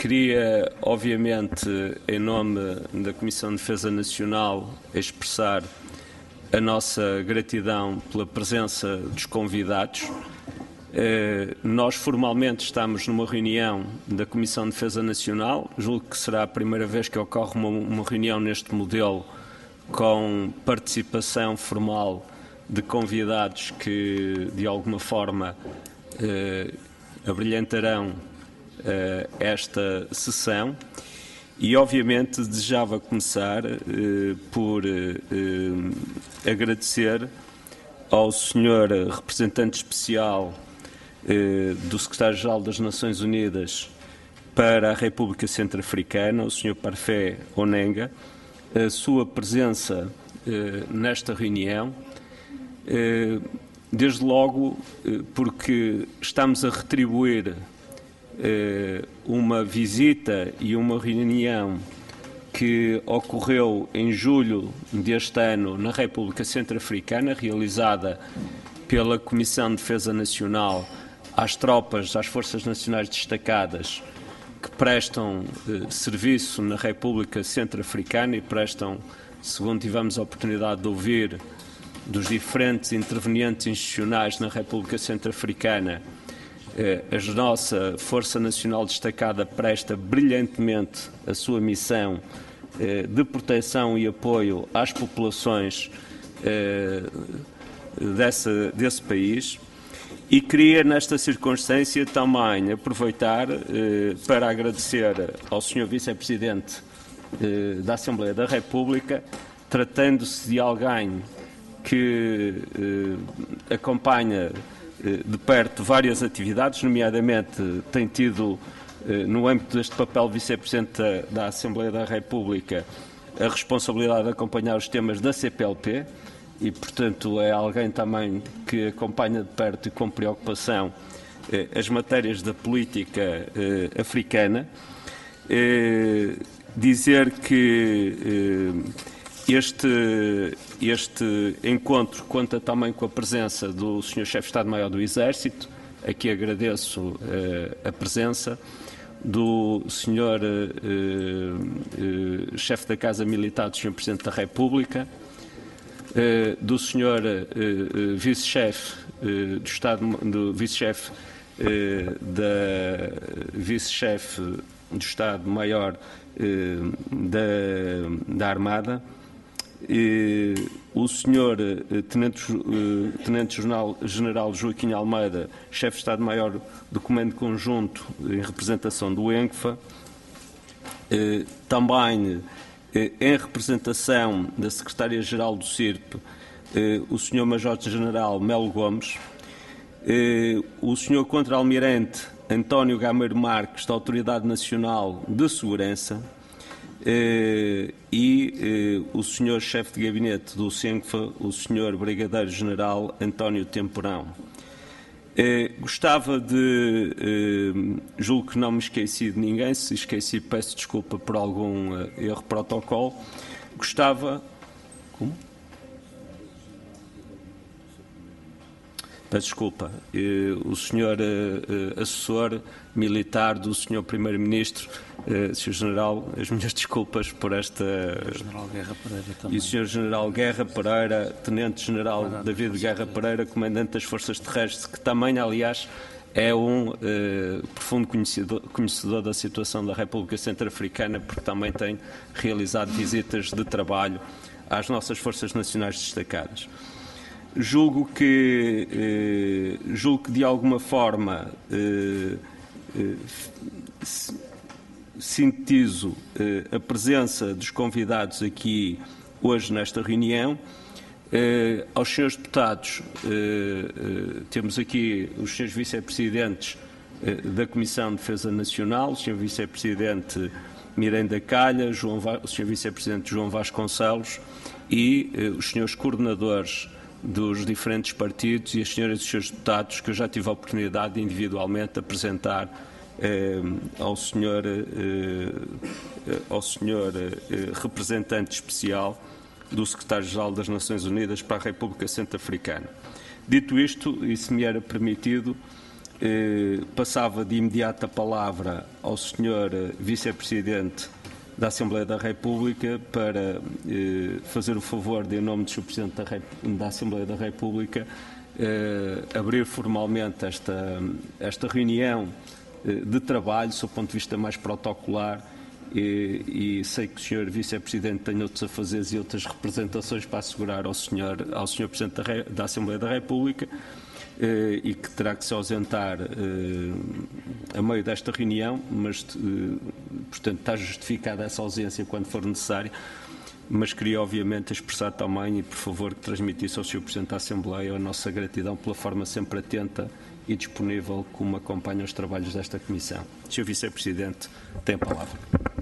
Queria, obviamente, em nome da Comissão de Defesa Nacional, expressar a nossa gratidão pela presença dos convidados. Nós formalmente estamos numa reunião da Comissão de Defesa Nacional. Julgo que será a primeira vez que ocorre uma reunião neste modelo com participação formal de convidados que, de alguma forma, abrilhantarão esta sessão. E, obviamente, desejava começar por agradecer ao Sr. Representante Especial do Secretário-Geral das Nações Unidas para a República Centro-Africana, o Sr. Parfait Onenga, a sua presença nesta reunião, desde logo porque estamos a retribuir uma visita e uma reunião que ocorreu em julho deste ano na República Centro-Africana, realizada pela Comissão de Defesa Nacional às tropas, às Forças Nacionais Destacadas que prestam serviço na República Centro-Africana e prestam, segundo tivemos a oportunidade de ouvir dos diferentes intervenientes institucionais na República Centro-Africana, a nossa Força Nacional Destacada presta brilhantemente a sua missão de proteção e apoio às populações desse país. E queria, nesta circunstância, também aproveitar para agradecer ao Sr. Vice-Presidente da Assembleia da República, tratando-se de alguém que acompanha de perto várias atividades, nomeadamente tem tido, no âmbito deste papel Vice-Presidente da Assembleia da República, a responsabilidade de acompanhar os temas da CPLP e, portanto, é alguém também que acompanha de perto e com preocupação as matérias da política africana. Dizer que este encontro conta também com a presença do Sr. Chefe de Estado-Maior do Exército, a que agradeço a presença, do Sr. Chefe da Casa Militar do Sr. Presidente da República, do Sr. Vice-Chefe do Estado, do Vice-Chefe Vice-Chefe do Estado-Maior da Armada, o Sr. Tenente-General Joaquim Almeida, Chefe de Estado-Maior do Comando Conjunto em representação do ENCFA, também em representação da Secretária-Geral do CIRP, o Sr. Major-General Melo Gomes, o Sr. Contra-Almirante António Gameiro Marques, da Autoridade Nacional de Segurança, e o Sr. Chefe de Gabinete do CENCFA, o Sr. Brigadeiro-General António Temporão. Gostava de, julgo que não me esqueci de ninguém, se esqueci peço desculpa por algum erro de protocolo, gostava... Como? Peço desculpa, o Sr. Assessor Militar do Sr. Primeiro-Ministro, Sr. General, as minhas desculpas por esta... General Guerra Pereira também. E o Sr. General Guerra Pereira, Tenente-General David Guerra Pereira, Comandante das Forças Terrestres, que também, aliás, é um profundo conhecedor da situação da República Centro-Africana, porque também tem realizado visitas de trabalho às nossas Forças Nacionais Destacadas. Julgo que de alguma forma sintetizo a presença dos convidados aqui hoje nesta reunião. Aos senhores deputados, temos aqui os senhores vice-presidentes da Comissão de Defesa Nacional, o senhor vice-presidente Miranda Calha, o senhor vice-presidente João Vasconcelos e os senhores coordenadores dos diferentes partidos e as senhoras e os senhores deputados, que eu já tive a oportunidade de individualmente apresentar ao senhor representante especial do Secretário-Geral das Nações Unidas para a República Centro-Africana. Dito isto, e se me era permitido, passava de imediato a palavra ao Sr. Vice-Presidente da Assembleia da República para fazer o favor de, em nome do Sr. Presidente da Assembleia da República, abrir formalmente esta reunião de trabalho, do ponto de vista mais protocolar, e sei que o Sr. Vice-Presidente tem outros afazeres e outras representações para assegurar ao Sr. Presidente da Assembleia da República, e que terá que se ausentar a meio desta reunião, mas, portanto, está justificada essa ausência quando for necessária, mas queria, obviamente, expressar também, e por favor, que transmitisse ao Sr. Presidente da Assembleia a nossa gratidão pela forma sempre atenta e disponível como acompanha os trabalhos desta Comissão. Sr. Vice-Presidente, tem a palavra.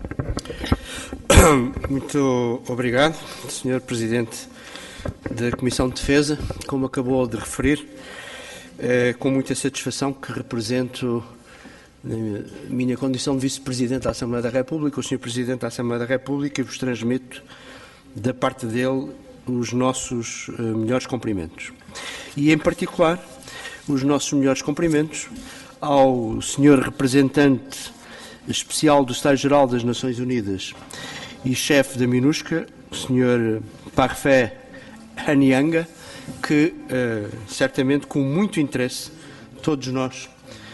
Muito obrigado, Sr. Presidente da Comissão de Defesa. Como acabou de referir, com muita satisfação que represento, na minha condição de Vice-Presidente da Assembleia da República, o Sr. Presidente da Assembleia da República, e vos transmito da parte dele os nossos melhores cumprimentos. E, em particular, os nossos melhores cumprimentos ao Sr. Representante Especial do Estado-Geral das Nações Unidas e chefe da MINUSCA, o Sr. Parfait Hanyanga, que certamente com muito interesse todos nós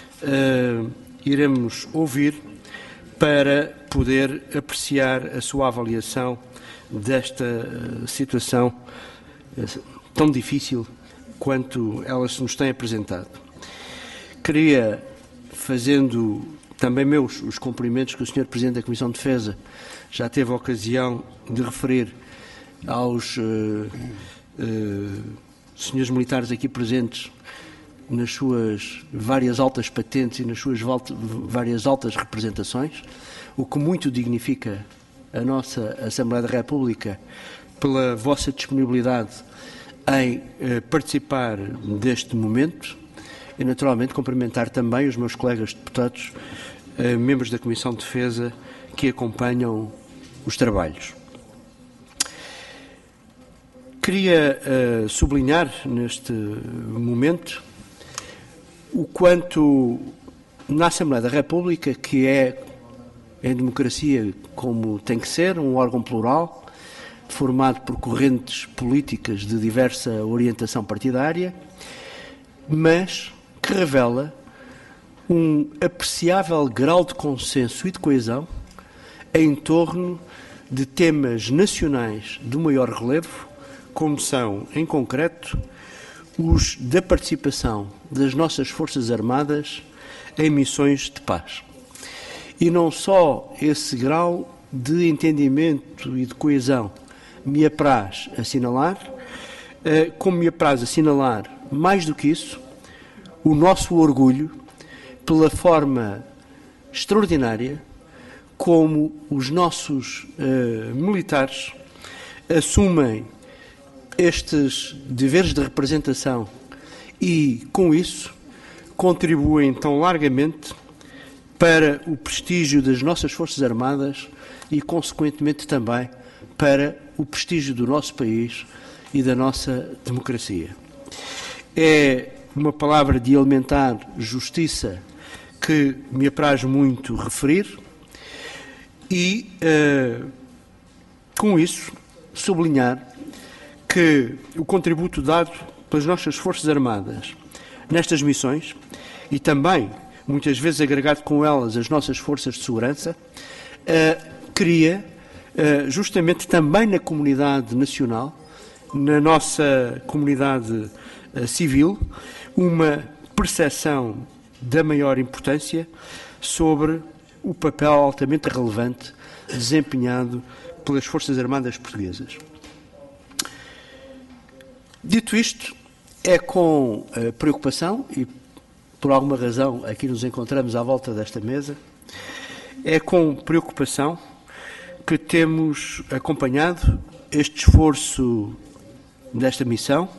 iremos ouvir para poder apreciar a sua avaliação desta situação tão difícil quanto ela se nos tem apresentado. Queria, fazendo também meus os cumprimentos que o Sr. Presidente da Comissão de Defesa já teve a ocasião de referir aos senhores militares aqui presentes nas suas várias altas patentes e nas suas várias altas representações, o que muito dignifica a nossa Assembleia da República pela vossa disponibilidade em participar deste momento, e naturalmente cumprimentar também os meus colegas deputados, membros da Comissão de Defesa, que acompanham os trabalhos. Queria sublinhar neste momento o quanto na Assembleia da República, que é, em democracia como tem que ser, um órgão plural, formado por correntes políticas de diversa orientação partidária, mas que revela um apreciável grau de consenso e de coesão em torno de temas nacionais do maior relevo, como são, em concreto, os da participação das nossas Forças Armadas em missões de paz. E não só esse grau de entendimento e de coesão me apraz assinalar, como me apraz assinalar, mais do que isso, o nosso orgulho pela forma extraordinária como os nossos militares assumem estes deveres de representação e, com isso, contribuem tão largamente para o prestígio das nossas Forças Armadas e, consequentemente, também para o prestígio do nosso país e da nossa democracia. É uma palavra de elementar justiça que me apraz muito referir e, com isso, sublinhar que o contributo dado pelas nossas Forças Armadas nestas missões, e também, muitas vezes, agregado com elas as nossas forças de segurança, cria, justamente também na comunidade nacional, na nossa comunidade civil, uma percepção da maior importância sobre o papel altamente relevante desempenhado pelas Forças Armadas portuguesas. Dito isto, é com preocupação, e por alguma razão aqui nos encontramos à volta desta mesa, é com preocupação que temos acompanhado este esforço desta missão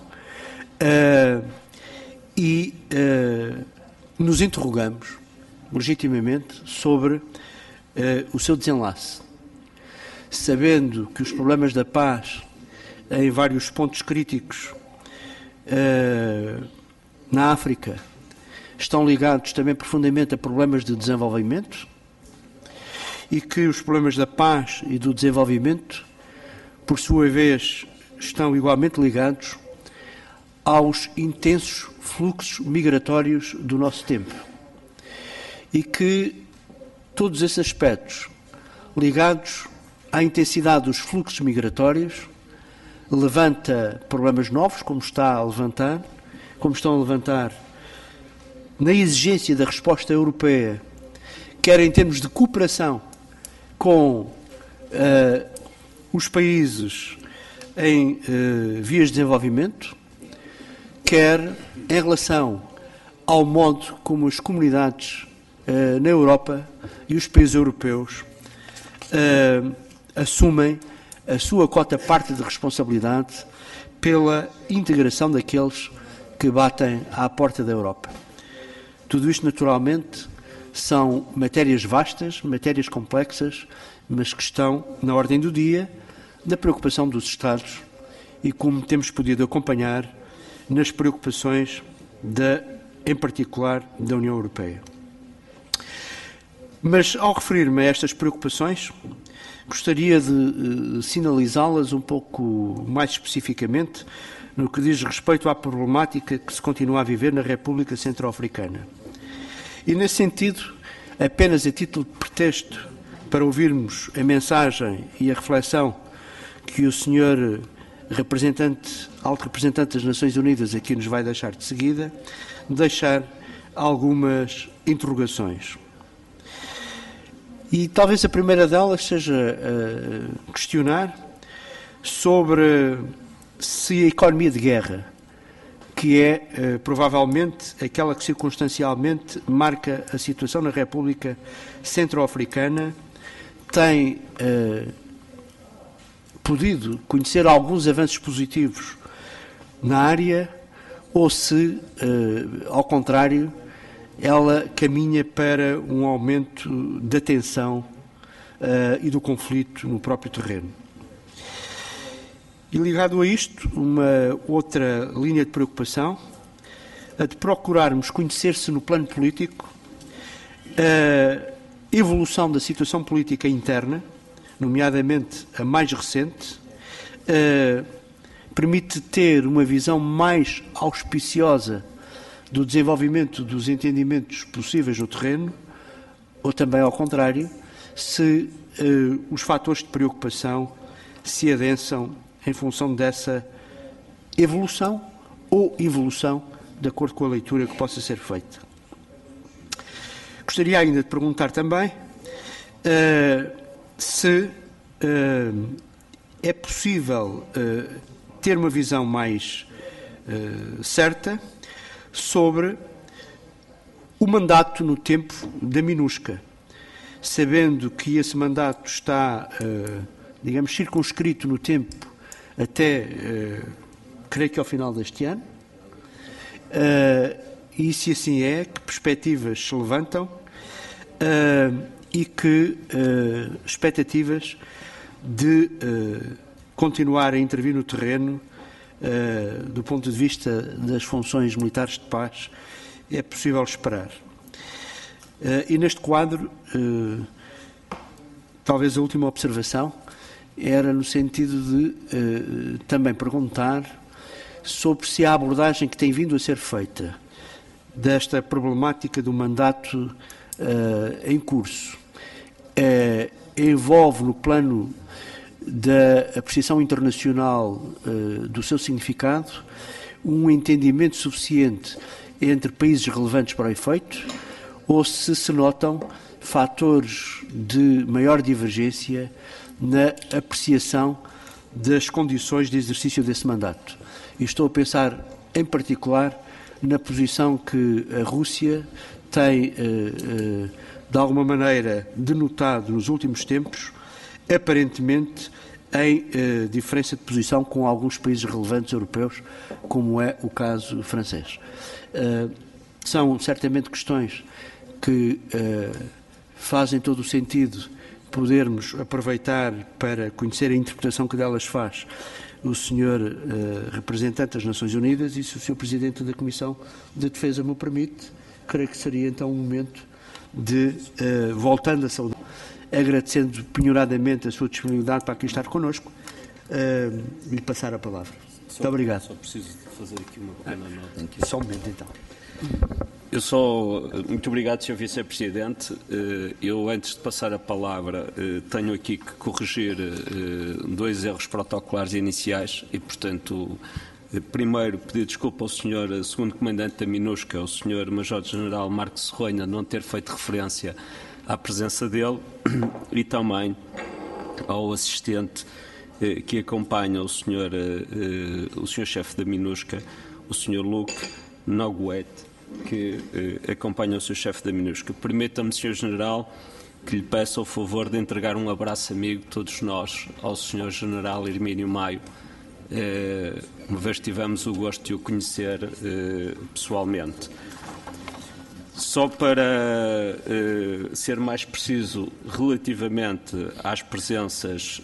e nos interrogamos legitimamente sobre o seu desenlace, sabendo que os problemas da paz em vários pontos críticos na África estão ligados também profundamente a problemas de desenvolvimento e que os problemas da paz e do desenvolvimento, por sua vez, estão igualmente ligados aos intensos fluxos migratórios do nosso tempo. E que todos esses aspectos ligados à intensidade dos fluxos migratórios levanta problemas novos, como estão a levantar na exigência da resposta europeia, quer em termos de cooperação com os países em vias de desenvolvimento, quer em relação ao modo como as comunidades na Europa e os países europeus assumem a sua cota parte de responsabilidade pela integração daqueles que batem à porta da Europa. Tudo isto, naturalmente, são matérias vastas, matérias complexas, mas que estão na ordem do dia, na preocupação dos Estados e como temos podido acompanhar nas preocupações, em particular, da União Europeia. Mas, ao referir-me a estas preocupações, gostaria de sinalizá-las um pouco mais especificamente no que diz respeito à problemática que se continua a viver na República Centro-Africana. E, nesse sentido, apenas a título de pretexto para ouvirmos a mensagem e a reflexão que o Sr. Alto Representante das Nações Unidas aqui nos vai deixar de seguida, deixar algumas interrogações. E talvez a primeira delas seja questionar sobre se a economia de guerra, que é provavelmente aquela que circunstancialmente marca a situação na República Centro-Africana, tem podido conhecer alguns avanços positivos na área ou se, ao contrário, ela caminha para um aumento da tensão e do conflito no próprio terreno. E ligado a isto, uma outra linha de preocupação, a de procurarmos conhecer se no plano político a evolução da situação política interna, nomeadamente a mais recente, permite ter uma visão mais auspiciosa do desenvolvimento dos entendimentos possíveis no terreno, ou também ao contrário, se os fatores de preocupação se adensam em função dessa evolução ou involução, de acordo com a leitura que possa ser feita. Gostaria ainda de perguntar também se é possível ter uma visão mais certa sobre o mandato no tempo da MINUSCA, sabendo que esse mandato está, digamos, circunscrito no tempo até, creio que ao final deste ano, e se assim é, que perspectivas se levantam e que expectativas de continuar a intervir no terreno do ponto de vista das funções militares de paz é possível esperar. E neste quadro, talvez a última observação era no sentido de também perguntar sobre se a abordagem que tem vindo a ser feita desta problemática do mandato em curso envolve no plano da apreciação internacional do seu significado um entendimento suficiente entre países relevantes para o efeito, ou se notam fatores de maior divergência na apreciação das condições de exercício desse mandato. E estou a pensar, em particular, na posição que a Rússia tem, de alguma maneira, denotado nos últimos tempos, aparentemente em diferença de posição com alguns países relevantes europeus, como é o caso francês. São certamente questões que fazem todo o sentido podermos aproveitar para conhecer a interpretação que delas faz o Sr. Representante das Nações Unidas e, se o Sr. Presidente da Comissão de Defesa me permite, creio que seria então um momento de, voltando a saudar, agradecendo penhoradamente a sua disponibilidade para aqui estar connosco, lhe passar a palavra. Muito obrigado. Só preciso de fazer aqui uma pequena nota. Só um momento, então. Muito obrigado, Sr. Vice-Presidente. Eu, antes de passar a palavra, tenho aqui que corrigir 2 erros protocolares iniciais e, portanto, primeiro, pedir desculpa ao Sr. Segundo Comandante da MINUSCA, o Sr. Major-General Marcos Serronha, não ter feito referência à presença dele, e também ao assistente que acompanha o Sr. Chefe da MINUSCA, o Sr. Luke Noguete, que acompanha o seu chefe da MINUSCA. Permita-me, Sr. General, que lhe peça o favor de entregar um abraço amigo, todos nós, ao Sr. General Hermínio Maio, uma vez tivemos o gosto de o conhecer pessoalmente. Só para ser mais preciso relativamente às presenças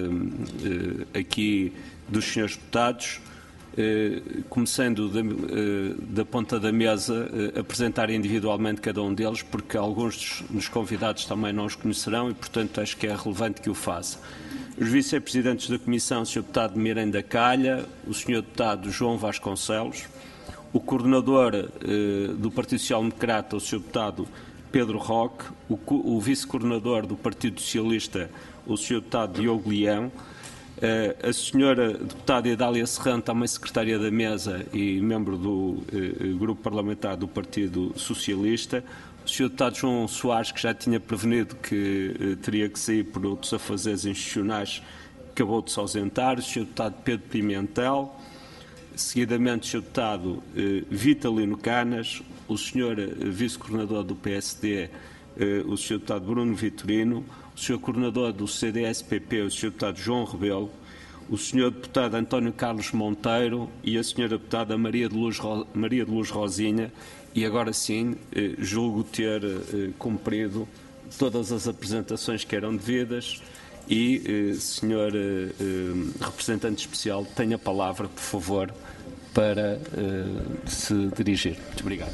aqui dos senhores deputados, começando da ponta da mesa, apresentar individualmente cada um deles, porque alguns dos convidados também não os conhecerão e, portanto, acho que é relevante que o faça. Os vice-presidentes da Comissão, o Sr. Deputado Miranda Calha, o Sr. Deputado João Vasconcelos, o coordenador do Partido Social Democrata, o Sr. Deputado Pedro Roque, o vice-coordenador do Partido Socialista, o Sr. Deputado Diogo Leão, a Sra. Deputada Idália Serrano, também secretária da Mesa e membro do Grupo Parlamentar do Partido Socialista, o Sr. Deputado João Soares, que já tinha prevenido que teria que sair por outros afazeres institucionais, acabou de se ausentar, o Sr. Deputado Pedro Pimentel, seguidamente o Sr. Deputado Vitalino Canas, o Sr. Vice-Coordenador do PSD, o Sr. Deputado Bruno Vitorino, o Sr. Coordenador do CDS-PP, o Sr. Deputado João Rebelo, o Sr. Deputado António Carlos Monteiro e a Sra. Deputada Maria de Luz Rosinha, e agora sim julgo ter cumprido todas as apresentações que eram devidas e, Sr. Representante Especial, tenha a palavra, por favor, para se dirigir. Muito obrigado.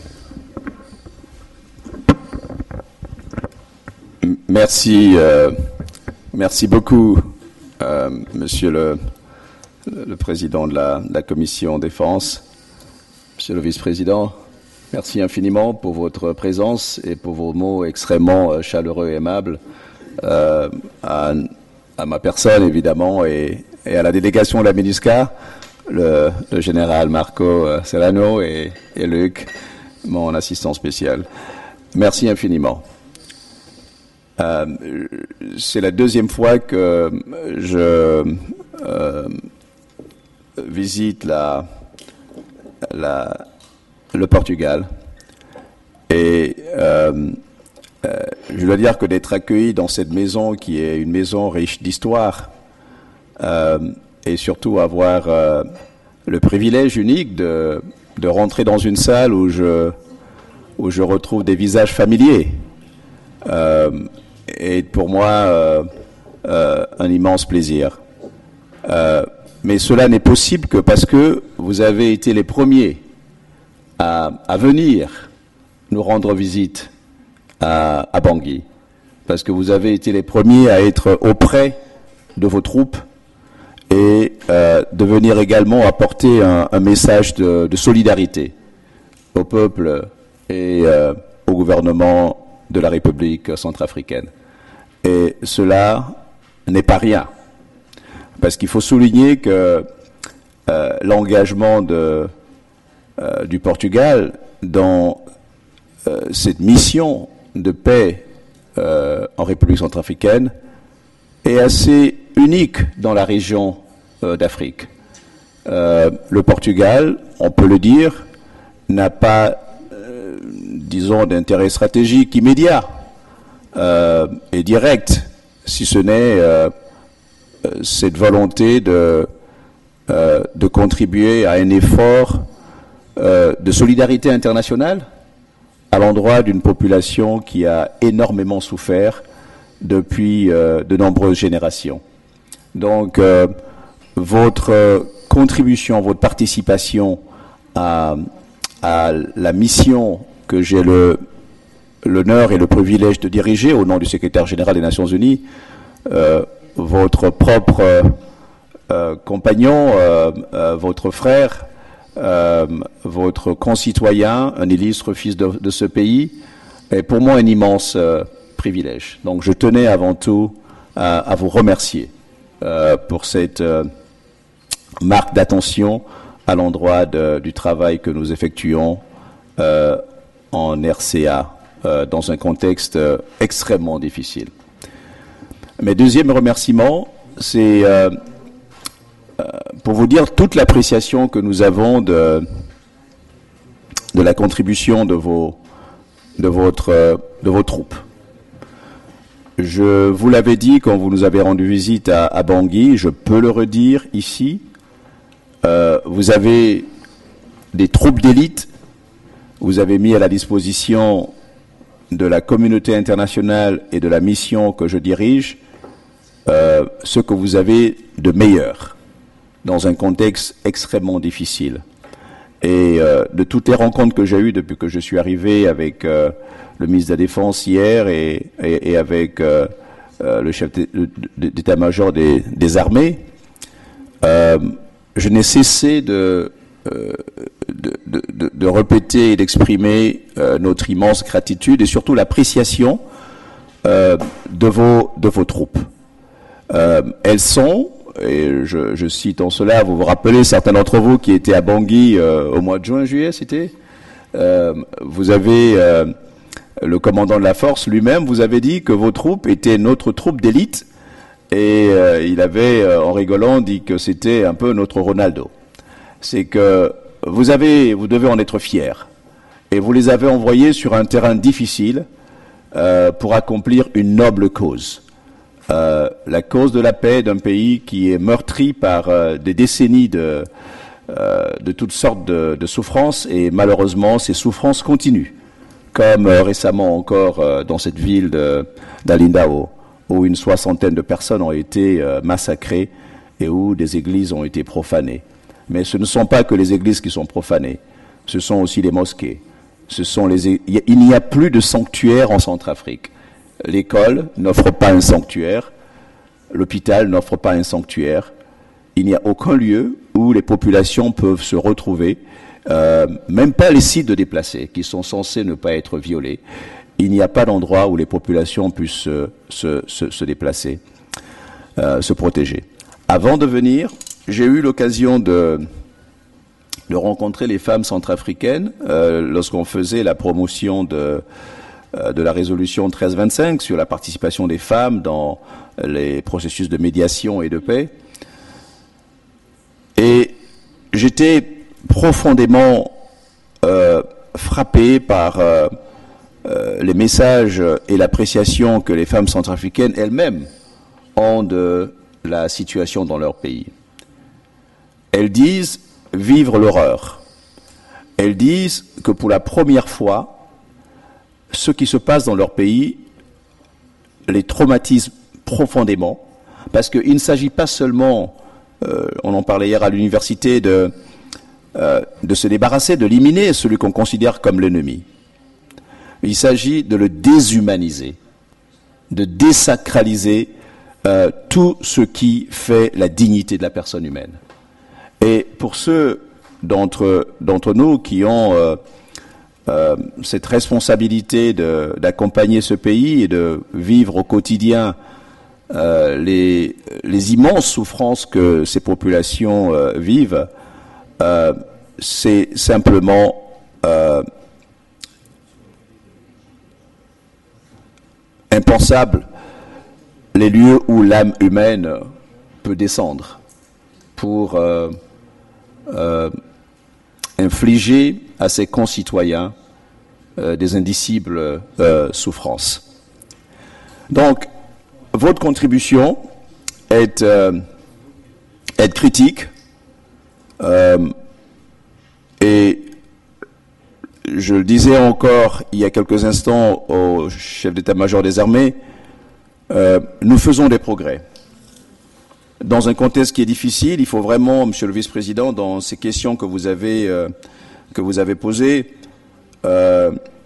Merci beaucoup, Monsieur le Président de la Commission Défense, Monsieur le Vice-Président. Merci infiniment pour votre présence et pour vos mots extrêmement chaleureux et aimables à ma personne, évidemment, et à la délégation de la MINUSCA, le général Marco Serrano et Luc, mon assistant spécial. Merci infiniment. C'est la deuxième fois que je visite le Portugal et je dois dire que d'être accueilli dans cette maison qui est une maison riche d'histoire et surtout avoir le privilège unique de rentrer dans une salle où je retrouve des visages familiers est pour moi un immense plaisir. Mais cela n'est possible que parce que vous avez été les premiers à venir nous rendre visite à Bangui, parce que vous avez été les premiers à être auprès de vos troupes et de venir également apporter un message de solidarité au peuple et au gouvernement de la République centrafricaine. Et cela n'est pas rien, parce qu'il faut souligner que l'engagement du Portugal dans cette mission de paix en République centrafricaine est assez unique dans la région d'Afrique. Le Portugal, on peut le dire, n'a pas, disons, d'intérêt stratégique immédiat et direct, si ce n'est cette volonté de contribuer à un effort de solidarité internationale à l'endroit d'une population qui a énormément souffert depuis de nombreuses générations. Donc, votre contribution, votre participation à la mission que j'ai l'honneur et le privilège de diriger au nom du secrétaire général des Nations Unies, votre propre compagnon, votre frère, votre concitoyen, un illustre fils de ce pays, est pour moi un immense privilège. Donc je tenais avant tout à vous remercier pour cette marque d'attention à l'endroit du travail que nous effectuons en RCA dans un contexte extrêmement difficile. Mes deuxième remerciement, c'est pour vous dire toute l'appréciation que nous avons de la contribution de vos troupes. Je vous l'avais dit quand vous nous avez rendu visite à Bangui, je peux le redire ici. Vous avez des troupes d'élite, vous avez mis à la disposition de la communauté internationale et de la mission que je dirige ce que vous avez de meilleur dans un contexte extrêmement difficile. Et de toutes les rencontres que j'ai eues depuis que je suis arrivé avec le ministre de la Défense hier et avec le chef d'état-major des armées, je n'ai cessé de répéter et d'exprimer notre immense gratitude et surtout l'appréciation de vos troupes. Elles sont, et je cite en cela, vous vous rappelez, certains d'entre vous qui étaient à Bangui au mois de juillet, c'était, vous avez le commandant de la force lui-même, vous avez dit que vos troupes étaient notre troupe d'élite, et il avait, en rigolant, dit que c'était un peu notre Ronaldo. C'est que vous devez en être fiers, et vous les avez envoyés sur un terrain difficile pour accomplir une noble cause. La cause de la paix d'un pays qui est meurtri par des décennies de toutes sortes de souffrances, et malheureusement ces souffrances continuent, comme récemment encore dans cette ville d'Alindao, où une soixantaine de personnes ont été massacrées et où des églises ont été profanées. Mais ce ne sont pas que les églises qui sont profanées, ce sont aussi les mosquées. Il n'y a plus de sanctuaire en Centrafrique. L'école n'offre pas un sanctuaire, l'hôpital n'offre pas un sanctuaire. Il n'y a aucun lieu où les populations peuvent se retrouver, même pas les sites de déplacés qui sont censés ne pas être violés. Il n'y a pas d'endroit où les populations puissent se déplacer, se protéger. Avant de venir, j'ai eu l'occasion de rencontrer les femmes centrafricaines lorsqu'on faisait la promotion de la résolution 1325 sur la participation des femmes dans les processus de médiation et de paix. Et j'étais profondément frappé par les messages et l'appréciation que les femmes centrafricaines elles-mêmes ont de la situation dans leur pays. Elles disent vivre l'horreur. Elles disent que pour la première fois, ce qui se passe dans leur pays les traumatise profondément, parce qu'il ne s'agit pas seulement, on en parlait hier à l'université, de se débarrasser, d'éliminer celui qu'on considère comme l'ennemi. Il s'agit de le déshumaniser, de désacraliser tout ce qui fait la dignité de la personne humaine. Et pour ceux d'entre nous qui ont cette responsabilité d'accompagner ce pays et de vivre au quotidien les immenses souffrances que ces populations vivent, c'est simplement impensable les lieux où l'âme humaine peut descendre pour infliger à ses concitoyens des indicibles souffrances. Donc, votre contribution est critique et je le disais encore il y a quelques instants au chef d'état-major des armées, nous faisons des progrès. Dans un contexte qui est difficile, il faut vraiment, Monsieur le Vice-président, dans ces questions que vous avez posées,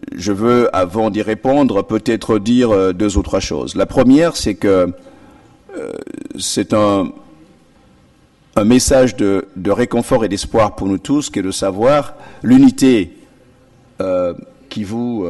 je veux, avant d'y répondre, peut-être dire deux ou trois choses. La première, c'est que c'est un message de réconfort et d'espoir pour nous tous, qui est de savoir l'unité qui vous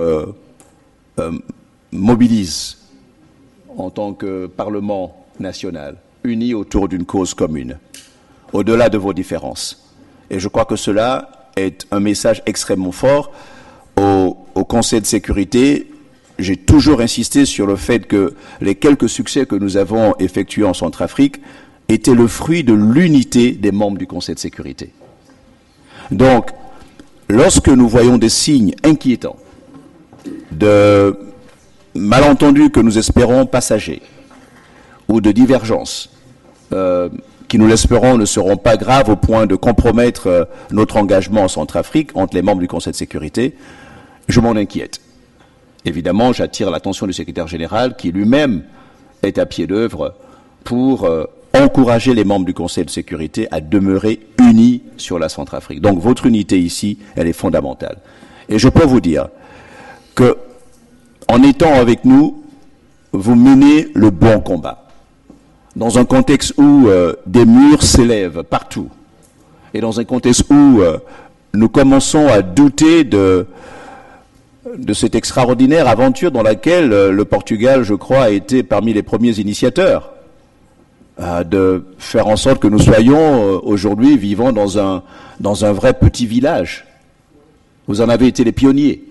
mobilise en tant que Parlement national, uni autour d'une cause commune, au-delà de vos différences. Et je crois que cela est un message extrêmement fort. Au Conseil de sécurité, j'ai toujours insisté sur le fait que les quelques succès que nous avons effectués en Centrafrique étaient le fruit de l'unité des membres du Conseil de sécurité. Donc, lorsque nous voyons des signes inquiétants de malentendus que nous espérons passagers ou de divergences qui, nous l'espérons, ne seront pas graves au point de compromettre notre engagement en Centrafrique entre les membres du Conseil de sécurité, je m'en inquiète. Évidemment, j'attire l'attention du secrétaire général qui lui-même est à pied d'œuvre pour encourager les membres du Conseil de sécurité à demeurer unis sur la Centrafrique. Donc votre unité ici, elle est fondamentale. Et je peux vous dire que, en étant avec nous, vous menez le bon combat. Dans un contexte où des murs s'élèvent partout, et dans un contexte où nous commençons à douter de cette extraordinaire aventure dans laquelle le Portugal, je crois, a été parmi les premiers initiateurs, de faire en sorte que nous soyons aujourd'hui vivant dans un vrai petit village. Vous en avez été les pionniers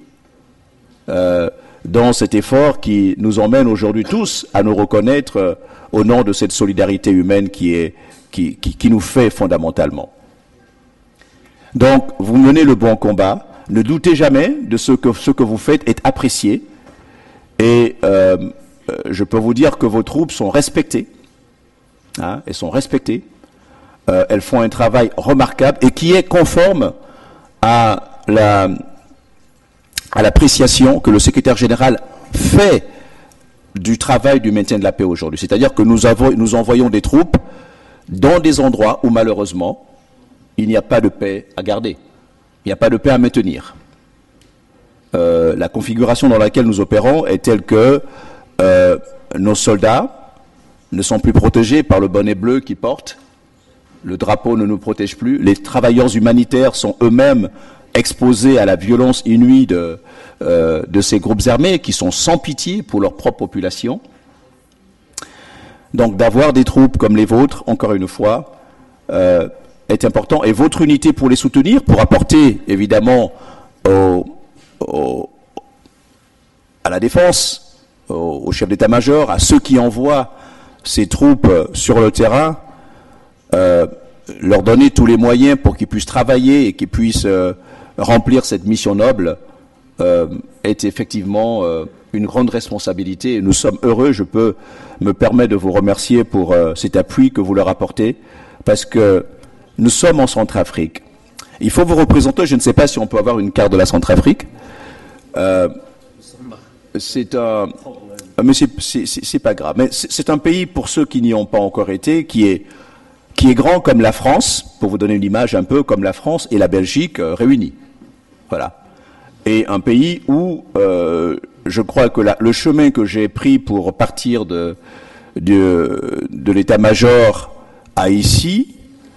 dans cet effort qui nous emmène aujourd'hui tous à nous reconnaître au nom de cette solidarité humaine qui nous fait fondamentalement. Donc, vous menez le bon combat. Ne doutez jamais de ce que vous faites est apprécié. Et je peux vous dire que vos troupes sont respectées. Hein, elles sont respectées. Elles font un travail remarquable et qui est conforme à l'appréciation que le secrétaire général fait du travail du maintien de la paix aujourd'hui. C'est-à-dire que nous envoyons des troupes dans des endroits où malheureusement il n'y a pas de paix à garder. Il n'y a pas de paix à maintenir. La configuration dans laquelle nous opérons est telle que nos soldats ne sont plus protégés par le bonnet bleu qu'ils portent. Le drapeau ne nous protège plus. Les travailleurs humanitaires sont eux-mêmes exposés à la violence inouïe de ces groupes armés qui sont sans pitié pour leur propre population. Donc d'avoir des troupes comme les vôtres, encore une fois, est important. Et votre unité pour les soutenir, pour apporter évidemment à la défense, au chef d'état-major, à ceux qui envoient ces troupes sur le terrain, leur donner tous les moyens pour qu'ils puissent travailler et qu'ils puissent remplir cette mission noble, est effectivement une grande responsabilité. Et nous sommes heureux, je peux me permettre de vous remercier pour cet appui que vous leur apportez, parce que nous sommes en Centrafrique. Il faut vous représenter, je ne sais pas si on peut avoir une carte de la Centrafrique. Mais c'est pas grave. Mais c'est un pays, pour ceux qui n'y ont pas encore été, qui est grand comme la France, pour vous donner une image un peu comme la France et la Belgique réunis. Voilà. Et un pays où je crois que le chemin que j'ai pris pour partir de l'état-major à ici,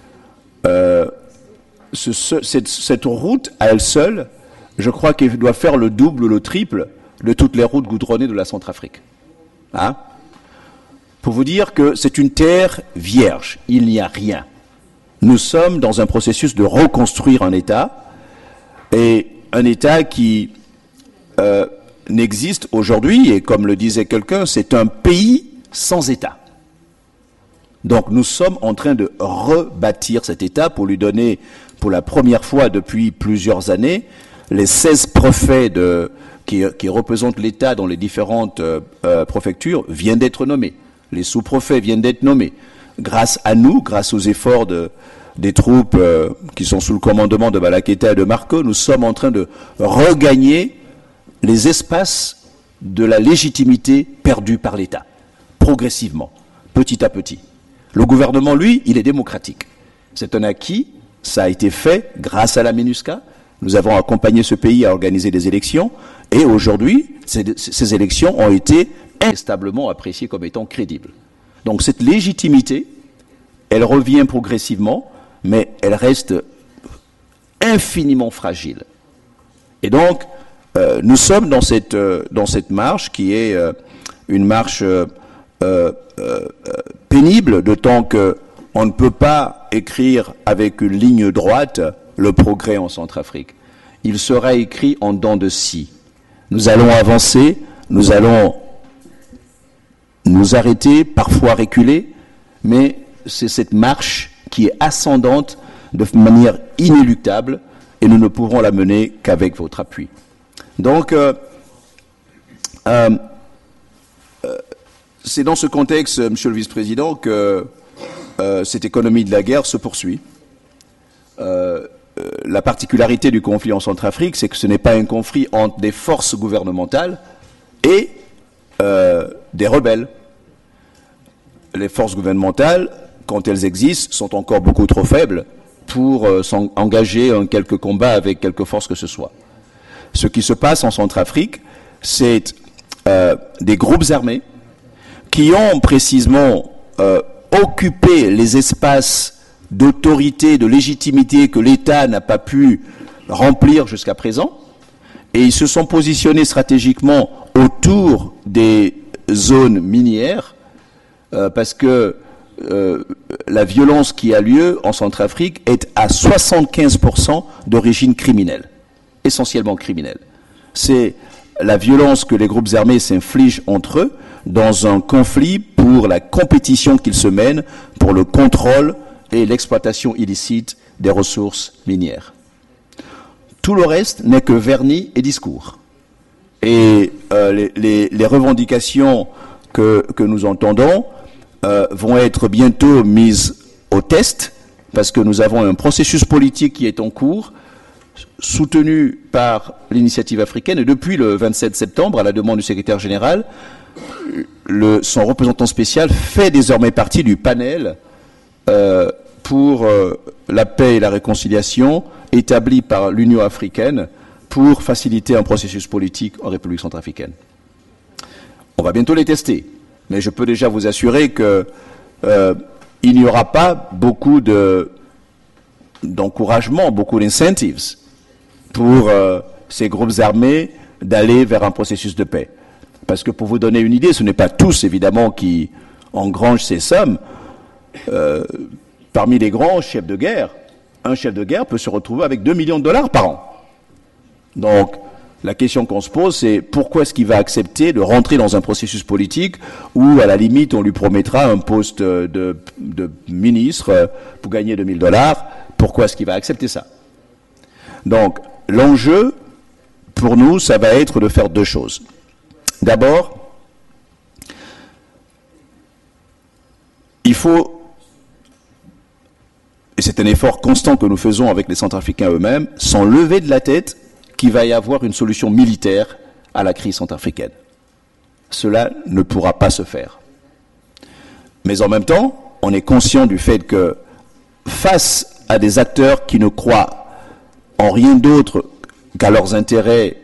cette route à elle seule, je crois qu'elle doit faire le double ou le triple de toutes les routes goudronnées de la Centrafrique. Hein? Pour vous dire que c'est une terre vierge, il n'y a rien. Nous sommes dans un processus de reconstruire un État, et un État qui n'existe aujourd'hui, et comme le disait quelqu'un, c'est un pays sans État. Donc nous sommes en train de rebâtir cet État pour lui donner, pour la première fois depuis plusieurs années, les 16 préfets qui représentent l'État dans les différentes préfectures viennent d'être nommés. Les sous-préfets viennent d'être nommés. Grâce à nous, grâce aux efforts des troupes qui sont sous le commandement de Balaketa et de Marco, nous sommes en train de regagner les espaces de la légitimité perdue par l'État, progressivement, petit à petit. Le gouvernement, lui, il est démocratique. C'est un acquis, ça a été fait grâce à la MINUSCA, Nous avons accompagné ce pays à organiser des élections, et aujourd'hui, ces élections ont été incontestablement appréciées comme étant crédibles. Donc cette légitimité, elle revient progressivement, mais elle reste infiniment fragile. Et donc, nous sommes dans cette marche qui est une marche pénible, d'autant qu'on ne peut pas écrire avec une ligne droite le progrès en Centrafrique. Il sera écrit en dents de scie. Nous allons avancer, nous allons nous arrêter, parfois reculer, mais c'est cette marche qui est ascendante de manière inéluctable, et nous ne pourrons la mener qu'avec votre appui. Donc, c'est dans ce contexte, Monsieur le Vice-président, que cette économie de la guerre se poursuit. La particularité du conflit en Centrafrique, c'est que ce n'est pas un conflit entre des forces gouvernementales et des rebelles. Les forces gouvernementales, quand elles existent, sont encore beaucoup trop faibles pour s'engager en quelques combats avec quelque force que ce soit. Ce qui se passe en Centrafrique, c'est des groupes armés qui ont précisément occupé les espaces d'autorité, de légitimité que l'État n'a pas pu remplir jusqu'à présent, et ils se sont positionnés stratégiquement autour des zones minières, parce que la violence qui a lieu en Centrafrique est à 75% d'origine criminelle, essentiellement criminelle. C'est la violence que les groupes armés s'infligent entre eux dans un conflit pour la compétition qu'ils se mènent pour le contrôle et l'exploitation illicite des ressources minières. Tout le reste n'est que vernis et discours. Et les revendications que nous entendons vont être bientôt mises au test, parce que nous avons un processus politique qui est en cours, soutenu par l'initiative africaine, et depuis le 27 septembre, à la demande du secrétaire général, son représentant spécial fait désormais partie du panel pour la paix et la réconciliation établi par l'Union africaine pour faciliter un processus politique en République centrafricaine. On va bientôt les tester, mais je peux déjà vous assurer que il n'y aura pas beaucoup d'encouragement, beaucoup d'incentives pour ces groupes armés d'aller vers un processus de paix. Parce que pour vous donner une idée, ce n'est pas tous évidemment qui engrangent ces sommes. Parmi les grands chefs de guerre, un chef de guerre peut se retrouver avec 2 millions de dollars par an. Donc, la question qu'on se pose, c'est pourquoi est-ce qu'il va accepter de rentrer dans un processus politique où, à la limite, on lui promettra un poste de ministre pour gagner 2 000 dollars. Pourquoi est-ce qu'il va accepter ça? Donc, l'enjeu, pour nous, ça va être de faire deux choses. D'abord, il faut, et c'est un effort constant que nous faisons avec les Centrafricains eux-mêmes, s'en lever de la tête qu'il va y avoir une solution militaire à la crise centrafricaine. Cela ne pourra pas se faire. Mais en même temps, on est conscient du fait que face à des acteurs qui ne croient en rien d'autre qu'à leurs intérêts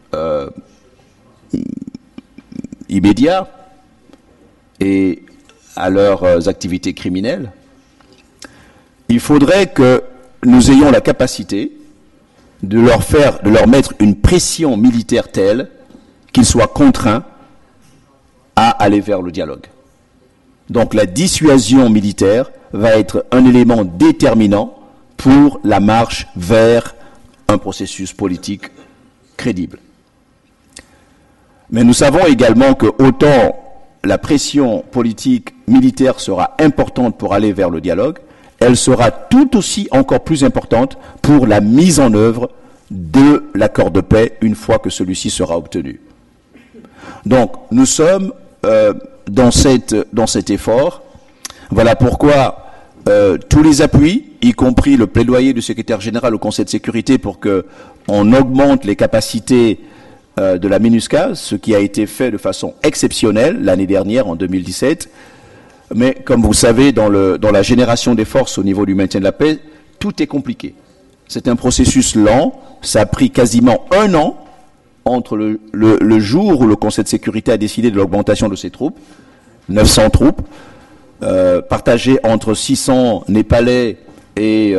immédiats et à leurs activités criminelles, il faudrait que nous ayons la capacité de leur mettre une pression militaire telle qu'ils soient contraints à aller vers le dialogue. Donc la dissuasion militaire va être un élément déterminant pour la marche vers un processus politique crédible. Mais nous savons également que autant la pression politique militaire sera importante pour aller vers le dialogue, elle sera tout aussi encore plus importante pour la mise en œuvre de l'accord de paix une fois que celui-ci sera obtenu. Donc nous sommes dans cet effort. Voilà pourquoi tous les appuis, y compris le plaidoyer du secrétaire général au Conseil de sécurité pour qu'on augmente les capacités de la MINUSCA, ce qui a été fait de façon exceptionnelle l'année dernière, en 2017. Mais comme vous savez, dans la génération des forces au niveau du maintien de la paix, tout est compliqué. C'est un processus lent. Ça a pris quasiment 1 an entre le jour où le Conseil de sécurité a décidé de l'augmentation de ses troupes, 900 troupes, partagées entre 600 Népalais et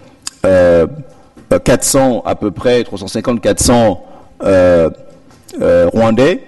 400 à peu près, 350-400 Rwandais.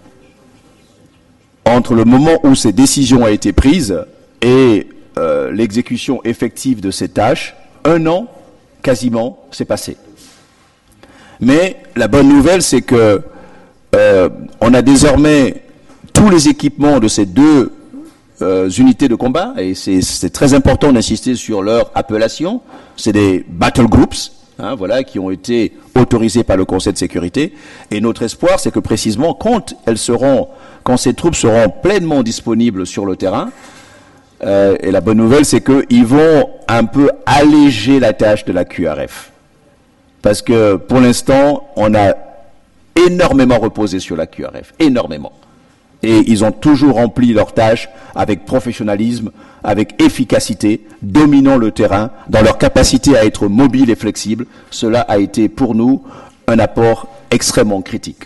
Entre le moment où ces décisions ont été prises et l'exécution effective de ces tâches, 1 an quasiment s'est passé. Mais la bonne nouvelle, c'est que on a désormais tous les équipements de ces 2 unités de combat, et c'est très important d'insister sur leur appellation. C'est des battle groups, hein, voilà, qui ont été autorisés par le Conseil de sécurité. Et notre espoir, c'est que précisément, quand ces troupes seront pleinement disponibles sur le terrain, et la bonne nouvelle, c'est qu'ils vont un peu alléger la tâche de la QRF. Parce que, pour l'instant, on a énormément reposé sur la QRF. Énormément. Et ils ont toujours rempli leurs tâches avec professionnalisme, avec efficacité, dominant le terrain, dans leur capacité à être mobile et flexible. Cela a été, pour nous, un apport extrêmement critique.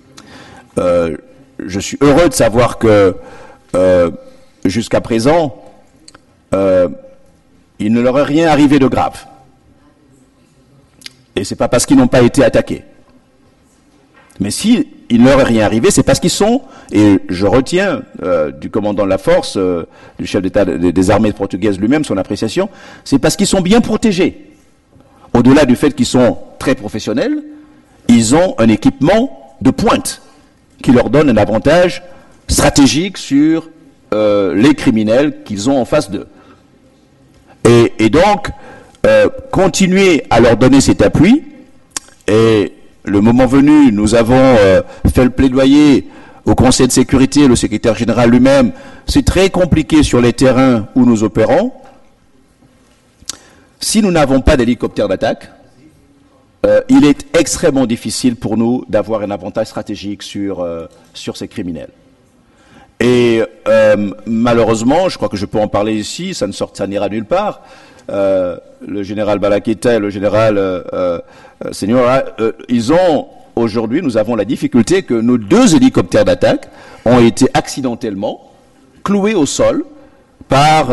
Je suis heureux de savoir que, jusqu'à présent, il ne leur est rien arrivé de grave. Et c'est pas parce qu'ils n'ont pas été attaqués. Mais si il ne leur est rien arrivé, c'est parce qu'ils sont, et je retiens du commandant de la force, du chef d'État des armées portugaises lui-même, son appréciation, c'est parce qu'ils sont bien protégés. Au-delà du fait qu'ils sont très professionnels, ils ont un équipement de pointe qui leur donne un avantage stratégique sur les criminels qu'ils ont en face d'eux. Et donc, continuer à leur donner cet appui, et le moment venu, nous avons fait le plaidoyer au Conseil de sécurité, le secrétaire général lui-même. C'est très compliqué sur les terrains où nous opérons. Si nous n'avons pas d'hélicoptère d'attaque, il est extrêmement difficile pour nous d'avoir un avantage stratégique sur ces criminels. Et malheureusement, je crois que je peux en parler ici, ça n'ira nulle part. Le général Balaketa et le général Senior, ils ont aujourd'hui, nous avons la difficulté que nos 2 hélicoptères d'attaque ont été accidentellement cloués au sol par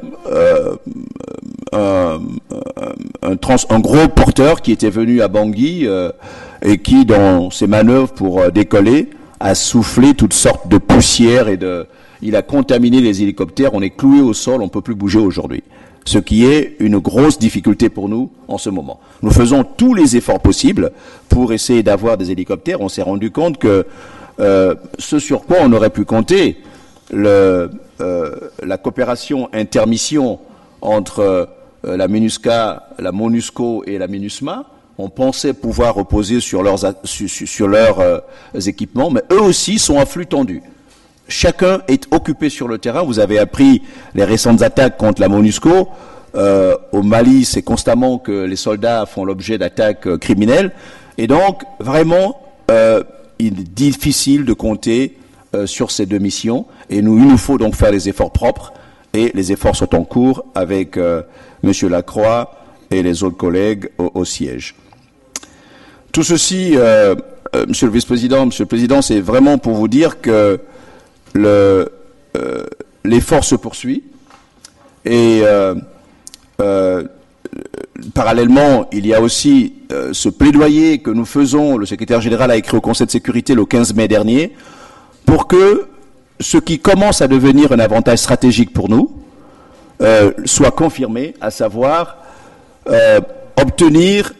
un gros porteur qui était venu à Bangui et qui, dans ses manœuvres pour décoller, a soufflé toutes sortes de poussières il a contaminé les hélicoptères. On est cloué au sol, on ne peut plus bouger aujourd'hui. Ce qui est une grosse difficulté pour nous en ce moment. Nous faisons tous les efforts possibles pour essayer d'avoir des hélicoptères. On s'est rendu compte que ce sur quoi on aurait pu compter, la coopération intermission entre la MINUSCA, la MONUSCO et la MINUSMA, on pensait pouvoir reposer sur leurs équipements, mais eux aussi sont à flux tendu. Chacun est occupé sur le terrain. Vous avez appris les récentes attaques contre la MONUSCO. Au Mali, c'est constamment que les soldats font l'objet d'attaques criminelles. Et donc, vraiment, il est difficile de compter sur ces 2 missions. Et il nous faut donc faire les efforts propres. Et les efforts sont en cours avec M. Lacroix et les autres collègues au siège. Tout ceci, Monsieur le Vice-président, Monsieur le Président, c'est vraiment pour vous dire que l'effort se poursuit et parallèlement, il y a aussi ce plaidoyer que nous faisons, le secrétaire général a écrit au Conseil de sécurité le 15 mai dernier, pour que ce qui commence à devenir un avantage stratégique pour nous soit confirmé, à savoir obtenir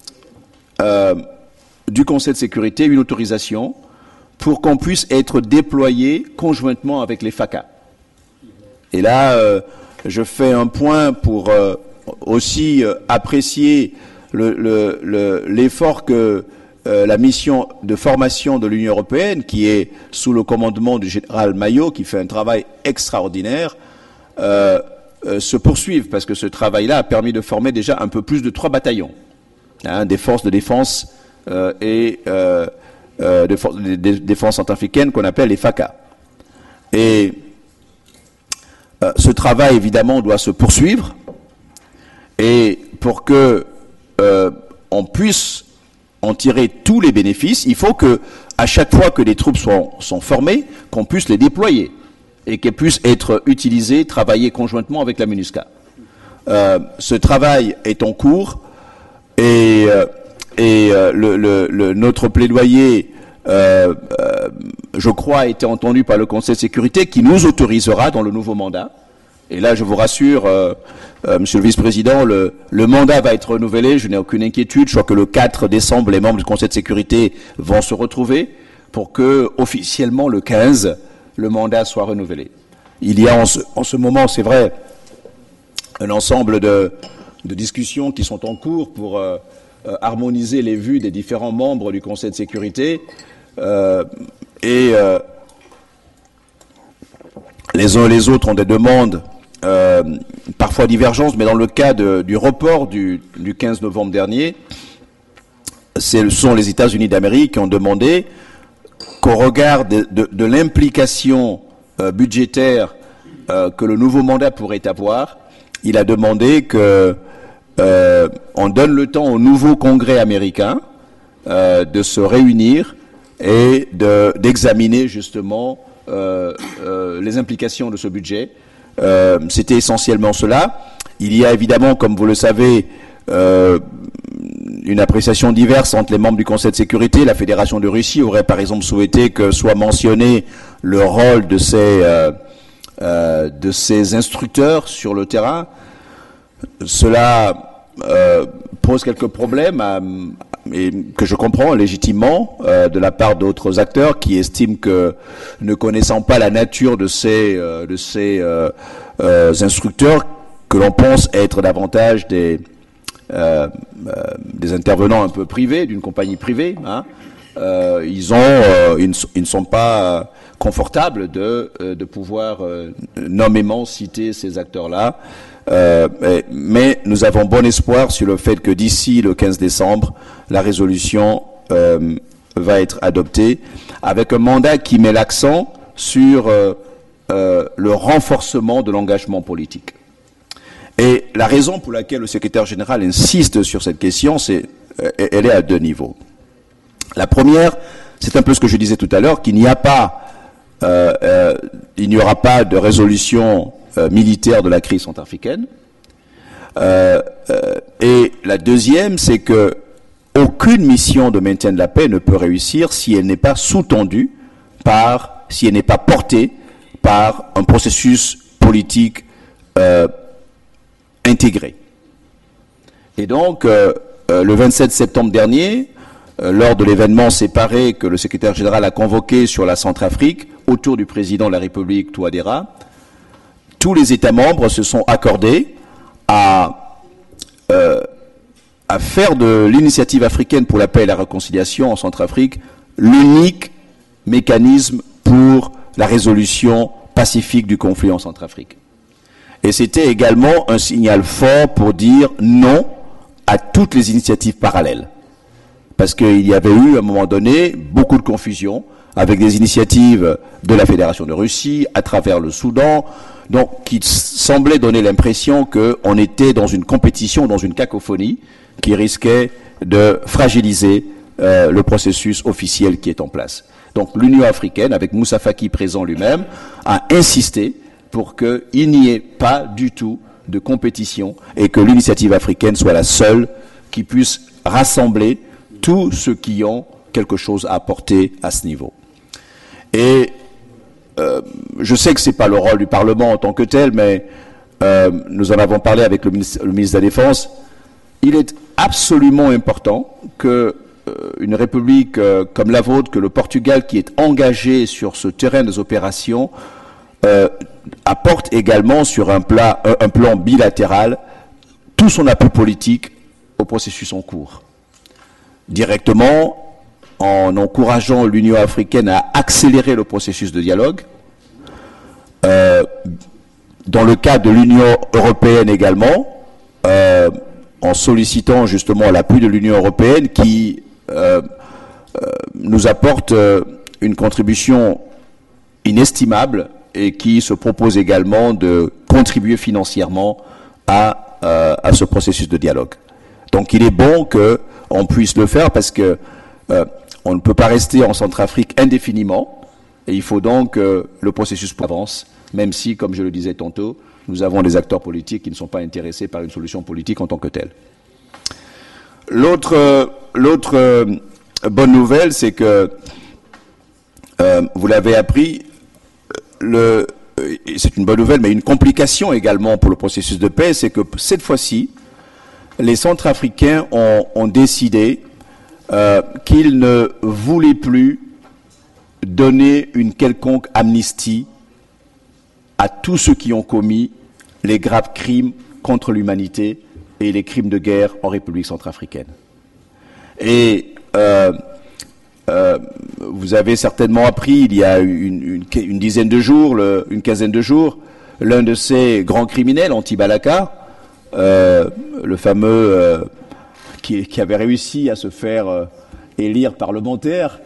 du Conseil de sécurité une autorisation pour qu'on puisse être déployé conjointement avec les FACA. Et là, je fais un point pour aussi apprécier l'effort que la mission de formation de l'Union européenne, qui est sous le commandement du général Maillot, qui fait un travail extraordinaire, se poursuive, parce que ce travail-là a permis de former déjà un peu plus de 3 bataillons, hein, des forces de défense et des défenses centrafricaines qu'on appelle les FACA. Et ce travail, évidemment, doit se poursuivre. Et pour que on puisse en tirer tous les bénéfices, il faut que, à chaque fois que des troupes sont formées, qu'on puisse les déployer et qu'elles puissent être utilisées, travailler conjointement avec la MINUSCA. Ce travail est en cours et notre plaidoyer, je crois, a été entendu par le Conseil de sécurité qui nous autorisera dans le nouveau mandat. Et là, je vous rassure, Monsieur le Vice-président, le mandat va être renouvelé, je n'ai aucune inquiétude. Je crois que le 4 décembre, les membres du Conseil de sécurité vont se retrouver pour que, officiellement, le 15, le mandat soit renouvelé. Il y a en ce moment, c'est vrai, un ensemble de discussions qui sont en cours pour harmoniser les vues des différents membres du Conseil de sécurité. Les uns et les autres ont des demandes parfois divergentes, mais dans le cas du report du 15 novembre dernier, ce sont les États-Unis d'Amérique qui ont demandé qu'au regard de l'implication budgétaire que le nouveau mandat pourrait avoir, il a demandé que on donne le temps au nouveau Congrès américain de se réunir et d'examiner justement les implications de ce budget. C'était essentiellement cela. Il y a évidemment, comme vous le savez, une appréciation diverse entre les membres du Conseil de sécurité. La Fédération de Russie aurait par exemple souhaité que soit mentionné le rôle de ces instructeurs sur le terrain. Cela pose quelques problèmes et que je comprends légitimement de la part d'autres acteurs qui estiment que, ne connaissant pas la nature de ces instructeurs, que l'on pense être davantage des intervenants un peu privés, d'une compagnie privée, hein, ils ne sont pas confortables de pouvoir nommément citer ces acteurs-là. Mais nous avons bon espoir sur le fait que d'ici le 15 décembre, la résolution va être adoptée avec un mandat qui met l'accent sur le renforcement de l'engagement politique. Et la raison pour laquelle le secrétaire général insiste sur cette question, elle est à deux niveaux. La première, c'est un peu ce que je disais tout à l'heure, qu'il n'y aura pas de résolution militaire de la crise centrafricaine. Et la deuxième, c'est que aucune mission de maintien de la paix ne peut réussir si elle n'est pas sous-tendue si elle n'est pas portée par un processus politique intégré. Et donc, le 27 septembre dernier, lors de l'événement séparé que le secrétaire général a convoqué sur la Centrafrique, autour du président de la République, Touadéra, tous les États membres se sont accordés à faire de l'initiative africaine pour la paix et la réconciliation en Centrafrique l'unique mécanisme pour la résolution pacifique du conflit en Centrafrique. Et c'était également un signal fort pour dire non à toutes les initiatives parallèles. Parce qu'il y avait eu, à un moment donné, beaucoup de confusion avec des initiatives de la Fédération de Russie, à travers le Soudan, donc qui semblait donner l'impression qu'on était dans une compétition, dans une cacophonie, qui risquait de fragiliser le processus officiel qui est en place. Donc l'Union africaine, avec Moussa Faki présent lui-même, a insisté pour qu'il n'y ait pas du tout de compétition et que l'initiative africaine soit la seule qui puisse rassembler tous ceux qui ont quelque chose à apporter à ce niveau. Et je sais que ce n'est pas le rôle du Parlement en tant que tel, mais nous en avons parlé avec le ministre de la Défense. Il est absolument important que une république comme la vôtre, que le Portugal, qui est engagé sur ce terrain des opérations, apporte également sur un plan bilatéral tout son appui politique au processus en cours. Directement, en encourageant l'Union africaine à accélérer le processus de dialogue. Dans le cas de l'Union européenne également, en sollicitant justement l'appui de l'Union européenne qui nous apporte une contribution inestimable et qui se propose également de contribuer financièrement à ce processus de dialogue. Donc il est bon qu'on puisse le faire parce que on ne peut pas rester en Centrafrique indéfiniment et il faut donc que le processus avance, même si, comme je le disais tantôt, nous avons des acteurs politiques qui ne sont pas intéressés par une solution politique en tant que telle. L'autre bonne nouvelle, c'est que vous l'avez appris, c'est une bonne nouvelle, mais une complication également pour le processus de paix, c'est que cette fois-ci, les Centrafricains ont décidé qu'ils ne voulaient plus donner une quelconque amnistie à tous ceux qui ont commis les graves crimes contre l'humanité et les crimes de guerre en République centrafricaine. Et vous avez certainement appris, il y a une dizaine de jours, une quinzaine de jours, l'un de ces grands criminels, Antibalaka, le fameux qui avait réussi à se faire élire parlementaire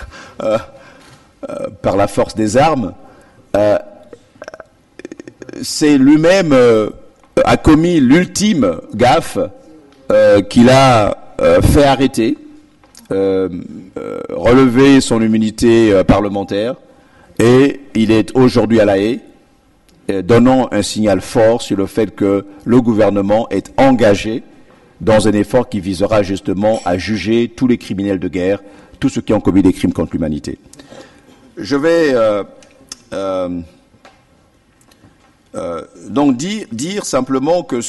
par la force des armes, c'est lui-même a commis l'ultime gaffe qu'il a fait arrêter, relever son immunité parlementaire, et il est aujourd'hui à La Haye, donnant un signal fort sur le fait que le gouvernement est engagé dans un effort qui visera justement à juger tous les criminels de guerre, tous ceux qui ont commis des crimes contre l'humanité. Je vais donc dire simplement que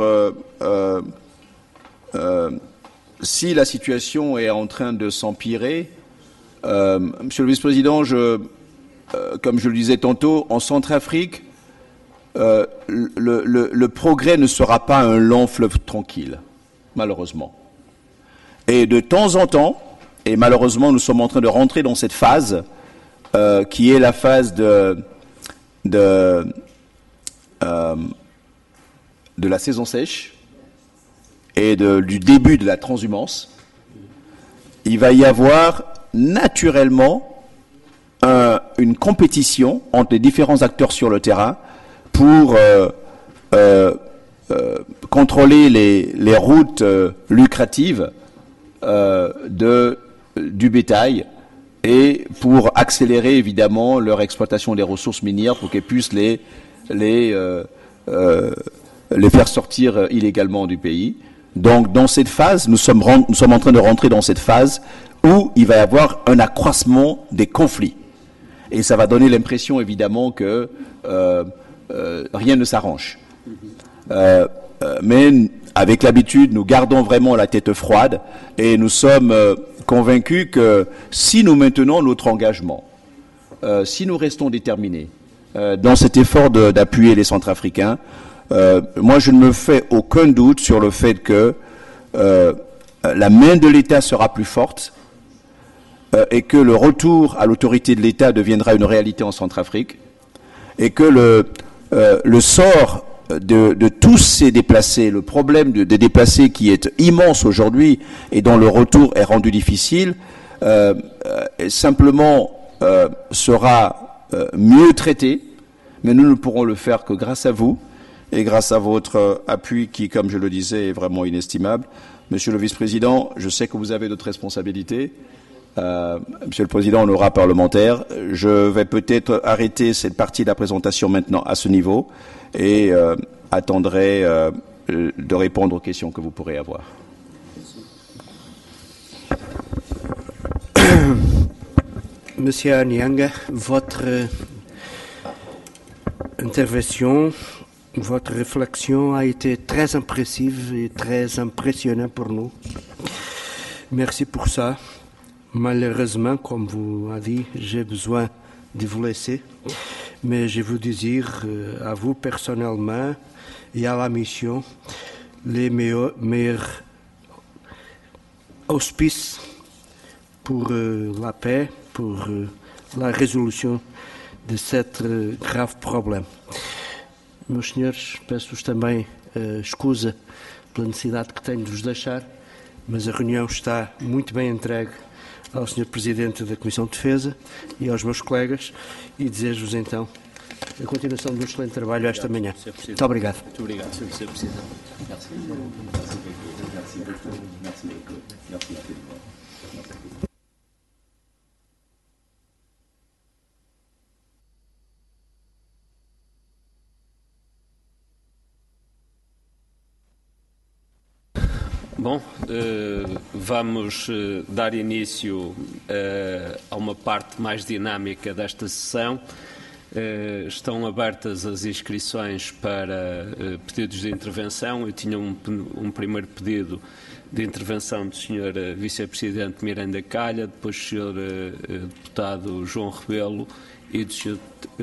si la situation est en train de s'empirer, Monsieur le Vice-président, comme je le disais tantôt, en Centrafrique, le progrès ne sera pas un long fleuve tranquille, malheureusement. Et de temps en temps, et malheureusement nous sommes en train de rentrer dans cette phase qui est la phase de la saison sèche et du début de la transhumance, il va y avoir naturellement une compétition entre les différents acteurs sur le terrain pour contrôler les routes lucratives du bétail et pour accélérer évidemment leur exploitation des ressources minières pour qu'elles puissent les faire sortir illégalement du pays. Donc dans cette phase, nous sommes en train de rentrer dans cette phase où il va y avoir un accroissement des conflits. Et ça va donner l'impression évidemment que rien ne s'arrange. Mais avec l'habitude, nous gardons vraiment la tête froide et nous sommes convaincus que si nous maintenons notre engagement, si nous restons déterminés dans cet effort d'appuyer les Centrafricains, moi je ne me fais aucun doute sur le fait que la main de l'État sera plus forte et que le retour à l'autorité de l'État deviendra une réalité en Centrafrique et que le sort de tous ces déplacés, le problème des déplacés qui est immense aujourd'hui et dont le retour est rendu difficile, simplement sera mieux traité, mais nous ne pourrons le faire que grâce à vous et grâce à votre appui qui, comme je le disais, est vraiment inestimable. Monsieur le Vice-président, je sais que vous avez d'autres responsabilités. Monsieur le Président, honorable parlementaire, je vais peut-être arrêter cette partie de la présentation maintenant à ce niveau et attendrai de répondre aux questions que vous pourrez avoir. Monsieur Anyanga, votre intervention, votre réflexion a été très impressive et très impressionnante pour nous. Merci pour ça. Malheureusement, comme vous avez dit, j'ai besoin de vous laisser, mais je veux dire à vous personnellement et à la mission les meilleurs auspices pour la paix, pour la résolution de cet grave problème. Meus senhores, peço-vos também escusa pela necessidade que tenho de vos deixar, mas a reunião está muito bem entregue ao Sr. Presidente da Comissão de Defesa e aos meus colegas e desejo-vos então a continuação de um excelente trabalho esta manhã. Muito obrigado. Muito obrigado, Sr. Presidente. Merci. Bom, vamos dar início a uma parte mais dinâmica desta sessão. Estão abertas as inscrições para pedidos de intervenção. Eu tinha um primeiro pedido de intervenção do Sr. Vice-Presidente Miranda Calha, depois do Sr. Deputado João Rebelo e do Sr.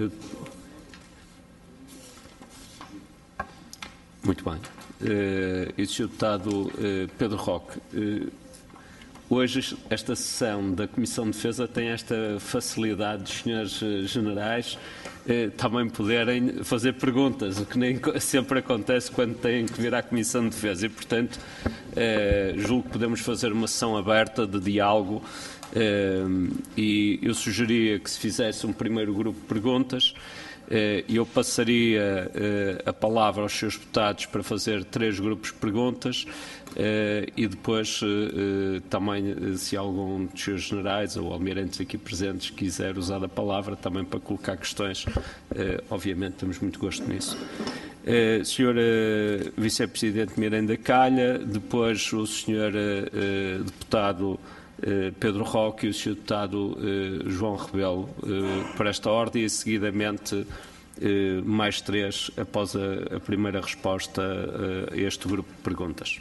Muito bem. E do Sr. Deputado Pedro Roque. Hoje, esta sessão da Comissão de Defesa tem esta facilidade dos senhores generais também poderem fazer perguntas, o que nem sempre acontece quando têm que vir à Comissão de Defesa. E, portanto, julgo que podemos fazer uma sessão aberta de diálogo e eu sugeria que se fizesse um primeiro grupo de perguntas. Eu passaria a palavra aos seus deputados para fazer 3 grupos de perguntas e depois também, se algum dos seus generais ou almirantes aqui presentes quiser usar a palavra também para colocar questões, obviamente temos muito gosto nisso. Sr. Vice-Presidente Miranda Calha, depois o Sr. Deputado Pedro Roque e o Sr. Deputado João Rebelo por esta ordem e seguidamente mais 3 após a primeira resposta a este grupo de perguntas.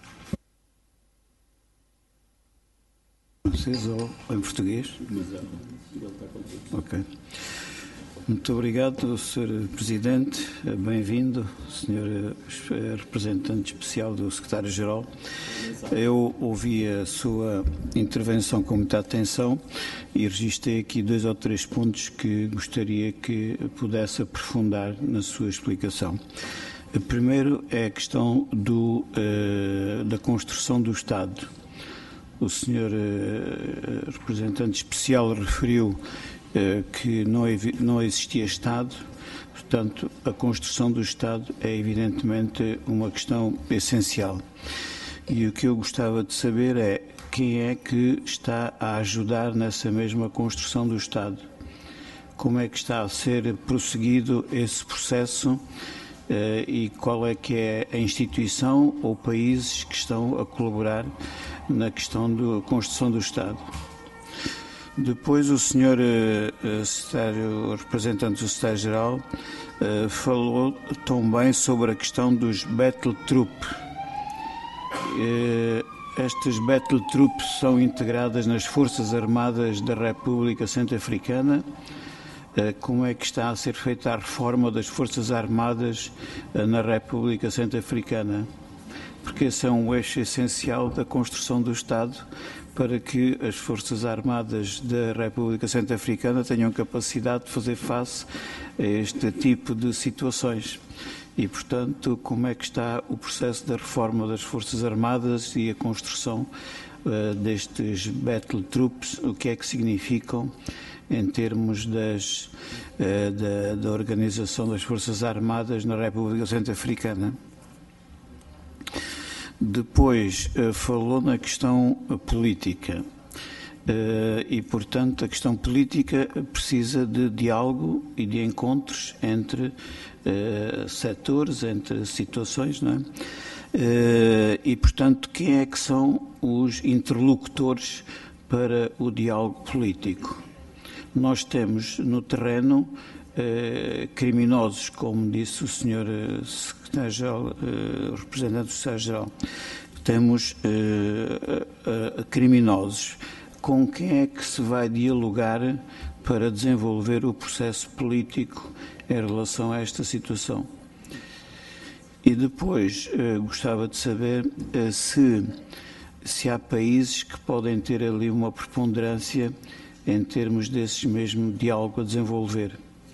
Francês ou em português? Ok. Muito obrigado, Sr. Presidente. Bem-vindo, Sr. Representante Especial do Secretário-Geral. Eu ouvi a sua intervenção com muita atenção e registrei aqui 2 ou 3 pontos que gostaria que pudesse aprofundar na sua explicação. O primeiro é a questão da construção do Estado. O Sr. Representante Especial referiu que não existia Estado, portanto, a construção do Estado é evidentemente uma questão essencial. E o que eu gostava de saber é quem é que está a ajudar nessa mesma construção do Estado. Como é que está a ser prosseguido esse processo e qual é que é a instituição ou países que estão a colaborar na questão da construção do Estado. Depois o Sr. Representante do Secretário-Geral falou também sobre a questão dos battle troops. Estas battle troops são integradas nas Forças Armadas da República Centro-Africana. Como é que está a ser feita a reforma das Forças Armadas na República Centro-Africana? Porque esse é um eixo essencial da construção do Estado para que as Forças Armadas da República Centro-Africana tenham capacidade de fazer face a este tipo de situações. E, portanto, como é que está o processo da reforma das Forças Armadas e a construção destes battle troops, o que é que significam em termos da organização das Forças Armadas na República Centro-Africana. Depois falou na questão política e, portanto, a questão política precisa de diálogo e de encontros entre setores, entre situações, não é? E, portanto, quem é que são os interlocutores para o diálogo político? Nós temos no terreno criminosos, como disse o Sr. Secretário-Geral, representante do Secretário-Geral. Temos criminosos. Com quem é que se vai dialogar para desenvolver o processo político em relação a esta situação? E depois gostava de saber se há países que podem ter ali uma preponderância em termos desse mesmo diálogo a desenvolver.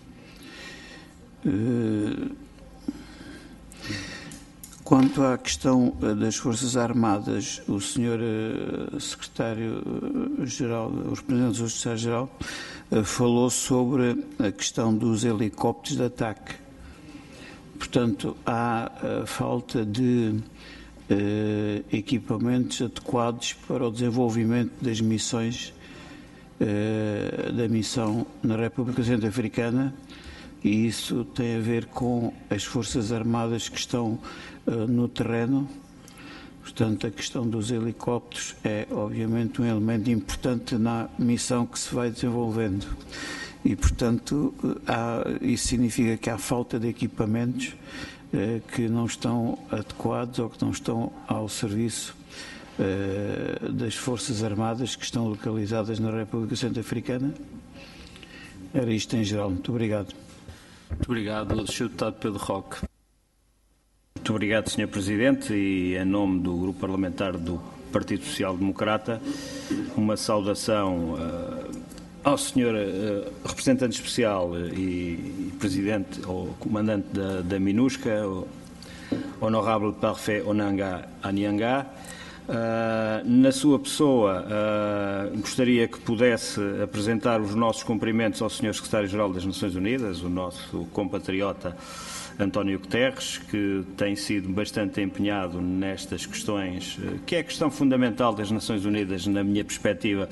Quanto à questão das Forças Armadas, o Sr. Secretário-Geral, o representante do Secretário-Geral, falou sobre a questão dos helicópteros de ataque. Portanto, há falta de equipamentos adequados para o desenvolvimento das missões da missão na República Centro-Africana, e isso tem a ver com as Forças Armadas que estão no terreno. Portanto, a questão dos helicópteros é, obviamente, um elemento importante na missão que se vai desenvolvendo. E, portanto, isso significa que há falta de equipamentos que não estão adequados ou que não estão ao serviço das Forças Armadas que estão localizadas na República Centro-Africana. Era isto em geral. Muito obrigado. Muito obrigado, Sr. Deputado Pedro Roque. Muito obrigado, Sr. Presidente, e em nome do Grupo Parlamentar do Partido Social Democrata, uma saudação ao Sr. Representante Especial e Presidente, ou Comandante da MINUSCA, o Honorável Parfait Onanga Anyanga. Na sua pessoa, gostaria que pudesse apresentar os nossos cumprimentos ao Sr. Secretário-Geral das Nações Unidas, o nosso compatriota António Guterres, que tem sido bastante empenhado nestas questões, que é a questão fundamental das Nações Unidas, na minha perspectiva,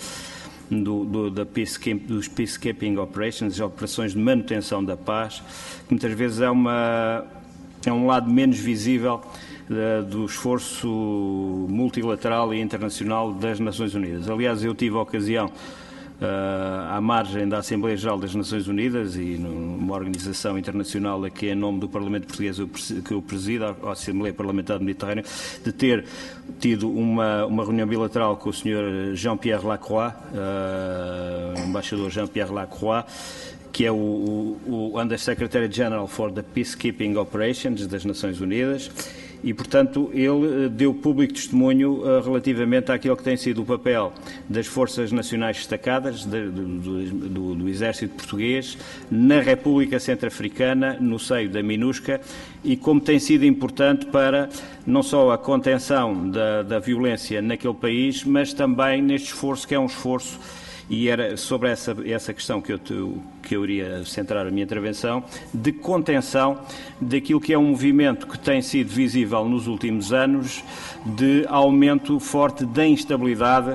dos Peacekeeping Operations, operações de manutenção da paz, que muitas vezes é um lado menos visível do esforço multilateral e internacional das Nações Unidas. Aliás, eu tive a ocasião, à margem da Assembleia Geral das Nações Unidas e numa organização internacional aqui em nome do Parlamento Português que eu presido, a Assembleia Parlamentar do Mediterrâneo, de ter tido uma reunião bilateral com o Sr. Jean-Pierre Lacroix, embaixador Jean-Pierre Lacroix, que é o Under-Secretary General for the Peacekeeping Operations das Nações Unidas, e, portanto, ele deu público testemunho relativamente àquilo que tem sido o papel das Forças Nacionais Destacadas, do Exército Português, na República Centro-Africana, no seio da MINUSCA, e como tem sido importante para não só a contenção da violência naquele país, mas também neste esforço, que é um esforço. E era sobre essa questão que eu iria centrar a minha intervenção, de contenção daquilo que é um movimento que tem sido visível nos últimos anos, de aumento forte da instabilidade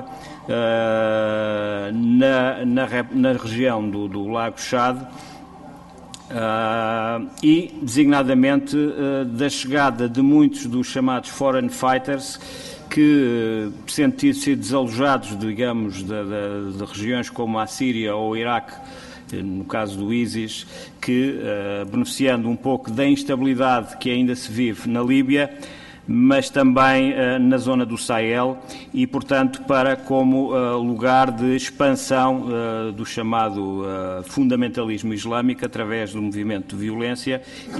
na região do Lago Chad, e, designadamente, da chegada de muitos dos chamados foreign fighters, que, sendo sido desalojados, digamos, de regiões como a Síria ou o Iraque, no caso do ISIS, que, beneficiando um pouco da instabilidade que ainda se vive na Líbia, mas também na zona do Sahel, e, portanto, para como lugar de expansão do chamado fundamentalismo islâmico através do movimento de violência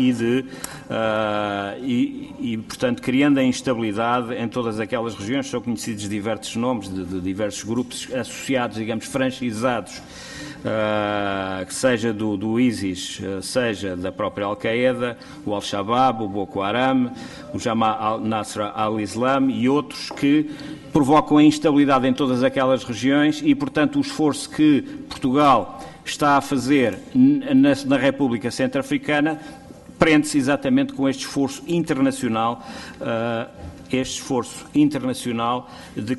e, portanto, criando a instabilidade em todas aquelas regiões. São conhecidos diversos nomes de diversos grupos associados, digamos, franchisados, que seja do ISIS, seja da própria Al-Qaeda, o Al-Shabaab, o Boko Haram, o Jamaat al-Nasr al-Islam e outros, que provocam a instabilidade em todas aquelas regiões e, portanto, o esforço que Portugal está a fazer na República Centro-Africana prende-se exatamente com este esforço internacional, de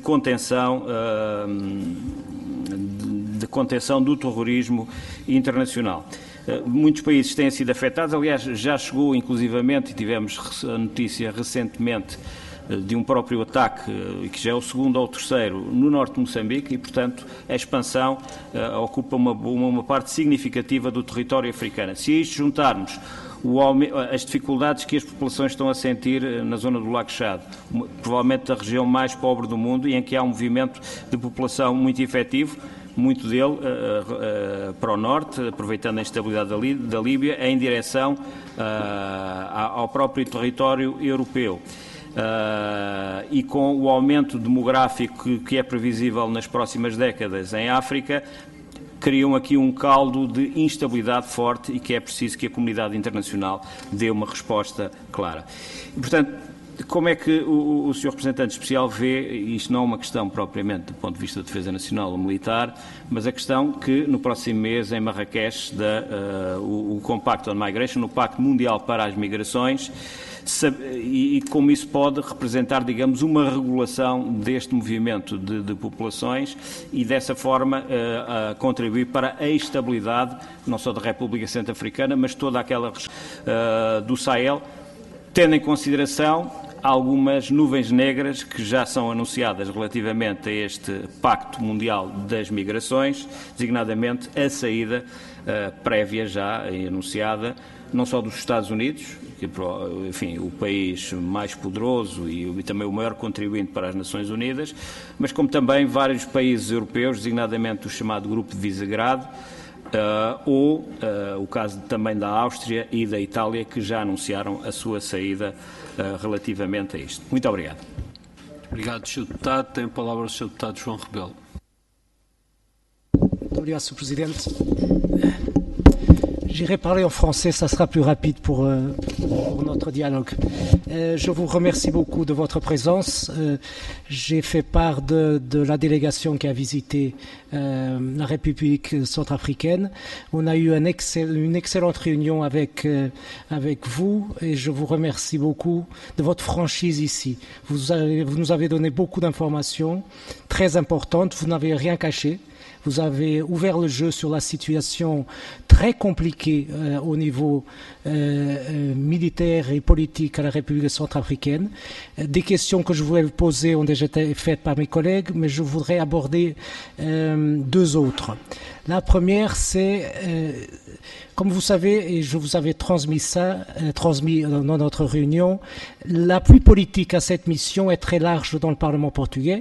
contenção do terrorismo internacional. Muitos países têm sido afetados, aliás, já chegou inclusivamente, e tivemos a notícia recentemente de um próprio ataque, que já é o segundo ou o terceiro, no norte de Moçambique, e, portanto, a expansão ocupa uma parte significativa do território africano. Se a isto juntarmos as dificuldades que as populações estão a sentir na zona do Lago Chad, provavelmente a região mais pobre do mundo, e em que há um movimento de população muito efetivo, muito dele para o norte, aproveitando a instabilidade da Líbia, em direção ao próprio território europeu. E com o aumento demográfico que é previsível nas próximas décadas em África, criam aqui um caldo de instabilidade forte e que é preciso que a comunidade internacional dê uma resposta clara. E, portanto, Como é que o Sr. Representante Especial vê, isto não é uma questão propriamente do ponto de vista da defesa nacional ou militar, mas a questão que no próximo mês em Marrakech o Compact on Migration, o Pacto Mundial para as Migrações, e como isso pode representar, digamos, uma regulação deste movimento de populações e dessa forma contribuir para a estabilidade não só da República Centro-Africana, mas toda aquela do Sahel, tendo em consideração algumas nuvens negras que já são anunciadas relativamente a este Pacto Mundial das Migrações, designadamente a saída prévia já anunciada, não só dos Estados Unidos, que, enfim, o país mais poderoso e também o maior contribuinte para as Nações Unidas, mas como também vários países europeus, designadamente o chamado Grupo de Visegrado, ou o caso também da Áustria e da Itália, que já anunciaram a sua saída relativamente a isto. Muito obrigado. Obrigado, Sr. Deputado. Tem a palavra o Sr. Deputado João Rebelo. Muito obrigado, Sr. Presidente. J'irai parler en français, ça sera plus rapide pour notre dialogue. Je vous remercie beaucoup de votre présence. J'ai fait part de la délégation qui a visité la République centrafricaine. On a eu une excellente réunion avec vous et je vous remercie beaucoup de votre franchise ici. Vous nous avez donné beaucoup d'informations très importantes, vous n'avez rien caché. Vous avez ouvert le jeu sur la situation très compliquée au niveau militaire et politique à la République centrafricaine. Des questions que je voulais vous poser ont déjà été faites par mes collègues, mais je voudrais aborder deux autres. La première, c'est, comme vous savez, et je vous avais transmis dans notre réunion, l'appui politique à cette mission est très large dans le Parlement portugais.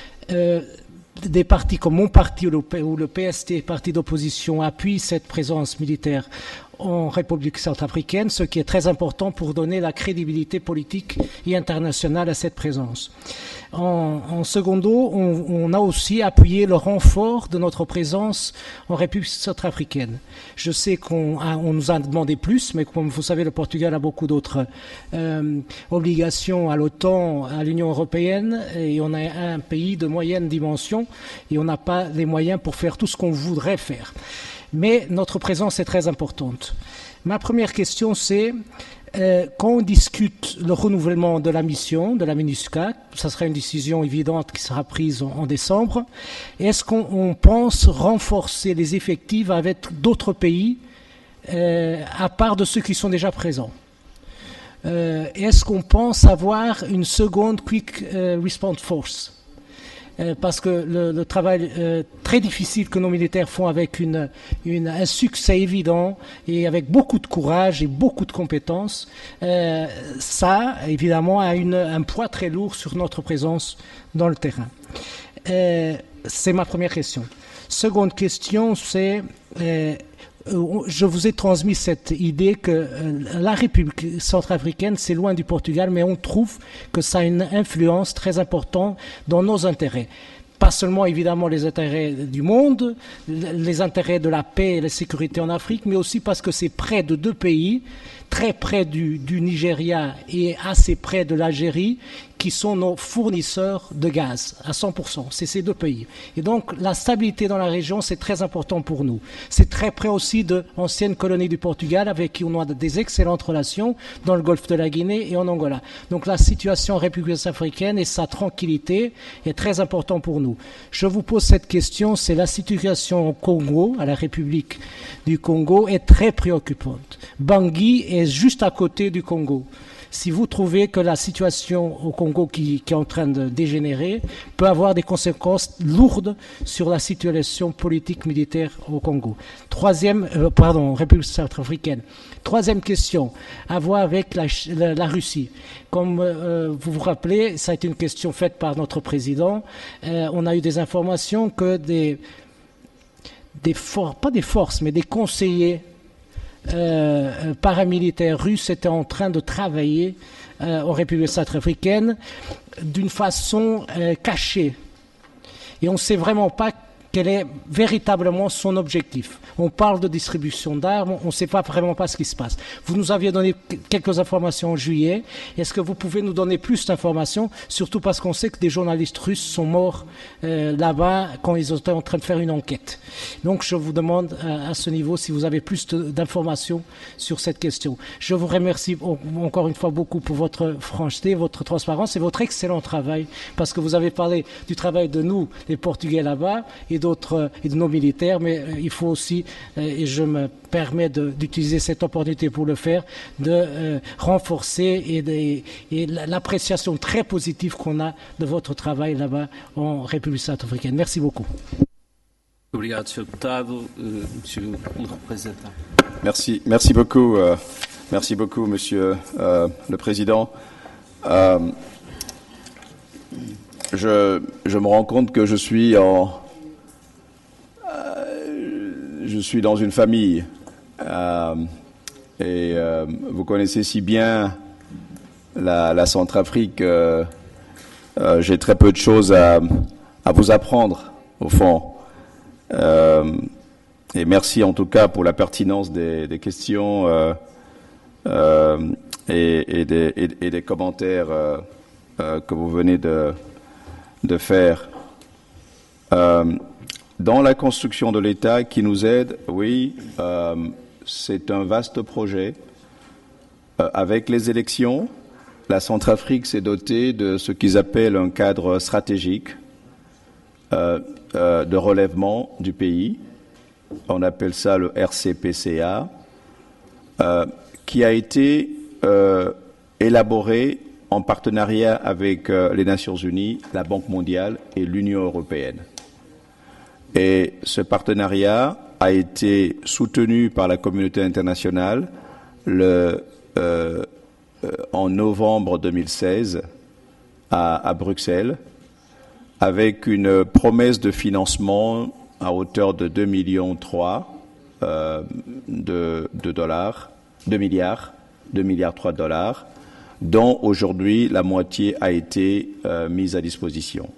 Des partis comme mon parti ou le PST, parti d'opposition, appuient cette présence militaire en République centrafricaine, ce qui est très important pour donner la crédibilité politique et internationale à cette présence. En secondo, on a aussi appuyé le renfort de notre présence en République centrafricaine. Je sais qu'on nous a demandé plus, mais comme vous savez, le Portugal a beaucoup d'autres obligations à l'OTAN, à l'Union européenne, et on est un pays de moyenne dimension, et on n'a pas les moyens pour faire tout ce qu'on voudrait faire. Mais notre présence est très importante. Ma première question, c'est quand on discute le renouvellement de la mission, de la MINUSCA, ça sera une décision évidente qui sera prise en décembre, est-ce qu'on pense renforcer les effectifs avec d'autres pays à part de ceux qui sont déjà présents? Est-ce qu'on pense avoir une seconde Quick Response Force? Parce que le travail très difficile que nos militaires font avec un succès évident et avec beaucoup de courage et beaucoup de compétences, ça, évidemment, a un poids très lourd sur notre présence dans le terrain. C'est ma première question. Seconde question, c'est... je vous ai transmis cette idée que la République centrafricaine, c'est loin du Portugal, mais on trouve que ça a une influence très importante dans nos intérêts. Pas seulement, évidemment, les intérêts du monde, les intérêts de la paix et la sécurité en Afrique, mais aussi parce que c'est près de deux pays, très près du Nigeria et assez près de l'Algérie, qui sont nos fournisseurs de gaz à 100%. C'est ces deux pays. Et donc, la stabilité dans la région, c'est très important pour nous. C'est très près aussi de l'ancienne colonie du Portugal, avec qui on a des excellentes relations dans le golfe de la Guinée et en Angola. Donc, la situation en République africaine et sa tranquillité est très important pour nous. Je vous pose cette question, c'est la situation au Congo, à la République du Congo, est très préoccupante. Bangui est juste à côté du Congo. Si vous trouvez que la situation au Congo qui est en train de dégénérer peut avoir des conséquences lourdes sur la situation politique militaire au Congo. République centrafricaine. Troisième question, à voir avec la Russie. Comme vous vous rappelez, ça a été une question faite par notre président. On a eu des informations que pas des forces, mais des conseillers paramilitaires russes étaient en train de travailler en République centrafricaine d'une façon cachée. Et on ne sait vraiment pas quel est véritablement son objectif. On parle de distribution d'armes, on ne sait pas vraiment pas ce qui se passe. Vous nous aviez donné quelques informations en juillet. Est-ce que vous pouvez nous donner plus d'informations, surtout parce qu'on sait que des journalistes russes sont morts là-bas quand ils étaient en train de faire une enquête. Donc je vous demande à ce niveau si vous avez plus d'informations sur cette question. Je vous remercie encore une fois beaucoup pour votre francheté, votre transparence et votre excellent travail, parce que vous avez parlé du travail de nous, les Portugais là-bas, et de nos militaires, mais il faut aussi, et je me permets d'utiliser cette opportunité pour le faire, de renforcer et l'appréciation très positive qu'on a de votre travail là-bas en République centrafricaine. Merci beaucoup. Obrigado, Sr. Deputado. Monsieur le représentant. Merci beaucoup, Monsieur le Président. Je me rends compte que je suis dans une famille et vous connaissez si bien la Centrafrique. J'ai très peu de choses à vous apprendre au fond. Et merci en tout cas pour la pertinence des questions et des commentaires que vous venez de faire. Dans la construction de l'État qui nous aide, oui, c'est un vaste projet. Avec les élections, la Centrafrique s'est dotée de ce qu'ils appellent un cadre stratégique de relèvement du pays. On appelle ça le RCPCA, qui a été élaboré en partenariat avec les Nations Unies, la Banque mondiale et l'Union européenne. Et ce partenariat a été soutenu par la communauté internationale en novembre 2016 à Bruxelles, avec une promesse de financement à hauteur de 2,3 millions de dollars, 2,3 milliards, dont aujourd'hui la moitié a été mise à disposition.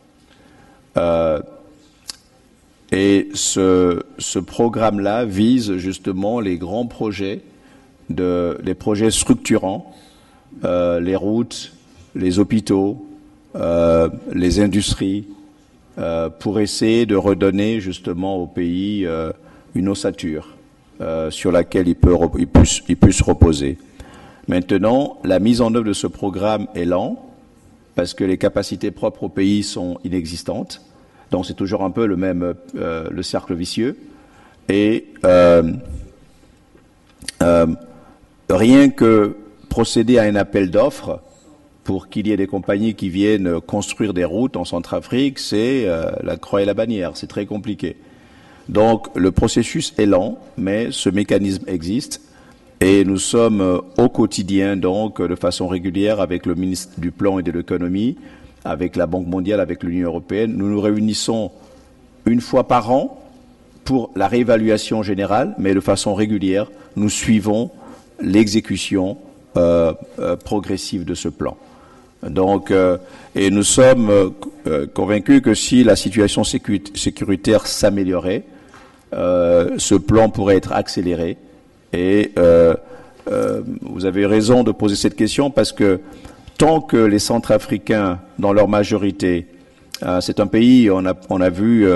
Et ce programme-là vise justement les grands projets, les projets structurants, les routes, les hôpitaux, les industries, pour essayer de redonner justement au pays une ossature sur laquelle il puisse reposer. Maintenant, la mise en œuvre de ce programme est lente parce que les capacités propres au pays sont inexistantes. Donc c'est toujours un peu le cercle vicieux. Et rien que procéder à un appel d'offres pour qu'il y ait des compagnies qui viennent construire des routes en Centrafrique, c'est la croix et la bannière, c'est très compliqué. Donc le processus est lent, mais ce mécanisme existe et nous sommes au quotidien, donc de façon régulière avec le ministre du Plan et de l'Économie, avec la Banque mondiale, avec l'Union européenne. Nous nous réunissons une fois par an pour la réévaluation générale, mais de façon régulière, nous suivons l'exécution progressive de ce plan. Donc, et nous sommes convaincus que si la situation sécuritaire s'améliorait, ce plan pourrait être accéléré. Et vous avez raison de poser cette question parce que tant que les Centrafricains, dans leur majorité, c'est un pays, on n'a pas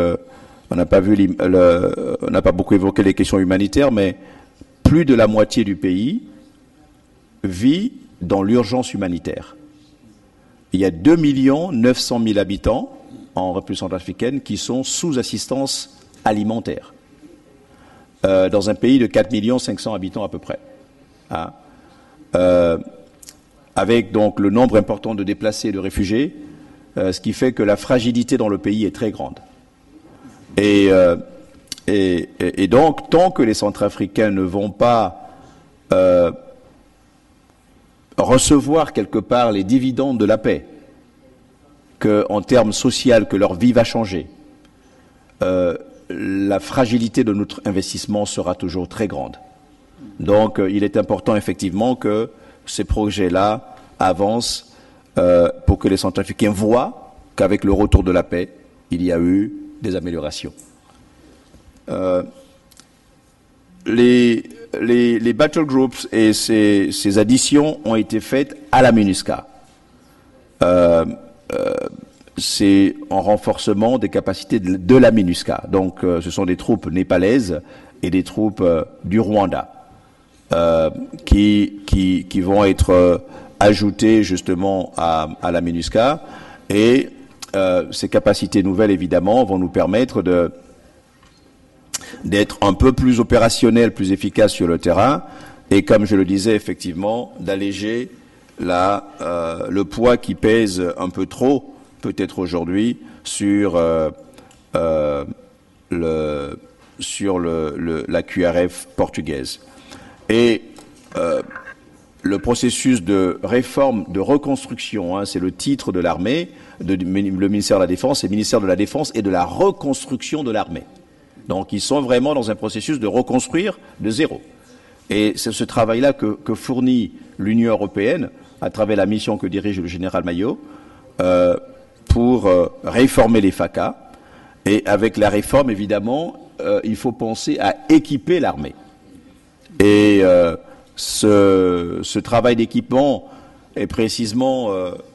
beaucoup évoqué les questions humanitaires, mais plus de la moitié du pays vit dans l'urgence humanitaire. Il y a 2 900 000 habitants en République centrafricaine qui sont sous assistance alimentaire, dans un pays de 4 500 000 habitants à peu près. Hein. Avec donc le nombre important de déplacés et de réfugiés, ce qui fait que la fragilité dans le pays est très grande. Et donc, tant que les Centrafricains ne vont pas recevoir quelque part les dividendes de la paix, qu'en termes sociaux, que leur vie va changer, la fragilité de notre investissement sera toujours très grande. Donc, il est important effectivement que ces projets-là avancent pour que les Centrafricains voient qu'avec le retour de la paix, il y a eu des améliorations. Les battle groups et ces additions ont été faites à la MINUSCA. C'est en renforcement des capacités de la MINUSCA. Donc, ce sont des troupes népalaises et des troupes du Rwanda qui vont être ajoutées justement à la MINUSCA. Et ces capacités nouvelles, évidemment, vont nous permettre d'être un peu plus opérationnels, plus efficaces sur le terrain, et comme je le disais, effectivement, d'alléger le poids qui pèse un peu trop, peut-être aujourd'hui, sur la QRF portugaise. Et le processus de réforme, de reconstruction, c'est le titre de l'armée, le ministère de la Défense, c'est le ministère de la Défense et de la reconstruction de l'armée. Donc ils sont vraiment dans un processus de reconstruire de zéro. Et c'est ce travail-là que fournit l'Union européenne à travers la mission que dirige le général Maillot pour réformer les FACA. Et avec la réforme, évidemment, il faut penser à équiper l'armée. Et ce travail d'équipement est précisément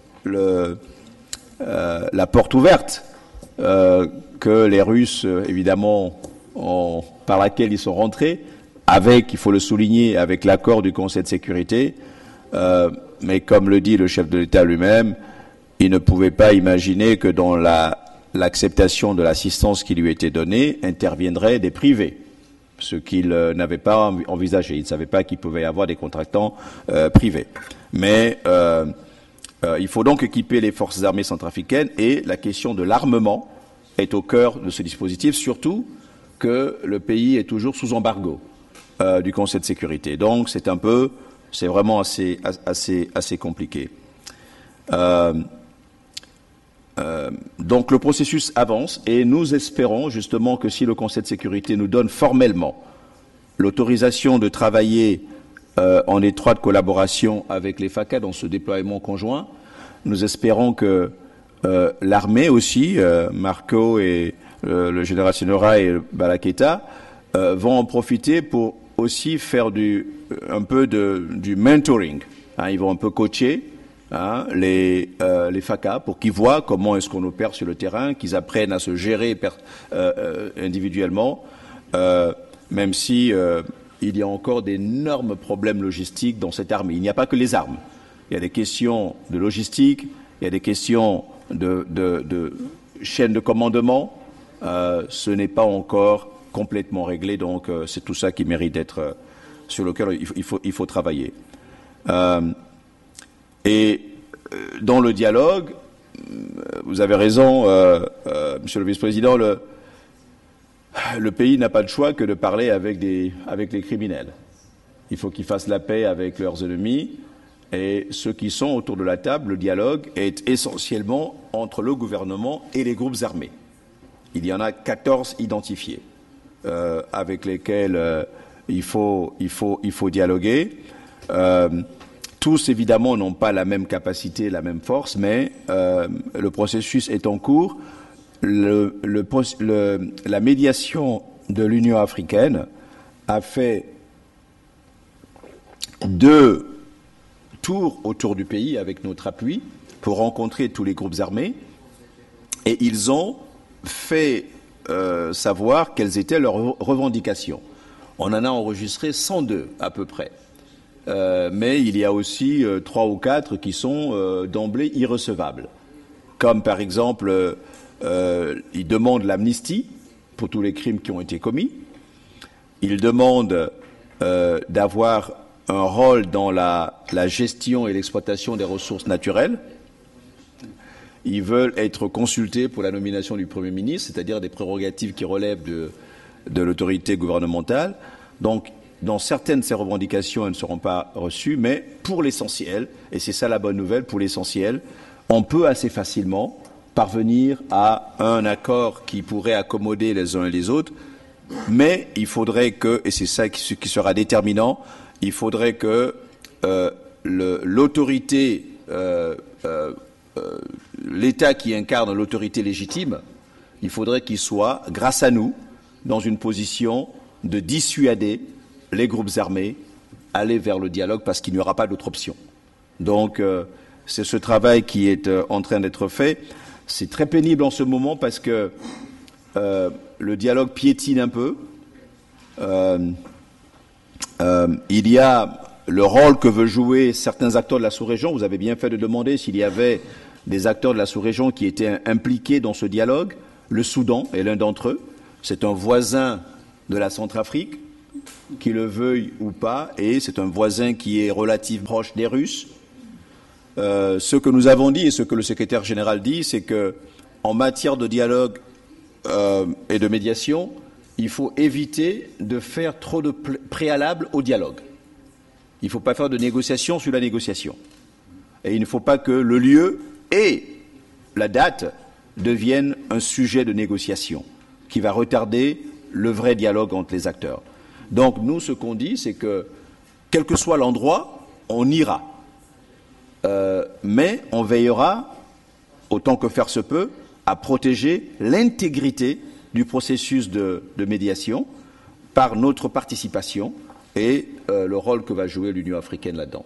la porte ouverte que les Russes, évidemment, par laquelle ils sont rentrés, avec, il faut le souligner, avec l'accord du Conseil de sécurité, mais comme le dit le chef de l'État lui-même, il ne pouvait pas imaginer que dans l'acceptation de l'assistance qui lui était donnée, interviendraient des privés, ce qu'il n'avait pas envisagé. Il ne savait pas qu'il pouvait y avoir des contractants privés. Mais il faut donc équiper les forces armées centrafricaines, et la question de l'armement est au cœur de ce dispositif, surtout que le pays est toujours sous embargo du Conseil de sécurité. Donc c'est vraiment assez compliqué. Donc le processus avance, et nous espérons justement que si le Conseil de sécurité nous donne formellement l'autorisation de travailler en étroite collaboration avec les FACA dans ce déploiement conjoint, nous espérons que l'armée aussi, Marco et le général Senora et Balaketa, vont en profiter pour aussi faire un peu du mentoring. Ils vont un peu coacher les FACA pour qu'ils voient comment est-ce qu'on opère sur le terrain, qu'ils apprennent à se gérer individuellement, même si il y a encore d'énormes problèmes logistiques dans cette armée. Il n'y a pas que les armes. Il y a des questions de logistique, il y a des questions de chaîne de commandement. Ce n'est pas encore complètement réglé, donc c'est tout ça qui mérite d'être sur lequel il faut travailler. Et dans le dialogue, vous avez raison, Monsieur le Vice-président, le pays n'a pas de choix que de parler avec les criminels. Il faut qu'ils fassent la paix avec leurs ennemis. Et ceux qui sont autour de la table, le dialogue est essentiellement entre le gouvernement et les groupes armés. Il y en a 14 identifiés avec lesquels il faut dialoguer. Tous, évidemment, n'ont pas la même capacité, la même force, mais le processus est en cours. La médiation de l'Union africaine a fait 2 tours autour du pays avec notre appui pour rencontrer tous les groupes armés, et ils ont fait savoir quelles étaient leurs revendications. On en a enregistré 102 à peu près, mais il y a aussi 3 ou 4 qui sont d'emblée irrecevables, comme par exemple ils demandent l'amnistie pour tous les crimes qui ont été commis, ils demandent d'avoir un rôle dans la gestion et l'exploitation des ressources naturelles. Ils veulent être consultés pour la nomination du Premier ministre, c'est-à-dire des prérogatives qui relèvent de l'autorité gouvernementale. Donc, dans certaines de ces revendications, elles ne seront pas reçues, mais pour l'essentiel, et c'est ça la bonne nouvelle, pour l'essentiel, on peut assez facilement parvenir à un accord qui pourrait accommoder les uns et les autres, mais il faudrait que, et c'est ça qui sera déterminant, il faudrait que l'autorité, l'État qui incarne l'autorité légitime, il faudrait qu'il soit, grâce à nous, dans une position de dissuader les groupes armés à aller vers le dialogue parce qu'il n'y aura pas d'autre option. Donc, c'est ce travail qui est en train d'être fait. C'est très pénible en ce moment parce que le dialogue piétine un peu. Il y a le rôle que veulent jouer certains acteurs de la sous-région. Vous avez bien fait de demander s'il y avait des acteurs de la sous-région qui étaient impliqués dans ce dialogue. Le Soudan est l'un d'entre eux. C'est un voisin de la Centrafrique, qu'il le veuille ou pas, et c'est un voisin qui est relativement proche des Russes. Ce que nous avons dit et ce que le secrétaire général dit, c'est que en matière de dialogue et de médiation, il faut éviter de faire trop de préalables au dialogue. Il ne faut pas faire de négociation sur la négociation. Et il ne faut pas que le lieu et la date deviennent un sujet de négociation qui va retarder le vrai dialogue entre les acteurs. Donc nous, ce qu'on dit, c'est que, quel que soit l'endroit, on ira. Mais on veillera, autant que faire se peut, à protéger l'intégrité du processus de médiation par notre participation et le rôle que va jouer l'Union africaine là-dedans.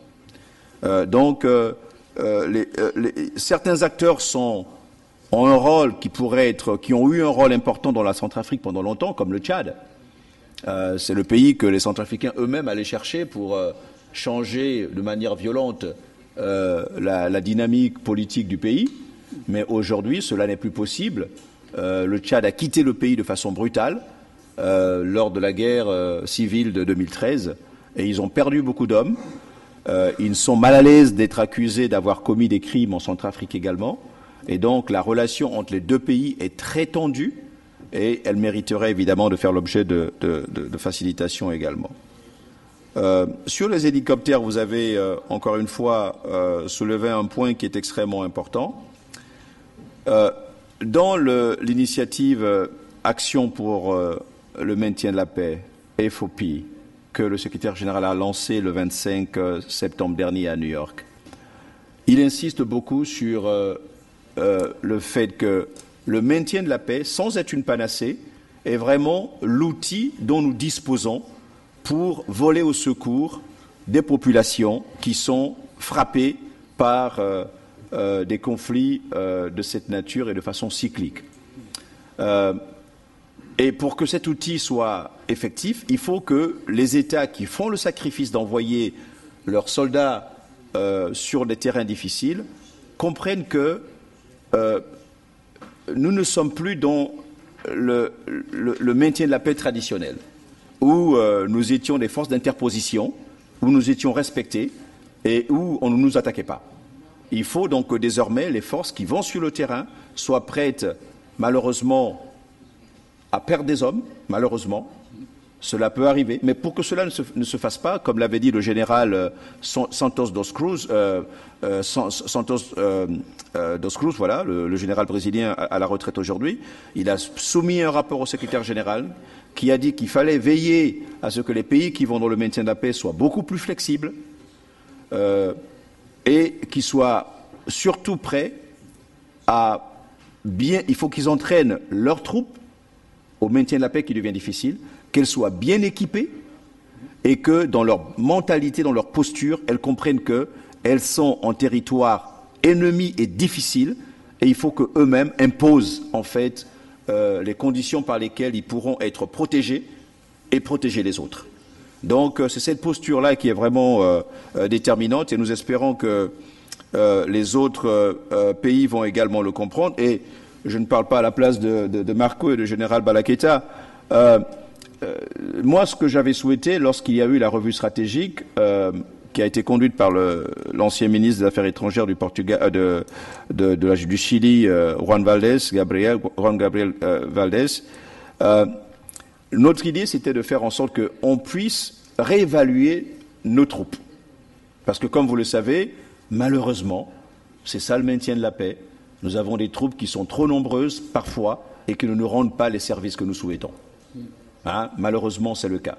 Certains acteurs ont un rôle qui ont eu un rôle important dans la Centrafrique pendant longtemps, comme le Tchad. C'est le pays que les Centrafricains eux-mêmes allaient chercher pour changer de manière violente la dynamique politique du pays. Mais aujourd'hui, cela n'est plus possible. Le Tchad a quitté le pays de façon brutale lors de la guerre civile de 2013 et ils ont perdu beaucoup d'hommes. Ils sont mal à l'aise d'être accusés d'avoir commis des crimes en Centrafrique également. Et donc la relation entre les deux pays est très tendue et elle mériterait évidemment de faire l'objet de facilitation également. Sur les hélicoptères, vous avez encore une fois soulevé un point qui est extrêmement important. Dans l'initiative Action pour le maintien de la paix, FOP, que le secrétaire général a lancé le 25 septembre dernier à New York, il insiste beaucoup sur le fait que le maintien de la paix, sans être une panacée, est vraiment l'outil dont nous disposons pour voler au secours des populations qui sont frappées par des conflits de cette nature et de façon cyclique. Et pour que cet outil soit effectif, il faut que les États qui font le sacrifice d'envoyer leurs soldats sur des terrains difficiles comprennent que nous ne sommes plus dans le maintien de la paix traditionnel, où nous étions des forces d'interposition, où nous étions respectés et où on ne nous attaquait pas. Il faut donc que désormais les forces qui vont sur le terrain soient prêtes, malheureusement, à perdre des hommes, malheureusement. Cela peut arriver, mais pour que cela ne se fasse pas, comme l'avait dit le général Santos dos Cruz, voilà, le général brésilien à la retraite aujourd'hui, il a soumis un rapport au secrétaire général qui a dit qu'il fallait veiller à ce que les pays qui vont dans le maintien de la paix soient beaucoup plus flexibles et qu'ils soient surtout prêts à il faut qu'ils entraînent leurs troupes au maintien de la paix qui devient difficile, qu'elles soient bien équipées et que dans leur mentalité, dans leur posture, elles comprennent qu'elles sont en territoire ennemi et difficile et il faut qu'eux-mêmes imposent en fait les conditions par lesquelles ils pourront être protégés et protéger les autres. Donc c'est cette posture-là qui est vraiment déterminante et nous espérons que les autres pays vont également le comprendre. Et je ne parle pas à la place de Marco et de général Balaqueta. Moi, ce que j'avais souhaité lorsqu'il y a eu la revue stratégique qui a été conduite par l'ancien ministre des Affaires étrangères du Portugal, du Chili, Juan Gabriel Valdés, notre idée, c'était de faire en sorte qu'on puisse réévaluer nos troupes. Parce que, comme vous le savez, malheureusement, c'est ça le maintien de la paix. Nous avons des troupes qui sont trop nombreuses, parfois, et qui ne nous rendent pas les services que nous souhaitons. Hein, malheureusement, c'est le cas.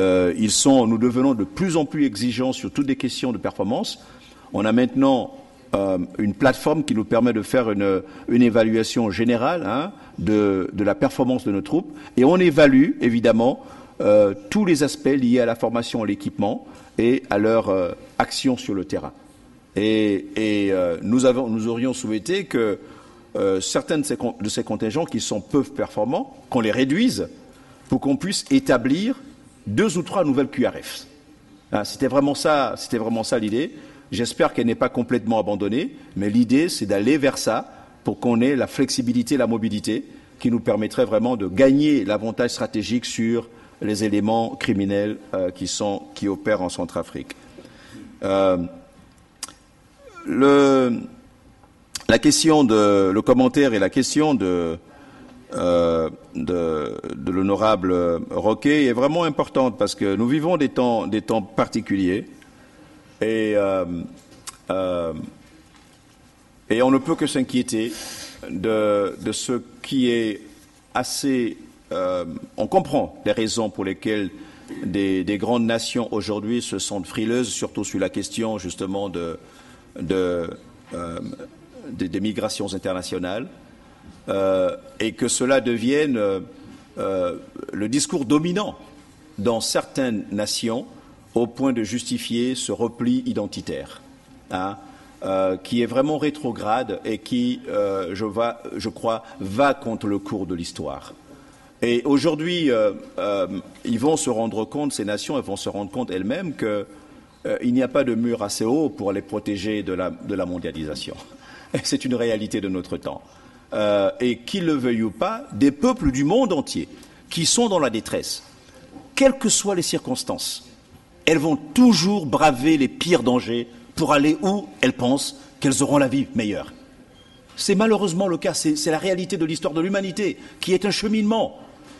Nous devenons de plus en plus exigeants sur toutes les questions de performance. On a maintenant une plateforme qui nous permet de faire une évaluation générale de la performance de nos troupes. Et on évalue, évidemment, tous les aspects liés à la formation et l'équipement et à leur action sur le terrain. Et nous aurions souhaité que certains de ces contingents qui sont peu performants, qu'on les réduise pour qu'on puisse établir 2 ou 3 nouvelles QRF. C'était vraiment ça l'idée. J'espère qu'elle n'est pas complètement abandonnée, mais l'idée, c'est d'aller vers ça pour qu'on ait la flexibilité, la mobilité qui nous permettrait vraiment de gagner l'avantage stratégique sur les éléments criminels qui opèrent en Centrafrique. Le commentaire et la question de l'honorable Roquet est vraiment importante parce que nous vivons des temps particuliers et on ne peut que s'inquiéter de ce qui est assez... on comprend les raisons pour lesquelles des grandes nations aujourd'hui se sentent frileuses, surtout sur la question justement des migrations internationales, et que cela devienne le discours dominant dans certaines nations au point de justifier ce repli identitaire, qui est vraiment rétrograde et qui, je crois, va contre le cours de l'histoire. Et aujourd'hui, ils vont se rendre compte, ces nations, elles vont se rendre compte elles-mêmes qu'il n'y a pas de mur assez haut pour les protéger de la mondialisation. C'est une réalité de notre temps. Et qu'ils le veuillent ou pas, des peuples du monde entier qui sont dans la détresse, quelles que soient les circonstances, elles vont toujours braver les pires dangers pour aller où elles pensent qu'elles auront la vie meilleure. C'est malheureusement le cas, c'est la réalité de l'histoire de l'humanité, qui est un cheminement,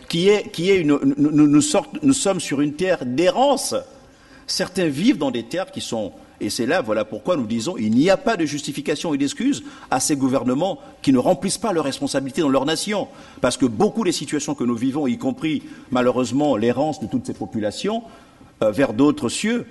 nous sommes sur une terre d'errance. Certains vivent dans des terres qui sont... Et c'est là, voilà pourquoi nous disons il n'y a pas de justification et d'excuse à ces gouvernements qui ne remplissent pas leurs responsabilités dans leur nation. Parce que beaucoup des situations que nous vivons, y compris malheureusement l'errance de toutes ces populations vers d'autres cieux,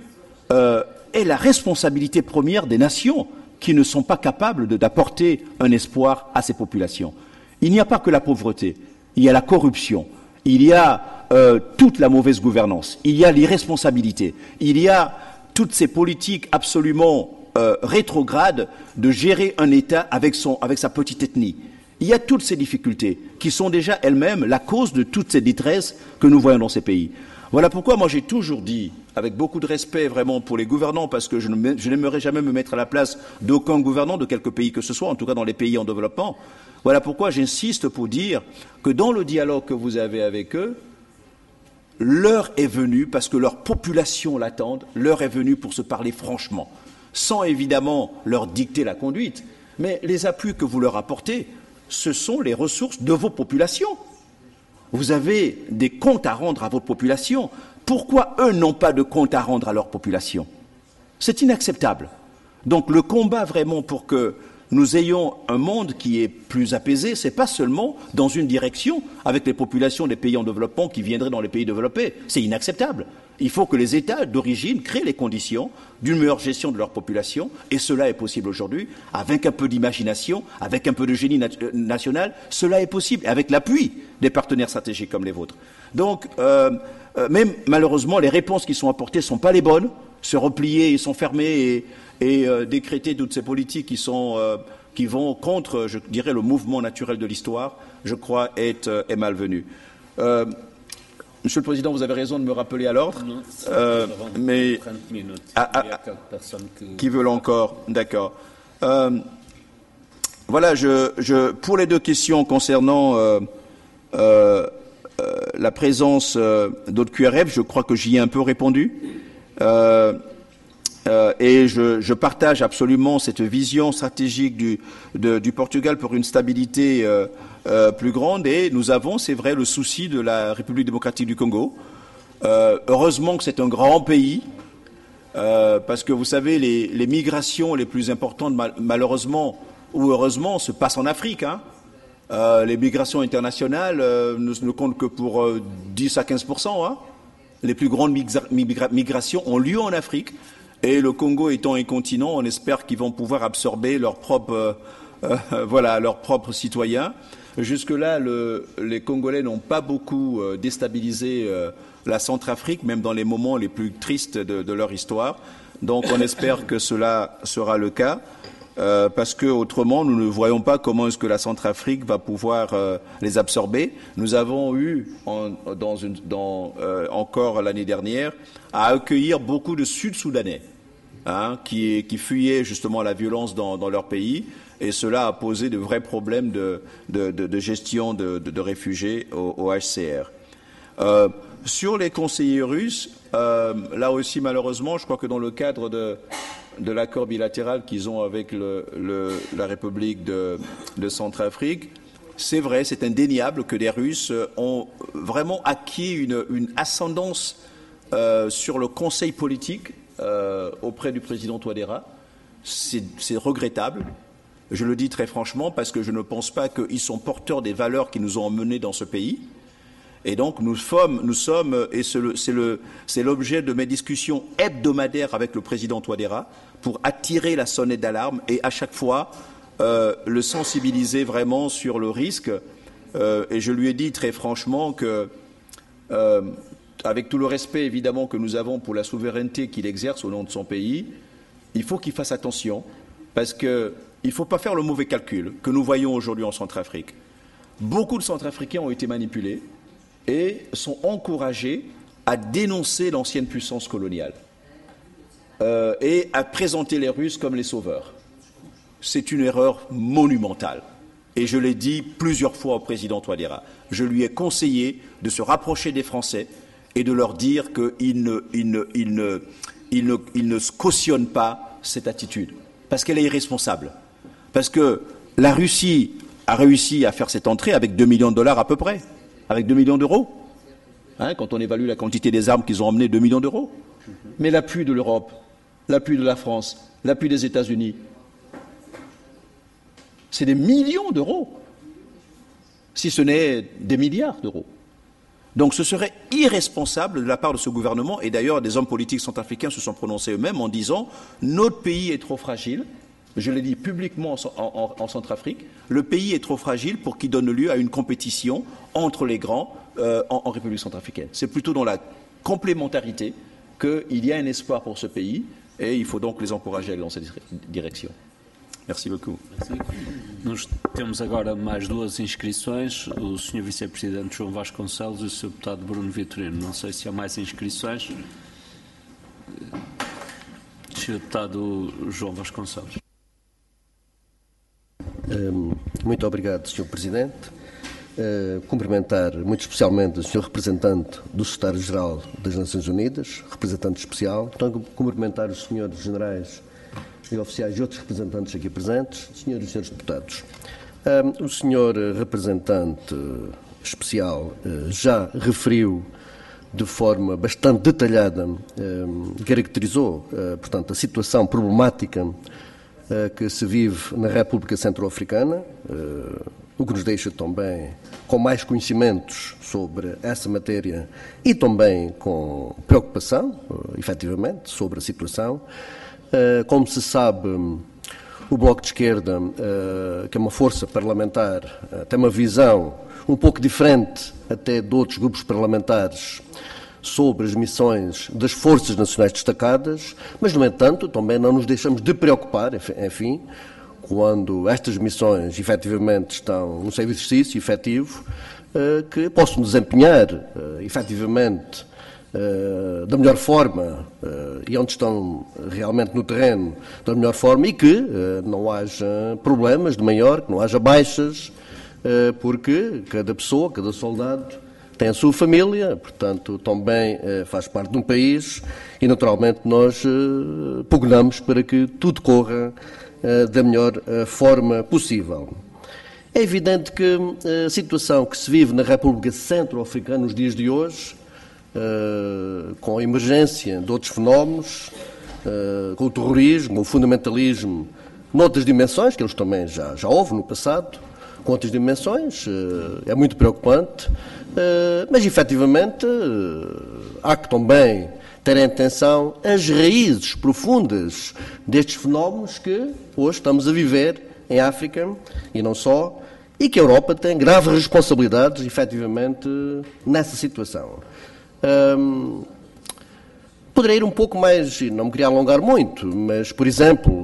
est la responsabilité première des nations qui ne sont pas capables d'apporter un espoir à ces populations. Il n'y a pas que la pauvreté, il y a la corruption, il y a toute la mauvaise gouvernance, il y a l'irresponsabilité, il y a toutes ces politiques absolument rétrogrades de gérer un État avec sa petite ethnie. Il y a toutes ces difficultés qui sont déjà elles-mêmes la cause de toutes ces détresses que nous voyons dans ces pays. Voilà pourquoi moi j'ai toujours dit, avec beaucoup de respect vraiment pour les gouvernants, parce que je n'aimerais jamais me mettre à la place d'aucun gouvernant de quelque pays que ce soit, en tout cas dans les pays en développement. Voilà pourquoi j'insiste pour dire que dans le dialogue que vous avez avec eux, l'heure est venue, parce que leur population l'attendent, l'heure est venue pour se parler franchement, sans évidemment leur dicter la conduite, mais les appuis que vous leur apportez, ce sont les ressources de vos populations. Vous avez des comptes à rendre à votre population. Pourquoi eux n'ont pas de comptes à rendre à leur population? C'est inacceptable. Donc le combat vraiment pour que nous ayons un monde qui est plus apaisé, ce n'est pas seulement dans une direction avec les populations des pays en développement qui viendraient dans les pays développés. C'est inacceptable. Il faut que les États d'origine créent les conditions d'une meilleure gestion de leur population, et cela est possible aujourd'hui, avec un peu d'imagination, avec un peu de génie national, cela est possible, avec l'appui des partenaires stratégiques comme les vôtres. Donc, même malheureusement, les réponses qui sont apportées ne sont pas les bonnes, se replier et s'enfermer et décréter toutes ces politiques qui vont contre, je dirais, le mouvement naturel de l'histoire, je crois, est malvenu. Monsieur le Président, vous avez raison de me rappeler à l'ordre. Mais 30 minutes. Il y a quelques personnes qui veulent encore. D'accord. Voilà, pour les deux questions concernant la présence d'autres QRF, je crois que j'y ai un peu répondu. Et je partage absolument cette vision stratégique du Portugal pour une stabilité plus grande, et nous avons, c'est vrai, le souci de la République démocratique du Congo. Heureusement que c'est un grand pays, parce que vous savez, les migrations les plus importantes, malheureusement ou heureusement, se passent en Afrique. Les migrations internationales ne comptent que pour 10 à 15%. Les plus grandes migrations ont lieu en Afrique. Et le Congo étant un continent, on espère qu'ils vont pouvoir absorber leurs propres citoyens. Jusque-là, les Congolais n'ont pas beaucoup déstabilisé la Centrafrique, même dans les moments les plus tristes de leur histoire. Donc on espère que cela sera le cas, parce que autrement nous ne voyons pas comment est-ce que la Centrafrique va pouvoir les absorber. Nous avons eu encore l'année dernière à accueillir beaucoup de Sud-Soudanais qui fuyaient justement la violence dans leur pays, et cela a posé de vrais problèmes de gestion de réfugiés au HCR. Sur les conseillers russes, là aussi malheureusement, je crois que dans le cadre de l'accord bilatéral qu'ils ont avec la République de Centrafrique, c'est vrai, c'est indéniable que les Russes ont vraiment acquis une ascendance sur le conseil politique auprès du président Touadéra. C'est regrettable. Je le dis très franchement parce que je ne pense pas qu'ils sont porteurs des valeurs qui nous ont emmenés dans ce pays. Et donc nous sommes, et c'est l'objet de mes discussions hebdomadaires avec le président Touadéra, pour attirer la sonnette d'alarme et à chaque fois le sensibiliser vraiment sur le risque. Et je lui ai dit très franchement que, avec tout le respect évidemment que nous avons pour la souveraineté qu'il exerce au nom de son pays, il faut qu'il fasse attention, parce qu'il ne faut pas faire le mauvais calcul que nous voyons aujourd'hui en Centrafrique. Beaucoup de Centrafricains ont été manipulés et sont encouragés à dénoncer l'ancienne puissance coloniale et à présenter les Russes comme les sauveurs. C'est une erreur monumentale. Et je l'ai dit plusieurs fois au président Touadéra. Je lui ai conseillé de se rapprocher des Français et de leur dire qu'ils ne cautionnent pas cette attitude, parce qu'elle est irresponsable. Parce que la Russie a réussi à faire cette entrée avec 2 millions de dollars à peu près, avec 2 millions d'euros. Quand on évalue la quantité des armes qu'ils ont emmenées, 2 millions d'euros. Mais l'appui de l'Europe, l'appui de la France, l'appui des États-Unis, c'est des millions d'euros, si ce n'est des milliards d'euros. Donc ce serait irresponsable de la part de ce gouvernement, et d'ailleurs des hommes politiques centrafricains se sont prononcés eux-mêmes en disant « Notre pays est trop fragile ». Je l'ai dit publiquement en Centrafrique, le pays est trop fragile pour qu'il donne lieu à une compétition entre les grands en République centrafricaine. C'est plutôt dans la complémentarité qu'il y a un espoir pour ce pays, et il faut donc les encourager à aller dans cette direction. Merci beaucoup. Nós temos agora mais duas inscrições, o Sr. Vice-Presidente João Vasconcelos e o Sr. Deputado Bruno Vitorino. Não sei se há mais inscrições. Sr. Deputado João Vasconcelos. Muito obrigado, Sr. Presidente. Cumprimentar muito especialmente o Sr. Representante do Secretário-Geral das Nações Unidas, representante especial. Então, cumprimentar os Srs. Generais e Oficiais e outros representantes aqui presentes, Senhoras e Senhores Deputados. O Sr. Representante especial já referiu de forma bastante detalhada, caracterizou, portanto, a situação problemática que se vive na República Centro-Africana, o que nos deixa também com mais conhecimentos sobre essa matéria e também com preocupação, efetivamente, sobre a situação. Como se sabe, o Bloco de Esquerda, que é uma força parlamentar, tem uma visão um pouco diferente até de outros grupos parlamentares sobre as missões das Forças Nacionais Destacadas, mas, no entanto, também não nos deixamos de preocupar, enfim, quando estas missões efetivamente estão no seu exercício efetivo, que possam desempenhar efetivamente da melhor forma e onde estão realmente no terreno da melhor forma e que não haja problemas de maior, que não haja baixas, porque cada pessoa, cada soldado tem a sua família, portanto também faz parte de um país e naturalmente nós pugnamos para que tudo corra da melhor forma possível. É evidente que a situação que se vive na República Centro-Africana nos dias de hoje, com a emergência de outros fenómenos, com o terrorismo, o fundamentalismo, noutras dimensões, que eles também já houve no passado, com outras dimensões, é muito preocupante, mas efetivamente há que também ter em atenção as raízes profundas destes fenómenos que hoje estamos a viver em África e não só, e que a Europa tem graves responsabilidades, efetivamente, nessa situação. Poderia ir um pouco mais, e não me queria alongar muito, mas, por exemplo,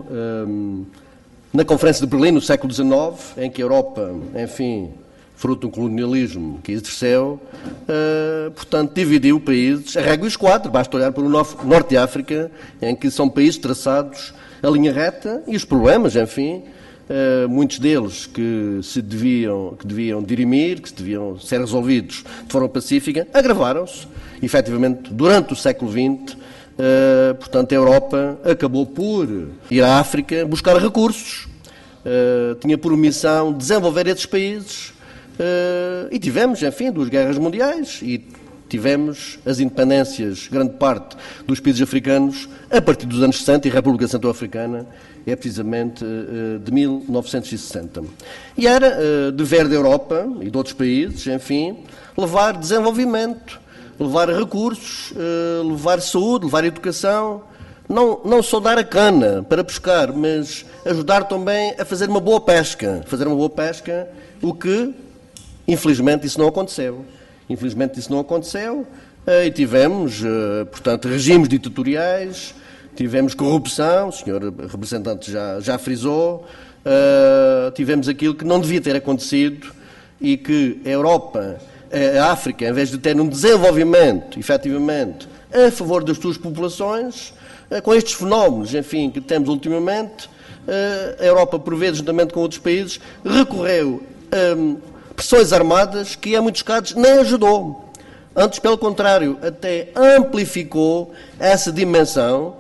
na Conferência de Berlim, no século XIX, em que a Europa, enfim, fruto de um colonialismo que exerceu, portanto, dividiu países, a régua e os quatro, basta olhar para o Norte de África, em que são países traçados a linha reta, e os problemas, enfim, muitos deles que deviam dirimir, que deviam ser resolvidos de forma pacífica, agravaram-se. Efetivamente, durante o século XX, portanto, a Europa acabou por ir à África buscar recursos. Tinha por missão desenvolver esses países e tivemos, enfim, 2 guerras mundiais e tivemos as independências, grande parte dos países africanos, a partir dos anos 60, e a República Centro-Africana é precisamente de 1960. E era dever da Europa e de outros países, enfim, levar desenvolvimento, levar recursos, levar saúde, levar educação, não só dar a cana para pescar, mas ajudar também a fazer uma boa pesca. Fazer uma boa pesca, o que, infelizmente, isso não aconteceu. Infelizmente, isso não aconteceu e tivemos, portanto, regimes ditatoriais, tivemos corrupção, o senhor representante já frisou, tivemos aquilo que não devia ter acontecido e que a Europa, a África, em vez de ter um desenvolvimento, efetivamente, a favor das suas populações, com estes fenómenos, enfim, que temos ultimamente, a Europa, por vezes, juntamente com outros países, recorreu a pressões armadas que, em muitos casos, nem ajudou. Antes, pelo contrário, até amplificou essa dimensão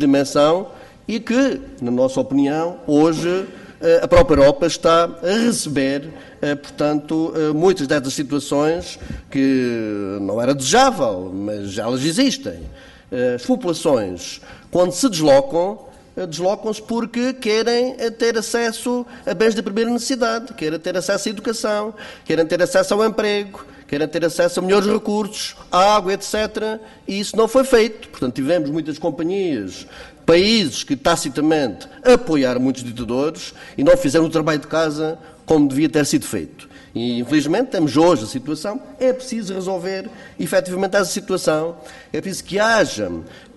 e que, na nossa opinião, hoje a própria Europa está a receber, portanto, muitas dessas situações que não era desejável, mas elas existem. As populações, quando se deslocam-se porque querem ter acesso a bens de primeira necessidade, querem ter acesso à educação, querem ter acesso ao emprego, querem ter acesso a melhores recursos, à água, etc. E isso não foi feito. Portanto, tivemos muitas companhias, países que tacitamente apoiaram muitos ditadores e não fizeram o trabalho de casa como devia ter sido feito. E, infelizmente, temos hoje a situação. É preciso resolver, efetivamente, essa situação. É preciso que haja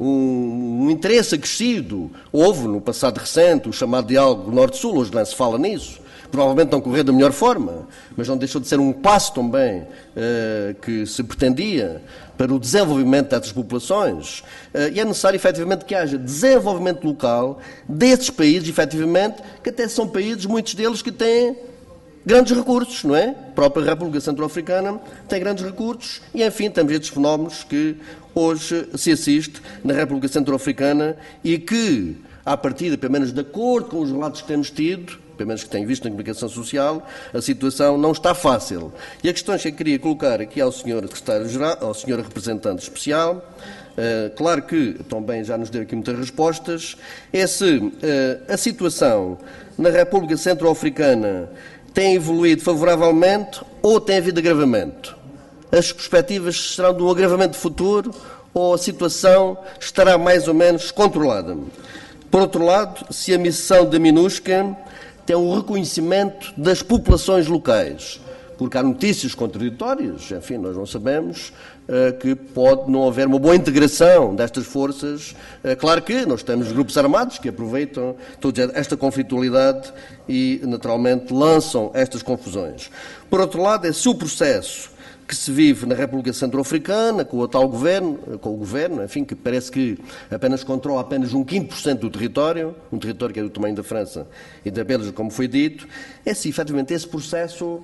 um interesse acrescido. Houve, no passado recente, o chamado diálogo Norte-Sul, hoje não se fala nisso. Provavelmente não correu da melhor forma, mas não deixou de ser um passo também que se pretendia para o desenvolvimento dessas populações. E é necessário, efetivamente, que haja desenvolvimento local desses países, efetivamente, que até são países, muitos deles, que têm grandes recursos, não é? A própria República Centro-Africana tem grandes recursos e, enfim, temos estes fenómenos que hoje se assiste na República Centro-Africana e que, à partida, pelo menos de acordo com os relatos que temos tido, pelo menos que tenho visto na comunicação social, a situação não está fácil. E a questão que eu queria colocar aqui ao Sr. Secretário-Geral, ao Sr. Representante Especial, claro que também já nos deu aqui muitas respostas, é se a situação na República Centro-Africana tem evoluído favoravelmente ou tem havido agravamento? As perspectivas serão de um agravamento futuro ou a situação estará mais ou menos controlada? Por outro lado, se a missão da MINUSCA tem um reconhecimento das populações locais, porque há notícias contraditórias, enfim, nós não sabemos que pode não haver uma boa integração destas forças. Claro que nós temos grupos armados que aproveitam toda esta conflitualidade e, naturalmente, lançam estas confusões. Por outro lado, é se o processo que se vive na República Centro-Africana, com o atual governo, enfim, que parece que apenas controla apenas um 5% do território, um território que é do tamanho da França e da Bélgica, como foi dito, é se efetivamente esse processo,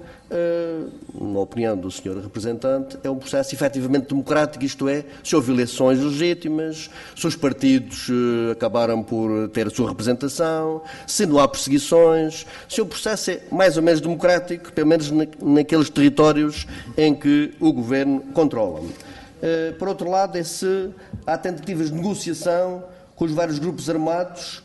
na opinião do Sr. Representante, é um processo efetivamente democrático, isto é, se houve eleições legítimas, se os partidos acabaram por ter a sua representação, se não há perseguições, se o processo é mais ou menos democrático, pelo menos naqueles territórios em que o Governo controla. Por outro lado, é se há tentativas de negociação com os vários grupos armados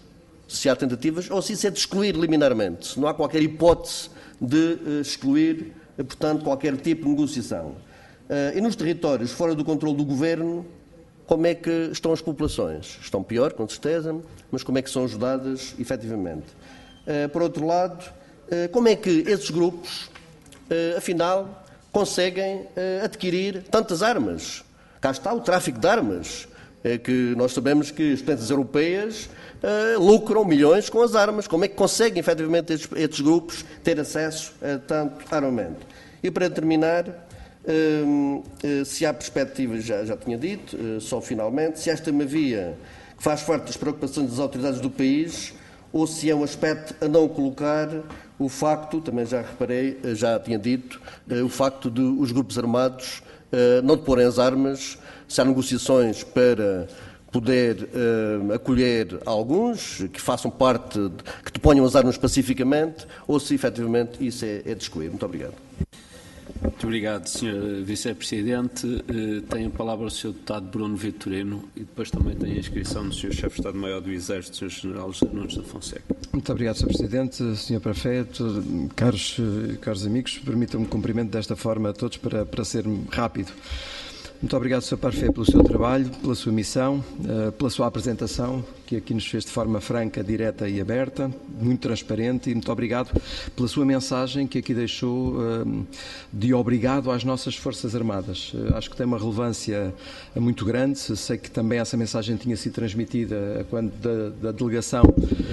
se há tentativas, ou se isso é de excluir liminarmente, se não há qualquer hipótese de excluir, portanto, qualquer tipo de negociação. E nos territórios fora do controle do Governo, como é que estão as populações? Estão pior, com certeza, mas como é que são ajudadas efetivamente? Por outro lado, como é que esses grupos, afinal, conseguem adquirir tantas armas? Cá está o tráfico de armas, que nós sabemos que as potências europeias lucram milhões com as armas. Como é que conseguem, efetivamente, estes grupos ter acesso a tanto armamento? E, para terminar, se há perspectivas, já tinha dito, só finalmente, se esta é uma via que faz parte das preocupações das autoridades do país, ou se é um aspecto a não colocar o facto, também já reparei, já tinha dito, o facto de os grupos armados não deporem as armas, se há negociações para poder acolher alguns que façam parte, que deponham as armas pacificamente, ou se efetivamente isso é de excluir. Muito obrigado. Muito obrigado, Sr. Vice-Presidente. Tem a palavra o Sr. Deputado Bruno Vitorino e depois também tem a inscrição do Sr. Chefe de Estado-Maior do Exército, Sr. General José Nunes da Fonseca. Muito obrigado, Sr. Presidente, Sr. Prefeito, caros amigos, permitam-me cumprimento desta forma a todos para ser rápido. Muito obrigado, Sr. Parfé, pelo seu trabalho, pela sua missão, pela sua apresentação, que aqui nos fez de forma franca, direta e aberta, muito transparente, e muito obrigado pela sua mensagem que aqui deixou de obrigado às nossas Forças Armadas. Acho que tem uma relevância muito grande. Sei que também essa mensagem tinha sido transmitida quando da delegação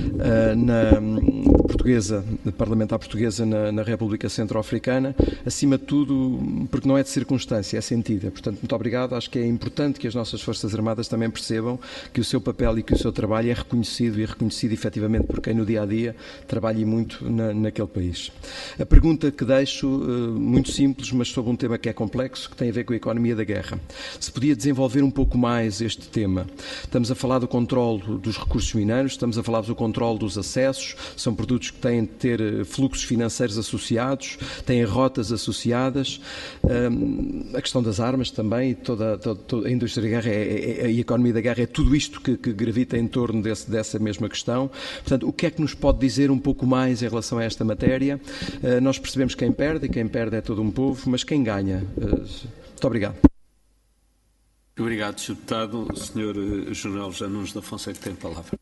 portuguesa, parlamentar portuguesa na República Centro-Africana, acima de tudo, porque não é de circunstância, é sentida. Portanto, muito obrigado. Acho que é importante que as nossas Forças Armadas também percebam que o seu papel e que o seu trabalho é reconhecido efetivamente por quem no dia-a-dia trabalha muito naquele país. A pergunta que deixo, muito simples, mas sobre um tema que é complexo, que tem a ver com a economia da guerra. Se podia desenvolver um pouco mais este tema. Estamos a falar do controle dos recursos mineiros, estamos a falar do controle dos acessos, são produtos que têm de ter fluxos financeiros associados, têm rotas associadas, a questão das armas também, toda a indústria da guerra e a economia da guerra é tudo isto que gravita em torno dessa mesma questão. Portanto, o que é que nos pode dizer um pouco mais em relação a esta matéria? Nós percebemos quem perde, e quem perde é todo um povo, mas quem ganha? Muito obrigado. Obrigado, Sr. Deputado. O Sr. General José Nunes da Fonseca tem a palavra.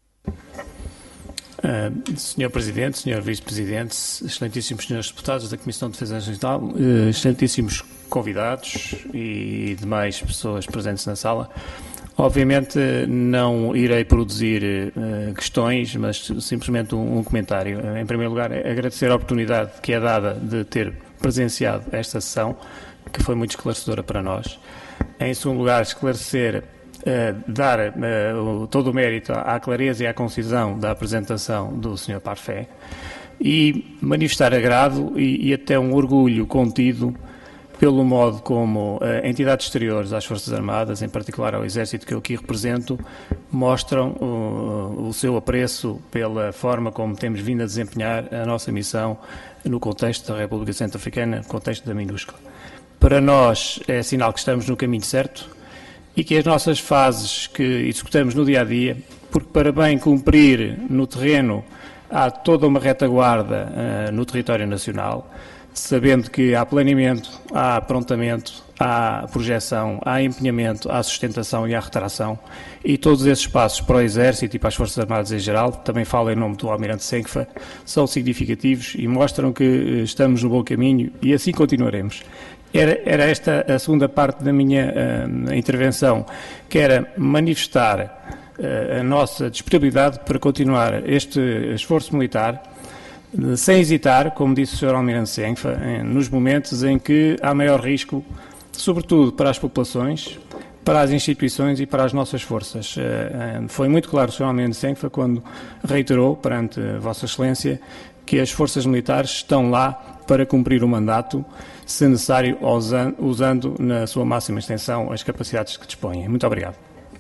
Sr. Presidente, Sr. Vice-Presidente, excelentíssimos senhores deputados da Comissão de Defesa Nacional, excelentíssimos convidados e demais pessoas presentes na sala, obviamente não irei produzir questões, mas simplesmente um comentário. Em primeiro lugar, agradecer a oportunidade que é dada de ter presenciado esta sessão, que foi muito esclarecedora para nós. Em segundo lugar, esclarecer, dar todo o mérito à clareza e à concisão da apresentação do Sr. Parfé e manifestar agrado e até um orgulho contido pelo modo como entidades exteriores às Forças Armadas, em particular ao Exército que eu aqui represento, mostram o seu apreço pela forma como temos vindo a desempenhar a nossa missão no contexto da República Centro-Africana, no contexto da MINUSCA. Para nós é sinal que estamos no caminho certo e que as nossas fases que executamos no dia-a-dia, porque para bem cumprir no terreno há toda uma retaguarda no território nacional, sabendo que há planeamento, há aprontamento, há projeção, há empenhamento, há sustentação e há retração, e todos esses passos para o Exército e para as Forças Armadas em geral, também falo em nome do Almirante Senkfa, são significativos e mostram que estamos no bom caminho e assim continuaremos. Era esta a segunda parte da minha intervenção, que era manifestar a nossa disponibilidade para continuar este esforço militar, sem hesitar, como disse o Sr. Almirante Senkfa, nos momentos em que há maior risco, sobretudo para as populações, para as instituições e para as nossas forças. Foi muito claro o Sr. Almirante Senkfa quando reiterou perante Vossa Excelência que as forças militares estão lá para cumprir o mandato, se necessário, usando na sua máxima extensão as capacidades que dispõem. Muito obrigado.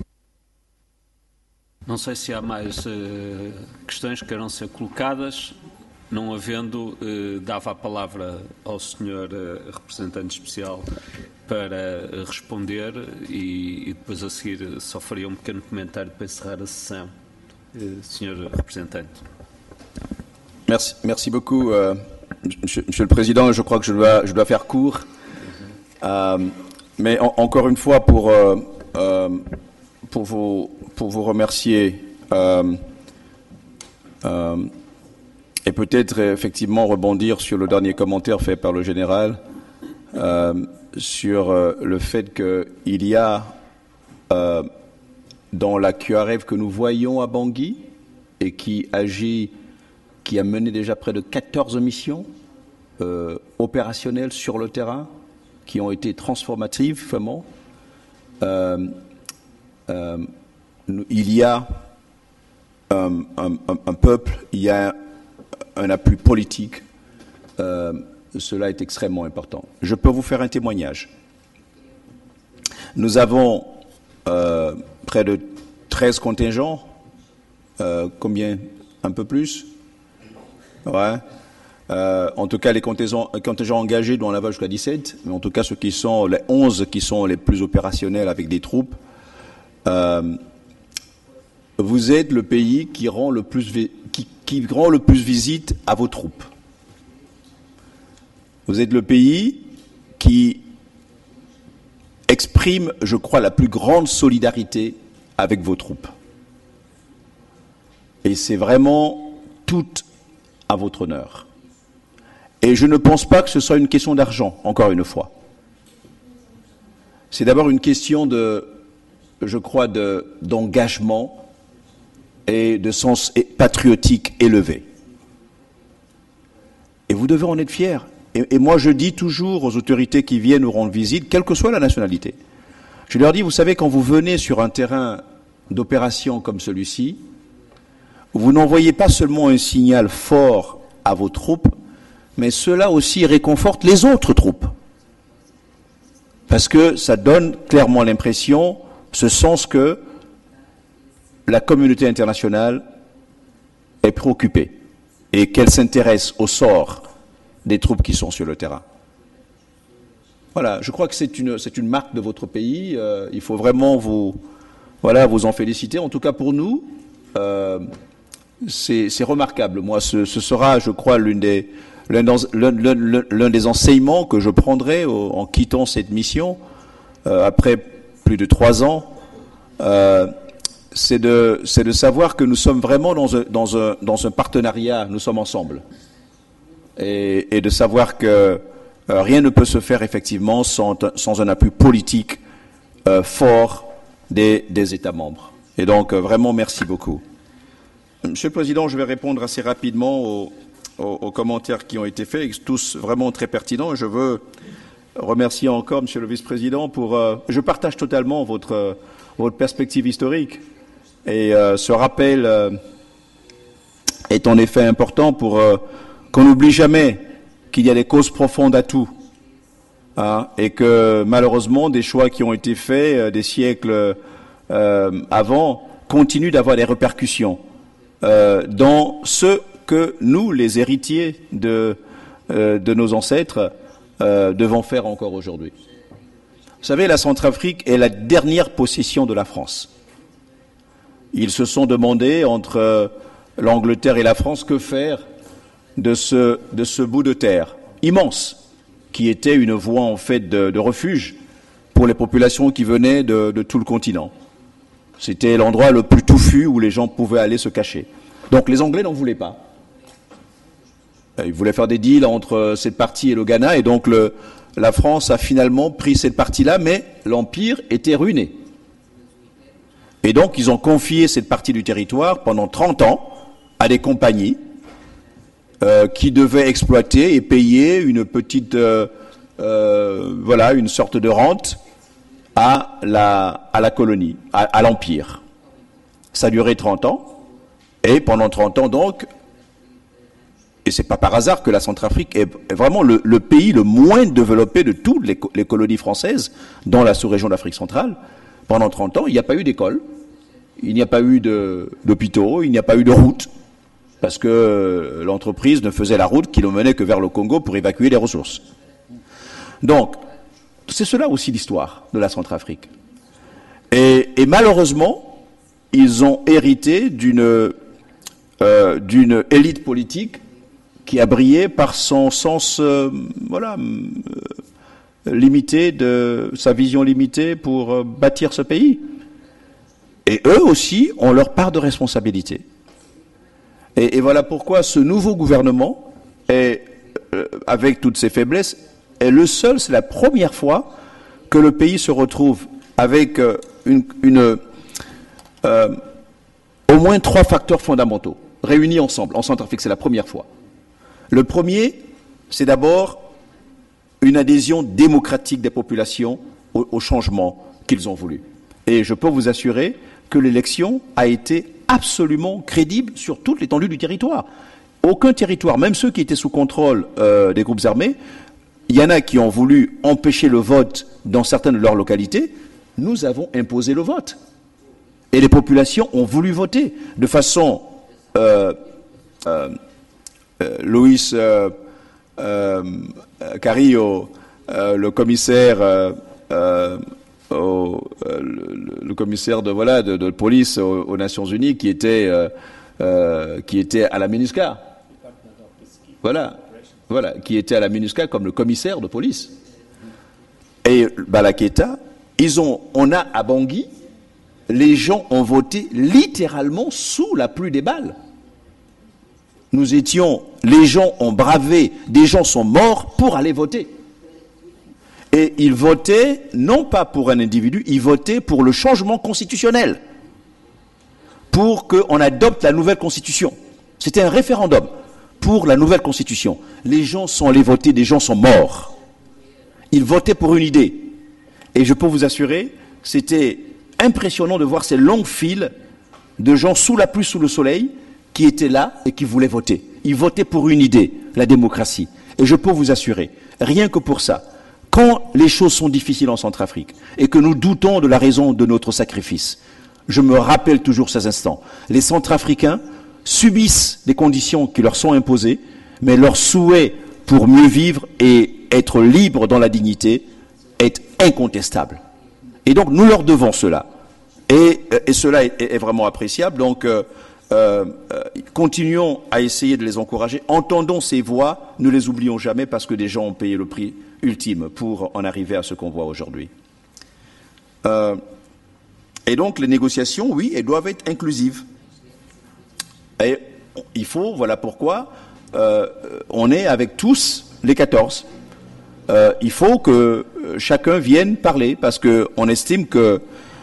Não sei se há mais questões que queiram ser colocadas. Não havendo, dava a palavra ao Sr. Representante Especial para responder e depois a seguir só faria um pequeno comentário para encerrar a sessão. Senhor Representante. Merci beaucoup, Monsieur le Président. Je crois que je dois faire court. Mais encore une fois, pour vous remercier et peut-être effectivement rebondir sur le dernier commentaire fait par le général sur le fait qu'il y a dans la QAREV que nous voyons à Bangui et qui a mené déjà près de 14 missions opérationnelles sur le terrain qui ont été transformatives, vraiment. Il y a un peuple, il y a un appui politique. Cela est extrêmement important. Je peux vous faire un témoignage. Nous avons près de 13 contingents. Combien? Un peu plus? Ouais. En tout cas, les contingents engagés, dont on va jusqu'à 17, mais en tout cas, les 11 qui sont les plus opérationnels avec des troupes. Vous êtes le pays qui rend le plus visite à vos troupes. Vous êtes le pays qui exprime, je crois, la plus grande solidarité avec vos troupes. Et c'est vraiment tout à votre honneur. Et je ne pense pas que ce soit une question d'argent, encore une fois. C'est d'abord une question je crois, d'engagement et de sens patriotique élevé. Et vous devez en être fiers. Et moi, je dis toujours aux autorités qui viennent nous rendre visite, quelle que soit la nationalité, je leur dis, vous savez, quand vous venez sur un terrain d'opération comme celui-ci, vous n'envoyez pas seulement un signal fort à vos troupes, mais cela aussi réconforte les autres troupes. Parce que ça donne clairement l'impression, ce sens que la communauté internationale est préoccupée et qu'elle s'intéresse au sort des troupes qui sont sur le terrain. Voilà, je crois que c'est une marque de votre pays. Il faut vraiment vous en féliciter. En tout cas pour nous, c'est remarquable. Moi, ce sera, je crois, l'un des enseignements que je prendrai en quittant cette mission après plus de 3 ans. C'est de savoir que nous sommes vraiment dans un partenariat. Nous sommes ensemble. Et de savoir que rien ne peut se faire effectivement sans un appui politique fort des États membres. Et donc, vraiment, merci beaucoup. Monsieur le Président, je vais répondre assez rapidement aux commentaires qui ont été faits, tous vraiment très pertinents. Je veux remercier encore Monsieur le Vice-président je partage totalement votre perspective historique. Et ce rappel est en effet important pour qu'on n'oublie jamais qu'il y a des causes profondes à tout, hein, et que malheureusement des choix qui ont été faits des siècles avant continuent d'avoir des répercussions dans ce que nous, les héritiers de nos ancêtres, devons faire encore aujourd'hui. Vous savez, la Centrafrique est la dernière possession de la France. Ils se sont demandé, entre l'Angleterre et la France, que faire de ce bout de terre immense, qui était une voie en fait de refuge pour les populations qui venaient de tout le continent. C'était l'endroit le plus touffu où les gens pouvaient aller se cacher. Donc les Anglais n'en voulaient pas. Ils voulaient faire des deals entre cette partie et le Ghana, et donc la France a finalement pris cette partie-là, mais l'Empire était ruiné. Et donc ils ont confié cette partie du territoire pendant 30 ans à des compagnies qui devaient exploiter et payer une petite, une sorte de rente à la colonie, à l'Empire. Ça a duré 30 ans, et pendant 30 ans donc, et c'est pas par hasard que la Centrafrique est vraiment le pays le moins développé de toutes les colonies françaises dans la sous-région d'Afrique centrale. Pendant 30 ans, il n'y a pas eu d'école, il n'y a pas eu d'hôpitaux, il n'y a pas eu de route, parce que l'entreprise ne faisait la route qui ne menait que vers le Congo pour évacuer les ressources. Donc, c'est cela aussi l'histoire de la Centrafrique. Et malheureusement, ils ont hérité d'une élite politique qui a brillé par son sens, limité, de sa vision limitée pour bâtir ce pays. Et eux aussi ont leur part de responsabilité. Et voilà pourquoi ce nouveau gouvernement, avec toutes ses faiblesses, est le seul, c'est la première fois que le pays se retrouve avec au moins 3 facteurs fondamentaux réunis ensemble. En Centrafrique, c'est la première fois. Le premier, c'est d'abord une adhésion démocratique des populations au changement qu'ils ont voulu. Et je peux vous assurer que l'élection a été absolument crédible sur toute l'étendue du territoire. Aucun territoire, même ceux qui étaient sous contrôle des groupes armés, il y en a qui ont voulu empêcher le vote dans certaines de leurs localités. Nous avons imposé le vote. Et les populations ont voulu voter de façon... Luis Carrillo, le commissaire de police aux Nations Unies qui était à la MINUSCA. Qui était à la MINUSCA comme le commissaire de police. Et Bala Keïta, on a à Bangui, les gens ont voté littéralement sous la pluie des balles. Les gens ont bravé, des gens sont morts pour aller voter. Et ils votaient non pas pour un individu, ils votaient pour le changement constitutionnel, pour qu'on adopte la nouvelle constitution. C'était un référendum pour la nouvelle constitution. Les gens sont allés voter, des gens sont morts. Ils votaient pour une idée. Et je peux vous assurer, c'était impressionnant de voir ces longues files de gens sous la pluie, sous le soleil, qui étaient là et qui voulaient voter. Ils votaient pour une idée, la démocratie. Et je peux vous assurer, rien que pour ça, quand les choses sont difficiles en Centrafrique et que nous doutons de la raison de notre sacrifice, je me rappelle toujours ces instants. Les Centrafricains subissent des conditions qui leur sont imposées, mais leur souhait pour mieux vivre et être libres dans la dignité est incontestable. Et donc nous leur devons cela. Et cela est vraiment appréciable. Donc continuons à essayer de les encourager. Entendons ces voix, ne les oublions jamais parce que des gens ont payé le prix ultime pour en arriver à ce qu'on voit aujourd'hui. Et donc les négociations, oui, elles doivent être inclusives. Et il faut, voilà pourquoi on est avec tous les 14. Il faut que chacun vienne parler parce qu'on estime que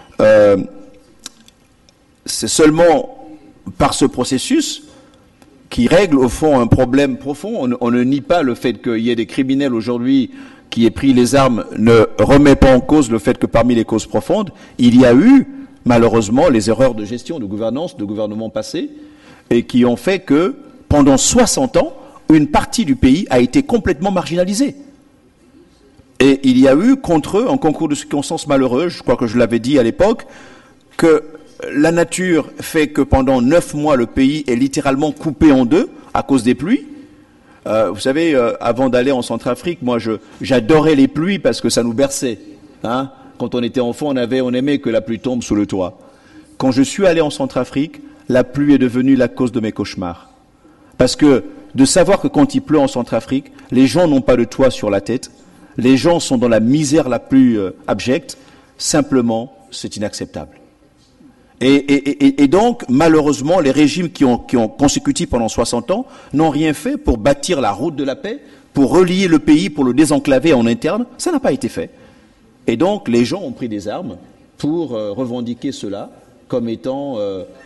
c'est seulement par ce processus qui règle au fond un problème profond. On ne nie pas le fait qu'il y ait des criminels aujourd'hui qui aient pris les armes, ne remet pas en cause le fait que parmi les causes profondes, il y a eu malheureusement les erreurs de gestion, de gouvernance, de gouvernements passés, et qui ont fait que pendant 60 ans, une partie du pays a été complètement marginalisée. Et il y a eu contre eux un concours de circonstances malheureux, je crois que je l'avais dit à l'époque, que la nature fait que pendant 9 mois, le pays est littéralement coupé en deux à cause des pluies. Vous savez, avant d'aller en Centrafrique, moi, j'adorais les pluies parce que ça nous berçait. Hein. Quand on était enfant, on aimait que la pluie tombe sous le toit. Quand je suis allé en Centrafrique, la pluie est devenue la cause de mes cauchemars. Parce que de savoir que quand il pleut en Centrafrique, les gens n'ont pas de toit sur la tête, les gens sont dans la misère la plus abjecte, simplement, c'est inacceptable. Et donc, malheureusement, les régimes qui ont consécutif pendant 60 ans n'ont rien fait pour bâtir la route de la paix, pour relier le pays, pour le désenclaver en interne. Ça n'a pas été fait. Et donc, les gens ont pris des armes pour revendiquer cela comme étant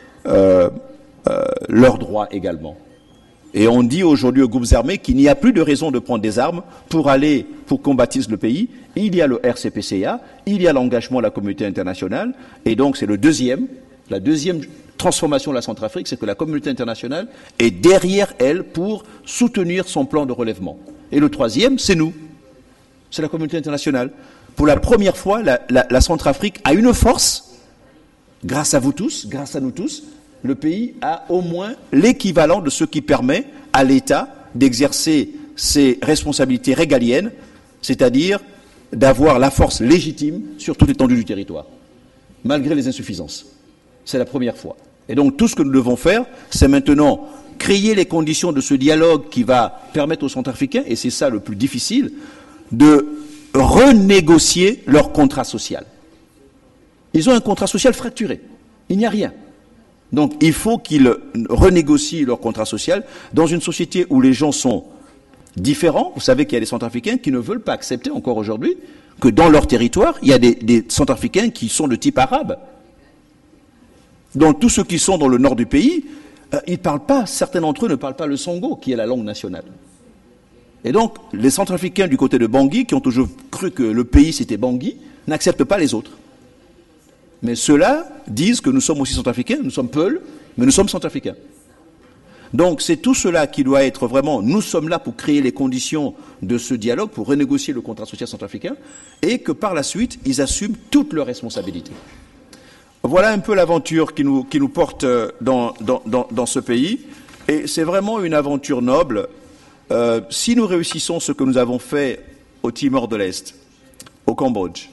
leur droit également. Et on dit aujourd'hui aux groupes armés qu'il n'y a plus de raison de prendre des armes pour qu'on bâtisse le pays. Il y a le RCPCA, il y a l'engagement de la communauté internationale, et donc c'est la deuxième transformation de la Centrafrique, c'est que la communauté internationale est derrière elle pour soutenir son plan de relèvement. Et le troisième, c'est nous. C'est la communauté internationale. Pour la première fois, la Centrafrique a une force, grâce à vous tous, grâce à nous tous. Le pays a au moins l'équivalent de ce qui permet à l'État d'exercer ses responsabilités régaliennes, c'est-à-dire d'avoir la force légitime sur toute l'étendue du territoire, malgré les insuffisances. C'est la première fois. Et donc tout ce que nous devons faire, c'est maintenant créer les conditions de ce dialogue qui va permettre aux Centrafricains, et c'est ça le plus difficile, de renégocier leur contrat social. Ils ont un contrat social fracturé. Il n'y a rien. Donc il faut qu'ils renégocient leur contrat social dans une société où les gens sont différents. Vous savez qu'il y a des Centrafricains qui ne veulent pas accepter encore aujourd'hui que dans leur territoire, il y a des Centrafricains qui sont de type arabe. Donc tous ceux qui sont dans le nord du pays, ils ne parlent pas, certains d'entre eux ne parlent pas le Songo, qui est la langue nationale. Et donc les Centrafricains du côté de Bangui, qui ont toujours cru que le pays c'était Bangui, n'acceptent pas les autres. Mais ceux-là disent que nous sommes aussi Centrafricains, nous sommes Peul, mais nous sommes Centrafricains. Donc c'est tout cela qui doit être vraiment, nous sommes là pour créer les conditions de ce dialogue, pour renégocier le contrat social centrafricain, et que par la suite, ils assument toutes leurs responsabilités. Voilà un peu l'aventure qui nous porte dans ce pays, et c'est vraiment une aventure noble. Si nous réussissons ce que nous avons fait au Timor de l'Est, au Cambodge,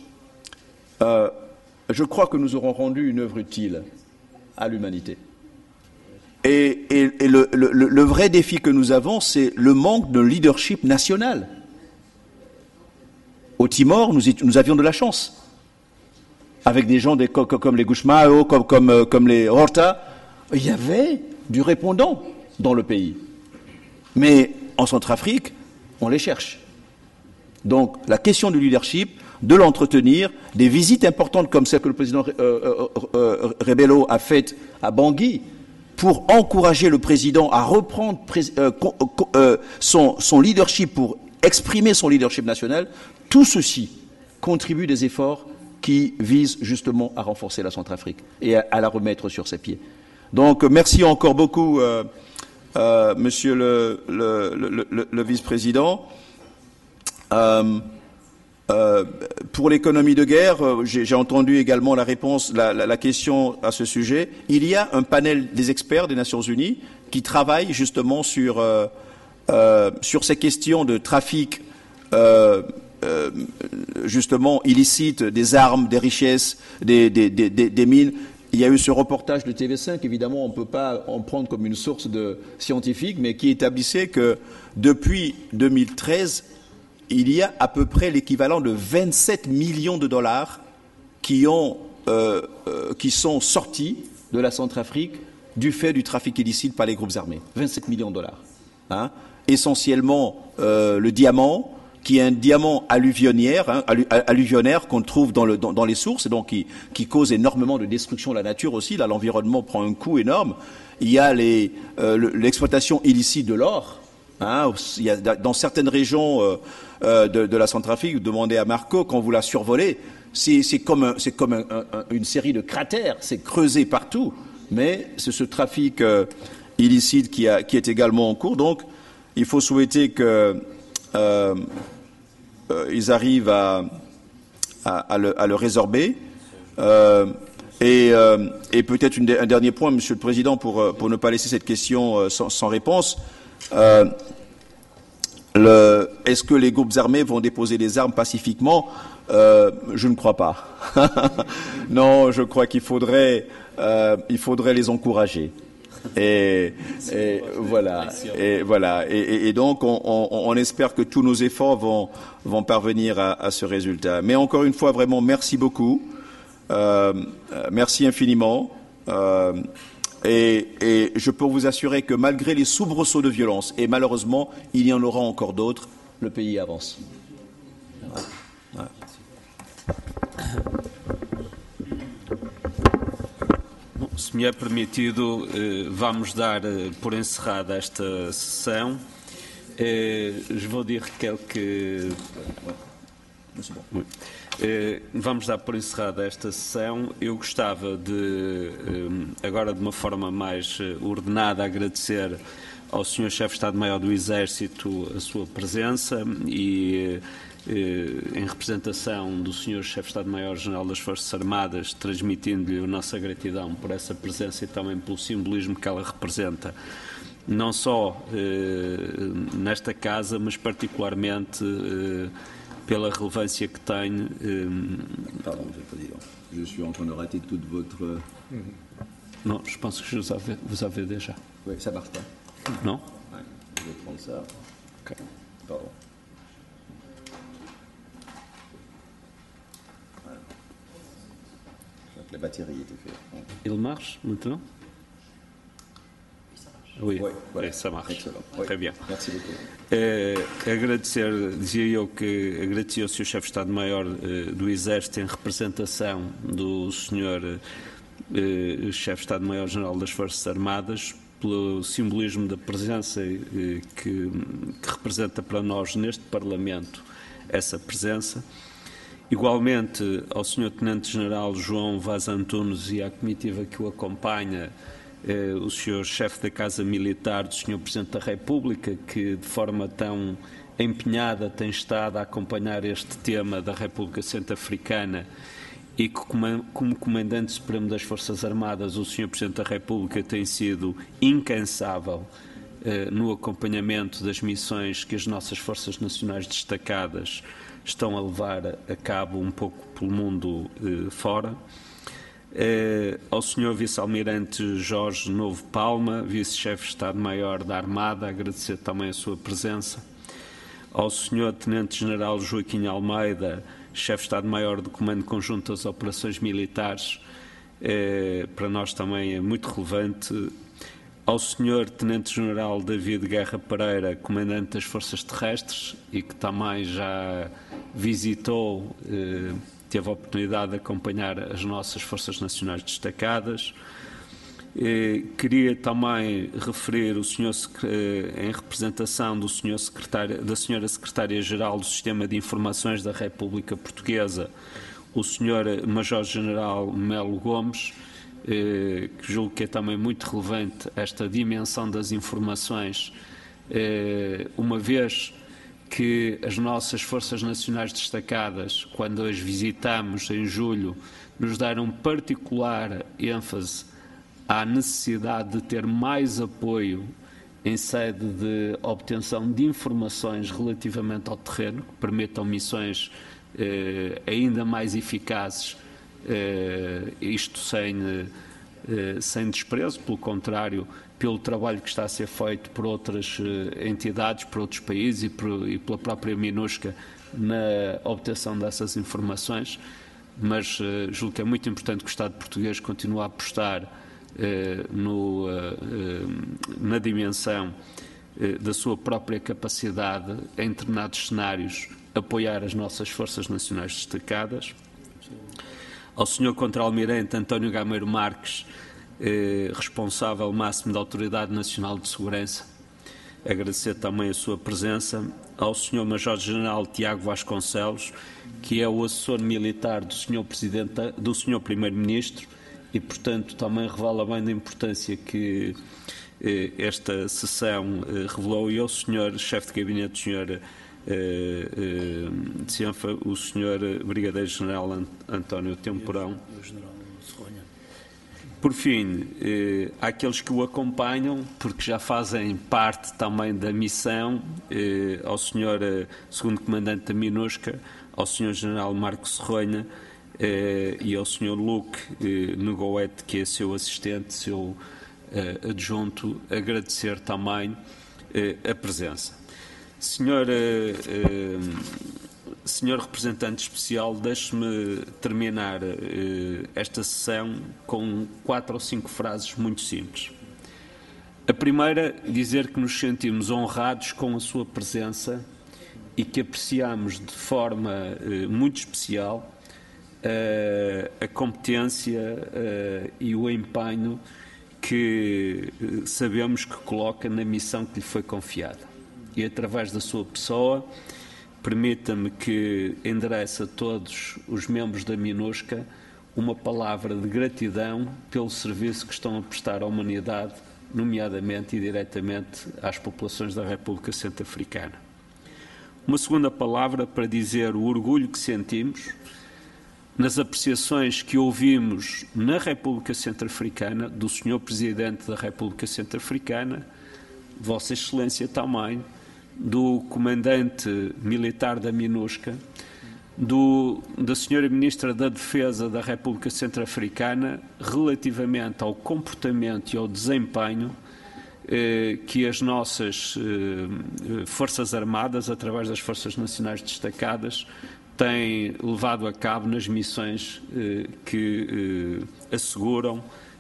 je crois que nous aurons rendu une œuvre utile à l'humanité. Et le vrai défi que nous avons, c'est le manque de leadership national. Au Timor, nous avions de la chance. Avec des gens comme les Gouchmao, comme les Horta, il y avait du répondant dans le pays. Mais en Centrafrique, on les cherche. Donc la question du leadership, de l'entretenir, des visites importantes comme celle que le président Rebelo a faite à Bangui, pour encourager le président à reprendre son leadership, pour exprimer son leadership national, tout ceci contribue des efforts qui visent justement à renforcer la Centrafrique et à la remettre sur ses pieds. Donc merci encore beaucoup, monsieur le vice-président. Pour l'économie de guerre, j'ai entendu également la réponse, la question à ce sujet. Il y a un panel des experts des Nations Unies qui travaille justement sur ces questions de trafic justement illicite des armes, des richesses, des mines. Il y a eu ce reportage de TV5, évidemment on ne peut pas en prendre comme une source scientifique, mais qui établissait que depuis 2013, il y a à peu près l'équivalent de 27 millions de dollars qui sont sortis de la Centrafrique du fait du trafic illicite par les groupes armés. 27 millions de dollars. Hein. Essentiellement le diamant, qui est un diamant alluvionnaire qu'on trouve dans les sources, et donc qui cause énormément de destruction de la nature aussi. Là, l'environnement prend un coup énorme. Il y a l'exploitation illicite de l'or. Hein, il y a, dans certaines régions de la Centrafrique, vous demandez à Marco, quand vous la survolez, c'est comme une série de cratères, c'est creusé partout, mais c'est ce trafic illicite qui est également en cours. Donc, il faut souhaiter que ils arrivent à le résorber. Et peut-être un dernier point, Monsieur le Président, pour ne pas laisser cette question sans réponse. Est-ce que les groupes armés vont déposer des armes pacifiquement? Je ne crois pas. Non, je crois qu'il faudrait les encourager. Et voilà. Et donc, on espère que tous nos efforts vont parvenir à ce résultat. Mais encore une fois, vraiment, merci beaucoup. Merci infiniment. Et je peux vous assurer que malgré les soubresauts de violence, et malheureusement, il y en aura encore d'autres, le pays avance. Ouais. Bom, se me é permitido, vamos dar por encerrada esta sessão. Je vou dire quelques... Vamos dar por encerrada esta sessão. Eu gostava de, agora de uma forma mais ordenada, agradecer ao Sr. Chefe de Estado-Maior do Exército a sua presença e, em representação do Sr. Chefe de Estado-Maior-General das Forças Armadas, transmitindo-lhe a nossa gratidão por essa presença e também pelo simbolismo que ela representa, não só nesta casa, mas particularmente pela relevância que tem. Pardon, Monsieur le Président. Je suis en train de rater toute votre... Non, je pense que vous avez déjà. Oui, ça marche pas. Non? Ouais, je vais prendre ça. Okay. Pardon. La batterie était faite. Il marche maintenant? Oui, voilà. Ça marche. Excellent. Très bien. Merci beaucoup. Dizia eu que agradecia ao Sr. Chefe de Estado-Maior do Exército em representação do Sr. Chefe de Estado-Maior-General das Forças Armadas pelo simbolismo da presença que representa para nós neste Parlamento essa presença. Igualmente ao Sr. Tenente-General João Vaz Antunes e à comitiva que o acompanha, o Sr. Chefe da Casa Militar do Sr. Presidente da República, que de forma tão empenhada tem estado a acompanhar este tema da República Centro-Africana e que, como Comandante Supremo das Forças Armadas, o Sr. Presidente da República tem sido incansável no acompanhamento das missões que as nossas Forças Nacionais destacadas estão a levar a cabo um pouco pelo mundo fora. Ao Sr. Vice-Almirante Jorge Novo Palma, Vice-Chefe de Estado-Maior da Armada, agradecer também a sua presença. Ao Sr. Tenente-General Joaquim Almeida, Chefe de Estado-Maior do Comando Conjunto das Operações Militares, para nós também é muito relevante. Ao Sr. Tenente-General David Guerra Pereira, Comandante das Forças Terrestres, e que também já visitou, teve a oportunidade de acompanhar as nossas Forças Nacionais destacadas. Queria também referir o senhor, em representação do senhor da Sra. Secretária-Geral do Sistema de Informações da República Portuguesa, o Sr. Major-General Melo Gomes, que julgo que é também muito relevante esta dimensão das informações, uma vez que as nossas Forças Nacionais destacadas, quando as visitamos em julho, nos deram particular ênfase à necessidade de ter mais apoio em sede de obtenção de informações relativamente ao terreno, que permitam missões ainda mais eficazes, isto sem desprezo, pelo contrário, pelo trabalho que está a ser feito por outras entidades, por outros países e pela própria MINUSCA na obtenção dessas informações, mas julgo que é muito importante que o Estado português continue a apostar na dimensão da sua própria capacidade em determinados cenários apoiar as nossas Forças Nacionais destacadas. Ao Sr. Contra-Almirante António Gameiro Marques, responsável máximo da Autoridade Nacional de Segurança, agradecer também a sua presença. Ao Sr. Major-General Tiago Vasconcelos, que é o assessor militar do Sr. Primeiro-Ministro e, portanto, também revela bem da importância que esta sessão revelou, e ao Sr. Chefe de Gabinete, o Sr. Brigadeiro-General António Temporão. Por fim, àqueles que o acompanham, porque já fazem parte também da missão, ao Sr. Segundo Comandante da MINUSCA, ao Sr. General Marco Serronha e ao Sr. Luque Negoete, que é seu assistente, seu adjunto, agradecer também a presença. Senhor Representante Especial, deixe-me terminar esta sessão com 4 ou 5 frases muito simples. A primeira, dizer que nos sentimos honrados com a sua presença e que apreciamos de forma muito especial a competência e o empenho que sabemos que coloca na missão que lhe foi confiada. E através da sua pessoa, permita-me que endereço a todos os membros da MINUSCA uma palavra de gratidão pelo serviço que estão a prestar à humanidade, nomeadamente e diretamente às populações da República Centro-Africana. Uma segunda palavra para dizer o orgulho que sentimos nas apreciações que ouvimos na República Centro-Africana, do Sr. Presidente da República Centro-Africana, Vossa Excelência também, do Comandante Militar da MINUSCA, da Sra. Ministra da Defesa da República Centro-Africana relativamente ao comportamento e ao desempenho que as nossas Forças Armadas, através das Forças Nacionais Destacadas, têm levado a cabo nas missões que asseguram,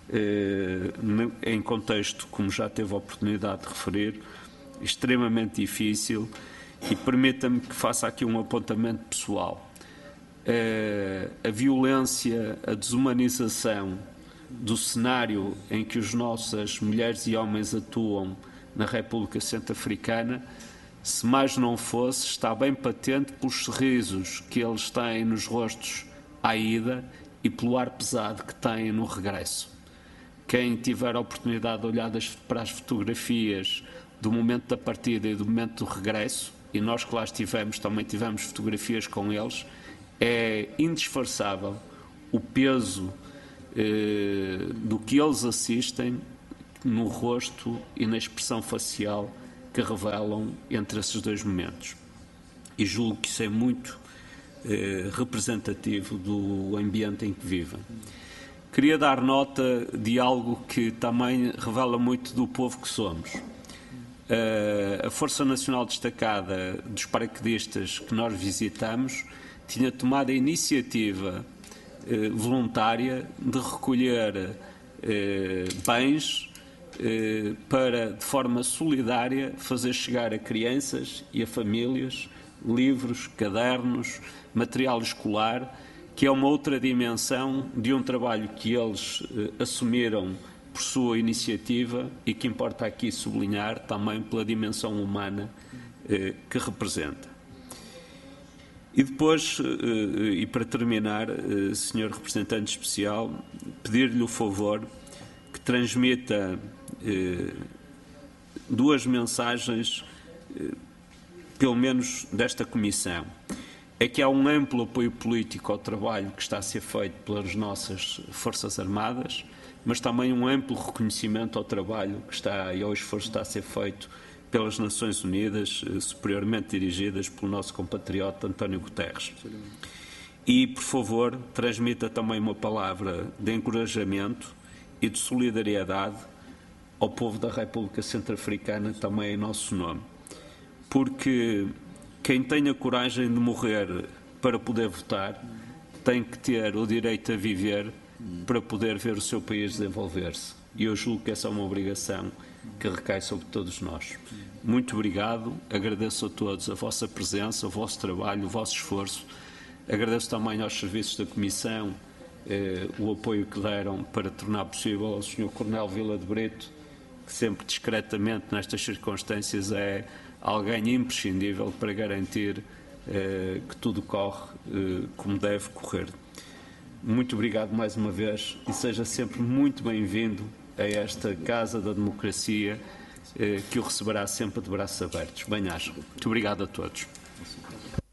em contexto, como já teve a oportunidade de referir, extremamente difícil. E permita-me que faça aqui um apontamento pessoal. A violência, a desumanização do cenário em que as nossas mulheres e homens atuam na República Centro-Africana, se mais não fosse, está bem patente pelos sorrisos que eles têm nos rostos à ida e pelo ar pesado que têm no regresso. Quem tiver a oportunidade de olhar para as fotografias do momento da partida e do momento do regresso, e nós que lá estivemos, também tivemos fotografias com eles, é indisfarçável o peso do que eles assistem no rosto e na expressão facial que revelam entre esses dois momentos. E julgo que isso é muito representativo do ambiente em que vivem. Queria dar nota de algo que também revela muito do povo que somos. A Força Nacional Destacada dos Paraquedistas que nós visitamos tinha tomado a iniciativa voluntária de recolher bens para, de forma solidária, fazer chegar a crianças e a famílias livros, cadernos, material escolar, que é uma outra dimensão de um trabalho que eles assumiram por sua iniciativa e que importa aqui sublinhar também pela dimensão humana que representa. E depois, e para terminar, Sr. Representante Especial, pedir-lhe o favor que transmita duas mensagens, pelo menos desta Comissão. É que há um amplo apoio político ao trabalho que está a ser feito pelas nossas Forças Armadas, mas também um amplo reconhecimento ao trabalho que está e ao esforço que está a ser feito pelas Nações Unidas, superiormente dirigidas pelo nosso compatriota António Guterres. E, por favor, transmita também uma palavra de encorajamento e de solidariedade ao povo da República Centro-Africana, também em nosso nome. Porque quem tem a coragem de morrer para poder votar tem que ter o direito a viver para poder ver o seu país desenvolver-se. E eu julgo que essa é uma obrigação que recai sobre todos nós. Muito obrigado, agradeço a todos a vossa presença, o vosso trabalho, o vosso esforço. Agradeço também aos serviços da Comissão o apoio que deram para tornar possível ao Sr. Coronel Vila de Brito, que sempre discretamente nestas circunstâncias é alguém imprescindível para garantir que tudo corre como deve correr. Muito obrigado mais uma vez e seja sempre muito bem-vindo a esta Casa da Democracia que o receberá sempre de braços abertos. Bem-aja. Muito obrigado a todos.